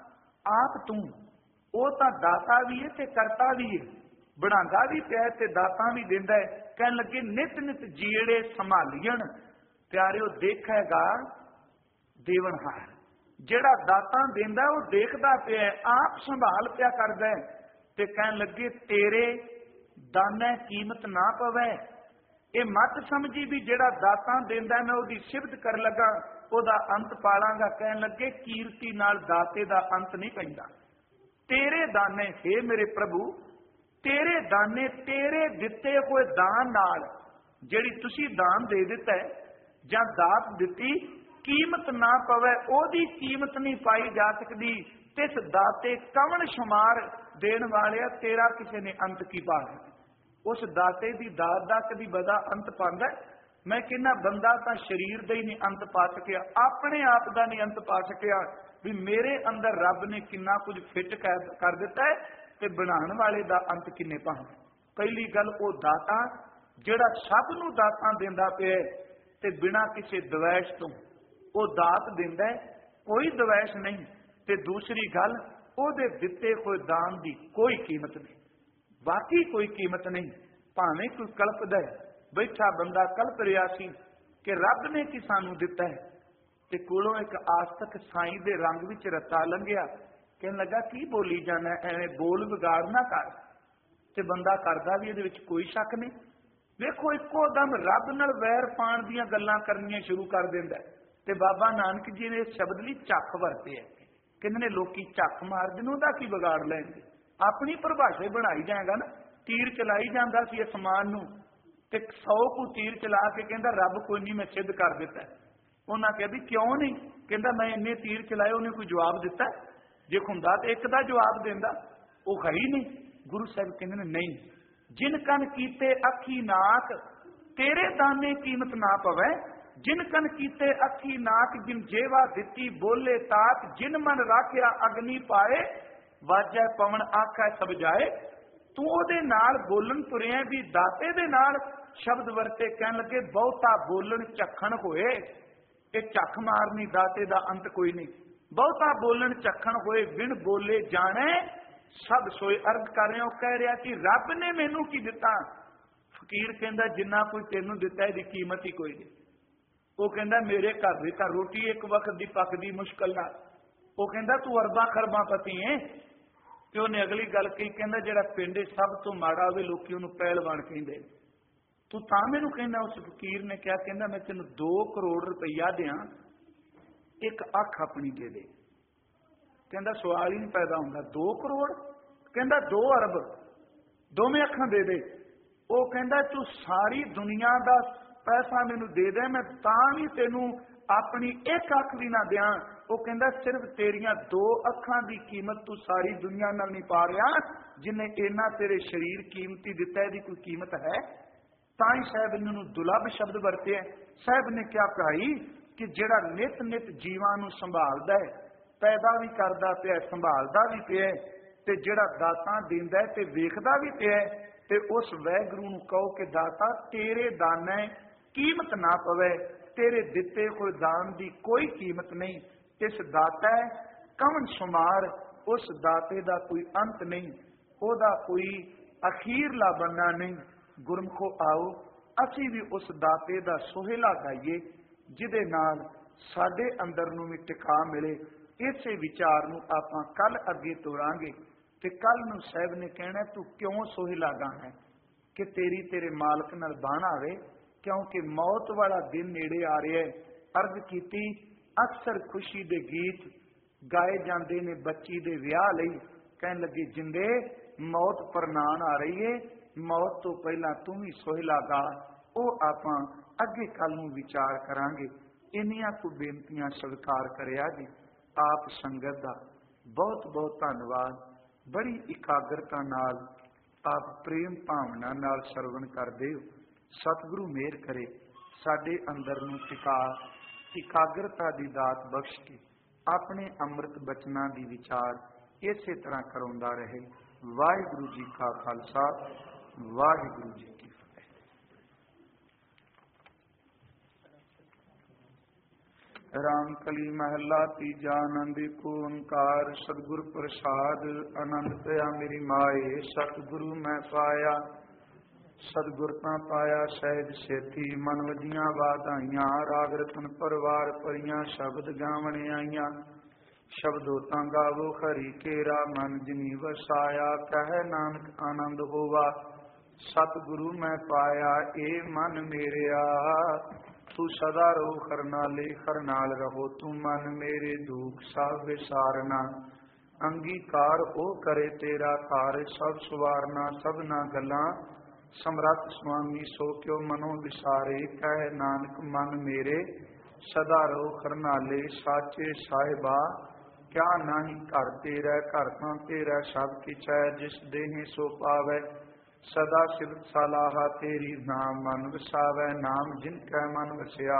ਆਪ ਤੂੰ। ਉਹ ਤਾਂ ਦਾਤਾ ਵੀ ਹੈ ਤੇ ਕਰਤਾ ਵੀ ਹੈ, ਬਣਾਉਂਦਾ ਵੀ ਪਿਆ ਤੇ ਦਾਤਾ ਵੀ ਦਿੰਦਾ ਹੈ। ਕਹਿਣ ਲੱਗੇ ਨਿਤ ਨਿਤ ਜੀੜੇ ਸੰਭਾਲੀਆਂ। ਪਿਆਰਿਓ ਦੇਖੇਗਾ ਦੇਵਨਹਾਰ, ਜਿਹੜਾ ਦਾਤਾ ਦਿੰਦਾ ਉਹ ਦੇਖਦਾ ਪਿਆ, ਆਪ ਸੰਭਾਲ ਪਿਆ ਕਰਦਾ ਹੈ। ਤੇ ਕਹਿਣ ਲੱਗੇ ਤੇਰੇ ਦਾਨੇ ਕੀਮਤ ਨਾ ਪਵੇ। ਇਹ ਮਤ ਸਮਝੀ ਵੀ ਜਿਹੜਾ ਦਾਤਾ ਦਿੰਦਾ ਮੈਂ ਉਹਦੀ ਸਿਫਤ ਕਰ ਲੱਗਾ ਉਹਦਾ ਅੰਤ ਪਾਲਾਂਗਾ। ਕਹਿਣ ਲੱਗੇ ਕੀਰਤੀ ਨਾਲ ਦਾਤੇ ਦਾ ਅੰਤ ਨਹੀਂ ਪੈਂਦਾ। ਤੇਰੇ ਦਾਨੇ, ਹੇ ਮੇਰੇ ਪ੍ਰਭੂ, ਤੇਰੇ ਦਾਨੇ, ਤੇਰੇ ਦਿੱਤੇ ਹੋਏ ਦਾਨ ਨਾਲ, ਜਿਹੜੀ ਤੁਸੀਂ ਦਾਨ ਦੇ ਦਿੱਤਾ ਜਾਂ ਦਾਤ ਦਿੱਤੀ, ਕੀਮਤ ਨਾ ਪਵੇ, ਉਹਦੀ ਕੀਮਤ ਨਹੀਂ ਪਾਈ ਜਾ ਸਕਦੀ। ਤਿਸ ਦਾਤੇ ਕਵਣ ਸ਼ੁਮਾਰ, ਦੇਣ ਵਾਲਿਆ ਤੇਰਾ ਕਿਸੇ ਨੇ ਅੰਤ ਕੀ ਪਾਇਆ? ਉਸ ਦਾਤੇ ਦੀ ਦਾਤ ਦਾ ਕਦੀ ਬਦਾ ਅੰਤ ਪਾਉਂਦਾ? ਮੈਂ ਕਹਿੰਦਾ ਬੰਦਾ ਤਾਂ ਸਰੀਰ ਦਾ ਹੀ ਨਹੀਂ ਅੰਤ ਪਾ ਸਕਿਆ, ਆਪਣੇ ਆਪ ਦਾ ਨਹੀਂ ਅੰਤ ਪਾ ਸਕਿਆ, ਵੀ ਮੇਰੇ ਅੰਦਰ ਰੱਬ ਨੇ ਕਿੰਨਾ ਕੁਝ ਫਿੱਟ ਕਰ ਦਿੱਤਾ ਹੈ, ਤੇ ਬਣਾਉਣ ਵਾਲੇ ਦਾ ਅੰਤ ਕਿੰਨੇ ਪਾਉਂਦਾ? ਪਹਿਲੀ ਗੱਲ ਉਹ ਦਾਤਾ ਜਿਹੜਾ ਸਭ ਨੂੰ ਦਾਤਾਂ ਦਿੰਦਾ ਪਿਆ ਤੇ ਬਿਨਾਂ ਕਿਸੇ ਦਵੈਸ਼ ਤੋਂ ਉਹ ਦਾਤ ਦਿੰਦਾ, ਕੋਈ ਦਵੈਸ਼ ਨਹੀਂ। ਤੇ ਦੂਸਰੀ ਗੱਲ, ਉਹਦੇ ਦਿੱਤੇ ਹੋਏ ਦਾਨ ਦੀ ਕੋਈ ਕੀਮਤ ਨਹੀਂ, ਬਾਕੀ ਕੋਈ ਕੀਮਤ ਨਹੀਂ। ਭਾਵੇਂ ਕੋਈ ਕਲਪਦਾ ਹੈ, ਬੈਠਾ ਬੰਦਾ ਕਲਪ ਰਿਹਾ ਸੀ ਕਿ ਰੱਬ ਨੇ ਕੀ ਸਾਨੂੰ ਦਿੱਤਾ ਹੈ, ਤੇ ਕੋਲੋਂ ਇੱਕ ਆਸਤਕ ਸਾਈਂ ਦੇ ਰੰਗ ਵਿੱਚ ਰਤਾ ਲੰਘਿਆ, ਕਹਿਣ ਲੱਗਾ ਕੀ ਬੋਲੀ ਜਾਣਾ, ਐਵੇਂ ਬੋਲ ਵਿਗਾੜ ਨਾ ਕਰ। ਤੇ ਬੰਦਾ ਕਰਦਾ ਵੀ, ਇਹਦੇ ਵਿੱਚ ਕੋਈ ਸ਼ੱਕ ਨਹੀਂ। ਵੇਖੋ ਇੱਕੋ ਦਮ ਰੱਬ ਨਾਲ ਵੈਰ ਪਾਣ ਦੀਆਂ ਗੱਲਾਂ ਕਰਨੀਆਂ ਸ਼ੁਰੂ ਕਰ ਦਿੰਦਾ। ਤੇ ਬਾਬਾ ਨਾਨਕ ਜੀ ਨੇ ਇਸ ਸ਼ਬਦ ਲਈ ਝੱਖ ਵਰਤੇ ਹੈ। ਕਹਿੰਦੇ ਨੇ ਲੋਕੀ ਝੱਖ ਮਾਰਦੇ ਨੇ, ਉਹਦਾ ਕੀ ਵਿਗਾੜ ਲੈਣਗੇ? ਆਪਣੀ ਪਰਿਭਾਸ਼ਾ ਬਣਾਈ ਜਾਏਗਾ ਨਾ। ਤੀਰ ਚਲਾਈ ਜਾਂਦਾ ਸੀ ਅਸਮਾਨ ਨੂੰ, ਤੇ ਸੌ ਕੁ ਤੀਰ ਚਲਾ ਕੇ ਕਹਿੰਦਾ ਰੱਬ ਕੋਈ ਨਹੀਂ, ਮੈਂ ਸਿੱਧ ਕਰ ਦਿੱਤਾ। ਉਹਨਾਂ ਕਿਹਾ ਵੀ ਕਿਉਂ ਨਹੀਂ? ਕਹਿੰਦਾ ਮੈਂ ਇੰਨੇ ਤੀਰ ਚਲਾਏ, ਉਹਨੇ ਕੋਈ ਜਵਾਬ ਦਿੱਤਾ? ਜੇ ਹੁੰਦਾ ਤੇ ਇੱਕ ਦਾ ਜਵਾਬ ਦਿੰਦਾ, ਉਹ ਹੈ ਹੀ ਨਹੀਂ। ਗੁਰੂ ਸਾਹਿਬ ਕਹਿੰਦੇ ਨੇ ਨਹੀਂ, ਜਿਨ ਕਨ ਕੀਤੇ ਅੱਖੀ ਨਾਕ, ਤੇਰੇ ਦਾਨੇ ਕੀਮਤ ਨਾ ਪਵੇ। ਜਿਨ ਕਨ ਕੀਤੇ ਅੱਖੀ ਨਾਕ, ਜਿਨ ਜੇਵਾ ਦਿੱਤੀ ਬੋਲੇ ਤਾਕ, ਜਿਨ ਮਨ ਰਾਖਿਆ ਅਗਨੀ ਪਾਏ, ਵਾਜੈ ਪਵਨ ਆਖੈ ਸਭ ਜਾਏ। ਤੂੰ ਉਹਦੇ ਨਾਲ ਬੋਲਣ ਤੁਰਿਆ ਵੀ ਦਾਤੇ ਦੇ ਨਾਲ ਸ਼ਬਦ ਵਰਤੇ। ਕਹਿਣ ਲੱਗੇ ਬਹੁਤਾ ਬੋਲਣ ਝੱਖਣ ਹੋਏ, ਇਹ ਝੱਖ ਮਾਰਨੀ ਦਾਤੇ ਦਾ ਅੰਤ ਕੋਈ ਨਹੀਂ। ਬਹੁਤਾ ਬੋਲਣ ਝੱਖਣ ਹੋਏ, ਬਿਨ ਬੋਲੇ ਜਾਣੇ ਸਭ ਸੋਏ। ਅਰਥ ਕਰ ਰਿਹਾ, ਉਹ ਕਹਿ ਰਿਹਾ ਕਿ ਰੱਬ ਨੇ ਮੈਨੂੰ ਕੀ ਦਿੱਤਾ? ਫਕੀਰ ਕਹਿੰਦਾ ਜਿੰਨਾ ਕੋਈ ਤੈਨੂੰ ਦਿੱਤਾ ਇਹਦੀ ਕੀਮਤ ਹੀ ਕੋਈ ਨਹੀਂ। ਉਹ ਕਹਿੰਦਾ ਮੇਰੇ ਘਰ ਦੀ ਤਾਂ ਰੋਟੀ ਇੱਕ ਵਕਤ ਦੀ ਪੱਕਦੀ ਮੁਸ਼ਕਲ ਨਾਲ। ਉਹ ਕਹਿੰਦਾ ਤੂੰ ਅਰਬਾਂ ਖਰਬਾਂ ਪਤੀ ਹੈ। ਤੇ ਉਹਨੇ ਅਗਲੀ ਗੱਲ ਕਹੀ, ਕਹਿੰਦਾ ਜਿਹੜਾ ਪਿੰਡ ਸਭ ਤੋਂ ਮਾੜਾ ਹੋਵੇ ਲੋਕੀ ਉਹਨੂੰ ਪਹਿਲਵਾਨ ਕਹਿੰਦੇ, ਤੂੰ ਤਾਂ ਮੈਨੂੰ ਕਹਿੰਦਾ? ਉਸ ਫਕੀਰ ਨੇ ਕਿਹਾ, ਕਹਿੰਦਾ ਮੈਂ ਤੈਨੂੰ ਦੋ ਕਰੋੜ ਰੁਪਈਆ ਦਿਆਂ, ਇੱਕ ਅੱਖ ਆਪਣੀ ਦੇ ਦੇ। ਕਹਿੰਦਾ ਸਵਾਲ ਹੀ ਨਹੀਂ ਪੈਦਾ ਹੁੰਦਾ, ਦੋ ਕਰੋੜ? ਕਹਿੰਦਾ ਦੋ ਅਰਬ, ਦੋਵੇਂ ਅੱਖਾਂ ਦੇ ਦੇ। ਉਹ ਕਹਿੰਦਾ ਤੂੰ ਸਾਰੀ ਦੁਨੀਆ ਦਾ ਪੈਸਾ ਮੈਨੂੰ ਦੇ ਦੇ, ਮੈਂ ਤਾਂ ਵੀ ਤੈਨੂੰ ਆਪਣੀ ਇੱਕ ਅੱਖ ਵੀ ਨਾ ਦਿਆਂ। ਉਹ ਕਹਿੰਦਾ ਸਿਰਫ ਤੇਰੀਆਂ ਦੋ ਅੱਖਾਂ ਦੀ ਕੀਮਤ ਤੂੰ ਸਾਰੀ ਦੁਨੀਆ ਨਾਲ ਨਹੀਂ ਪਾ ਰਿਹਾ, ਜਿਨੇ ਇਹਨਾਂ ਤੇਰੇ ਸਰੀਰ ਕੀਮਤੀ ਦਿੱਤਾ, ਇਹਦੀ ਕੋਈ ਕੀਮਤ ਹੈ? ਤਾਂ ਹੀ ਸਾਹਿਬ ਇਹਨਾਂ ਨੂੰ ਦੁਲੱਭ ਸ਼ਬਦ ਵਰਤੇ। ਸਾਹਿਬ ਨੇ ਕਿਹਾ ਭਾਈ ਕਿ ਜਿਹੜਾ ਨਿਤ ਨਿਤ ਜੀਵਾਂ ਨੂੰ ਸੰਭਾਲਦਾ ਹੈ, ਪੈਦਾ ਵੀ ਕਰਦਾ ਪਿਆ, ਸੰਭਾਲਦਾ ਵੀ ਪਿਆ, ਤੇ ਜਿਹੜਾ ਦਾਤਾਂ ਦਿੰਦਾ ਤੇ ਵੇਖਦਾ ਵੀ ਪਿਆ, ਤੇ ਉਸ ਵਾਹਿਗੁਰੂ ਨੂੰ ਕਹੋ ਕਿ ਦਾਤਾ ਤੇਰੇ ਦਾਨੇ ਕੀਮਤ ਨਾ ਪਵੇ, ਤੇਰੇ ਦਿੱਤੇ ਹੋਏ ਦਾਨ ਦੀ ਕੋਈ ਕੀਮਤ ਨਹੀਂ। ਇਸ ਦਾਤਾ ਕਵਣ ਸ਼ੁਮਾਰ, ਉਸ ਦਾਤੇ ਦਾ ਕੋਈ ਅੰਤ ਨਹੀਂ, ਉਹਦਾ ਕੋਈ ਅਖੀਰਲਾ ਬੰਨਾ ਨਹੀਂ। ਗੁਰਮਖੋ ਆਓ ਅਸੀਂ ਵੀ ਉਸ ਦਾਤੇ ਦਾ ਸੋਹਿਲਾ ਗਾਈਏ, ਜਿਹਦੇ ਨਾਲ ਸਾਡੇ ਅੰਦਰ ਨੂੰ ਵੀ ਟਿਕਾ ਮਿਲੇ। ਇਸੇ ਵਿਚਾਰ ਨੂੰ ਆਪਾਂ ਕੱਲ ਅੱਗੇ ਤੋਰਾਂਗੇ। ਤੇ ਕੱਲ ਨੂੰ ਸਾਹਿਬ ਨੇ ਕਹਿਣਾ ਤੂੰ ਕਿਉਂ ਸੋਹਿਲਾ ਗਾਣਾ? ਕਿ ਤੇਰੀ ਤੇਰੇ ਮਾਲਕ ਨਾਲ ਬਾਣਾ ਆਵੇ, ਕਿਉਂਕਿ ਮੌਤ ਵਾਲਾ ਦਿਨ ਨੇੜੇ ਆ ਰਿਹਾ ਹੈ। अर्ज कीती। अक्सर खुशी दे गीत गाए जाते ने बच्ची दे विआह लई। कहन लगे जिंदे मौत प्रनान आ रही है, मौत तो पहला तू ही सोहला गा। वो आपां अगे कल नूं विचार करांगे। इन्नियां को बेनतियां स्वीकार करिया जी। आप संगत दा बहुत बहुत धन्नवाद। बड़ी इकाग्रता नाल आप प्रेम भावना नाल सरवण करदे हो। सतगुरु मेहर करे साडे अंदर नूं टिका इकाग्रता दी दात बख्श के अपने अमृत बचनां दी विचार इसे तरह करवाउंदा रहे। वाहिगुरु जी का खालसा, वाहिगुरु जी की फतेह। राम कली महला तीजा। आनंद को ओंकार सतगुर प्रसाद। आनंद पया मेरी माए सतगुरु मैं पाया। सतगुर ता पाया सहज सेठी। मन वजियां वाधाइयां राग रतन परवार परियां। शब्द गावण आईयां शब्दों ता गावो खरी केरा। मन जिनी वसाया कह नानक आनंद होवा। सतगुरु मैं पाया ए मन मेरिया। तू सदा रहो खरनाले खरनाल रहो। तू मन मेरे दुख सब विसारना। अंगीकार ओ करे तेरा कार सब सवारना। सबना गल्लां समरथ स्वामी सो क्यों मनो विसारे। कह नानक मन मेरे सदा रहो खरनाले। साचे साहिबा क्या नाही घर तेरा। घर तां तेरा सब किछ है। जिस देहि सो पावै सदा सिफत सलाहा तेरी। नाम मन वसावै नाम जिन कै मन वसिया।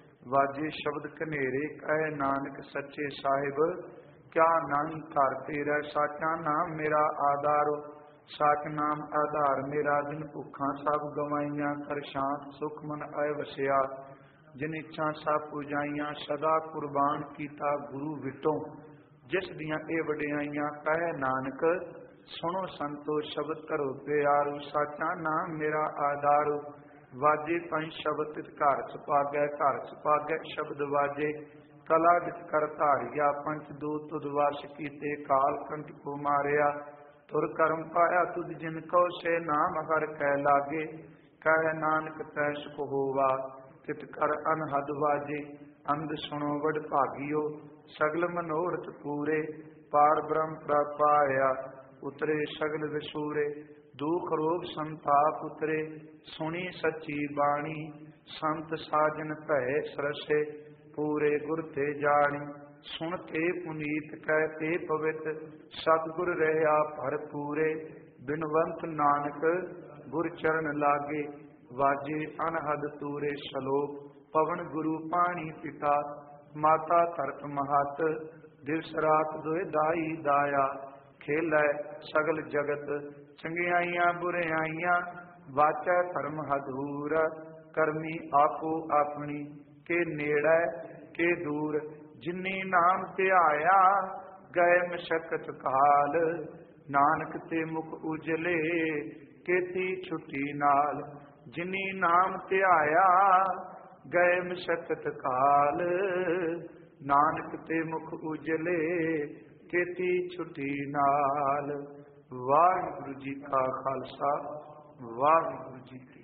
वाजे शब्द कनेरे कह नानक सच्चे साहिब क्या नाही घर तेरा। साचा नाम मेरा आधारो साच नाम आधार मेरा। जिन भुखा सब गवाइया कर शांत सुख मन आए वसिया। जिन इच्छा सब पुजाइया सदा कुर्बान कीता गुरु विटों। जिस दियां ए वडियाइयां कह नानक सुनो संतो शब्द करो प्यारो। साचा नाम मेरा आधारो वाजे पंच शब्द घर सुपागै। घर सुपागै शब्द वाजे कला विच कर धारिया। पंच दो तुद वश कीते काल कंठ को मारिया। तुर कर्म पाया तुझ जिन को से नाम हर कै लागे। कह नानक तै सुख होवा तित कर अनहद वाजे। अंध सुनो वड भागियो सगल मनोरथ पूरे। पार ब्रह्म प्राप्त पाया उतरे सगल विसूरे। दुख रोग संताप उतरे सुनी सच्ची बाणी। संत साजन भय सरसे पूरे गुर ते जानी। सुन के पुनीत कहते पवित सतगुर रहा भरपूरे। बिनवंत नानक गुर चरण लागे वाजे अनहद तूरे। सलोक पवन गुरु पानी पिता माता धरत महत। दिवस रात दोए दाई दाया खेलै सगल जगत। चंगियाइयां बुरियाइयां वाचै धर्म हदूर। करमी आपो अपनी के नेड़ै के दूर। जिन्नी नाम ध्याया गए मशक्कत काल। नानक ते मुख उजले केती छुट्टी नाल। जिन्नी नाम ध्याया गए मशक्कत काल। नानक ते मुख उजले केती छुट्टी नाल। वाहिगुरु जी का खालसा, वाहिगुरु जी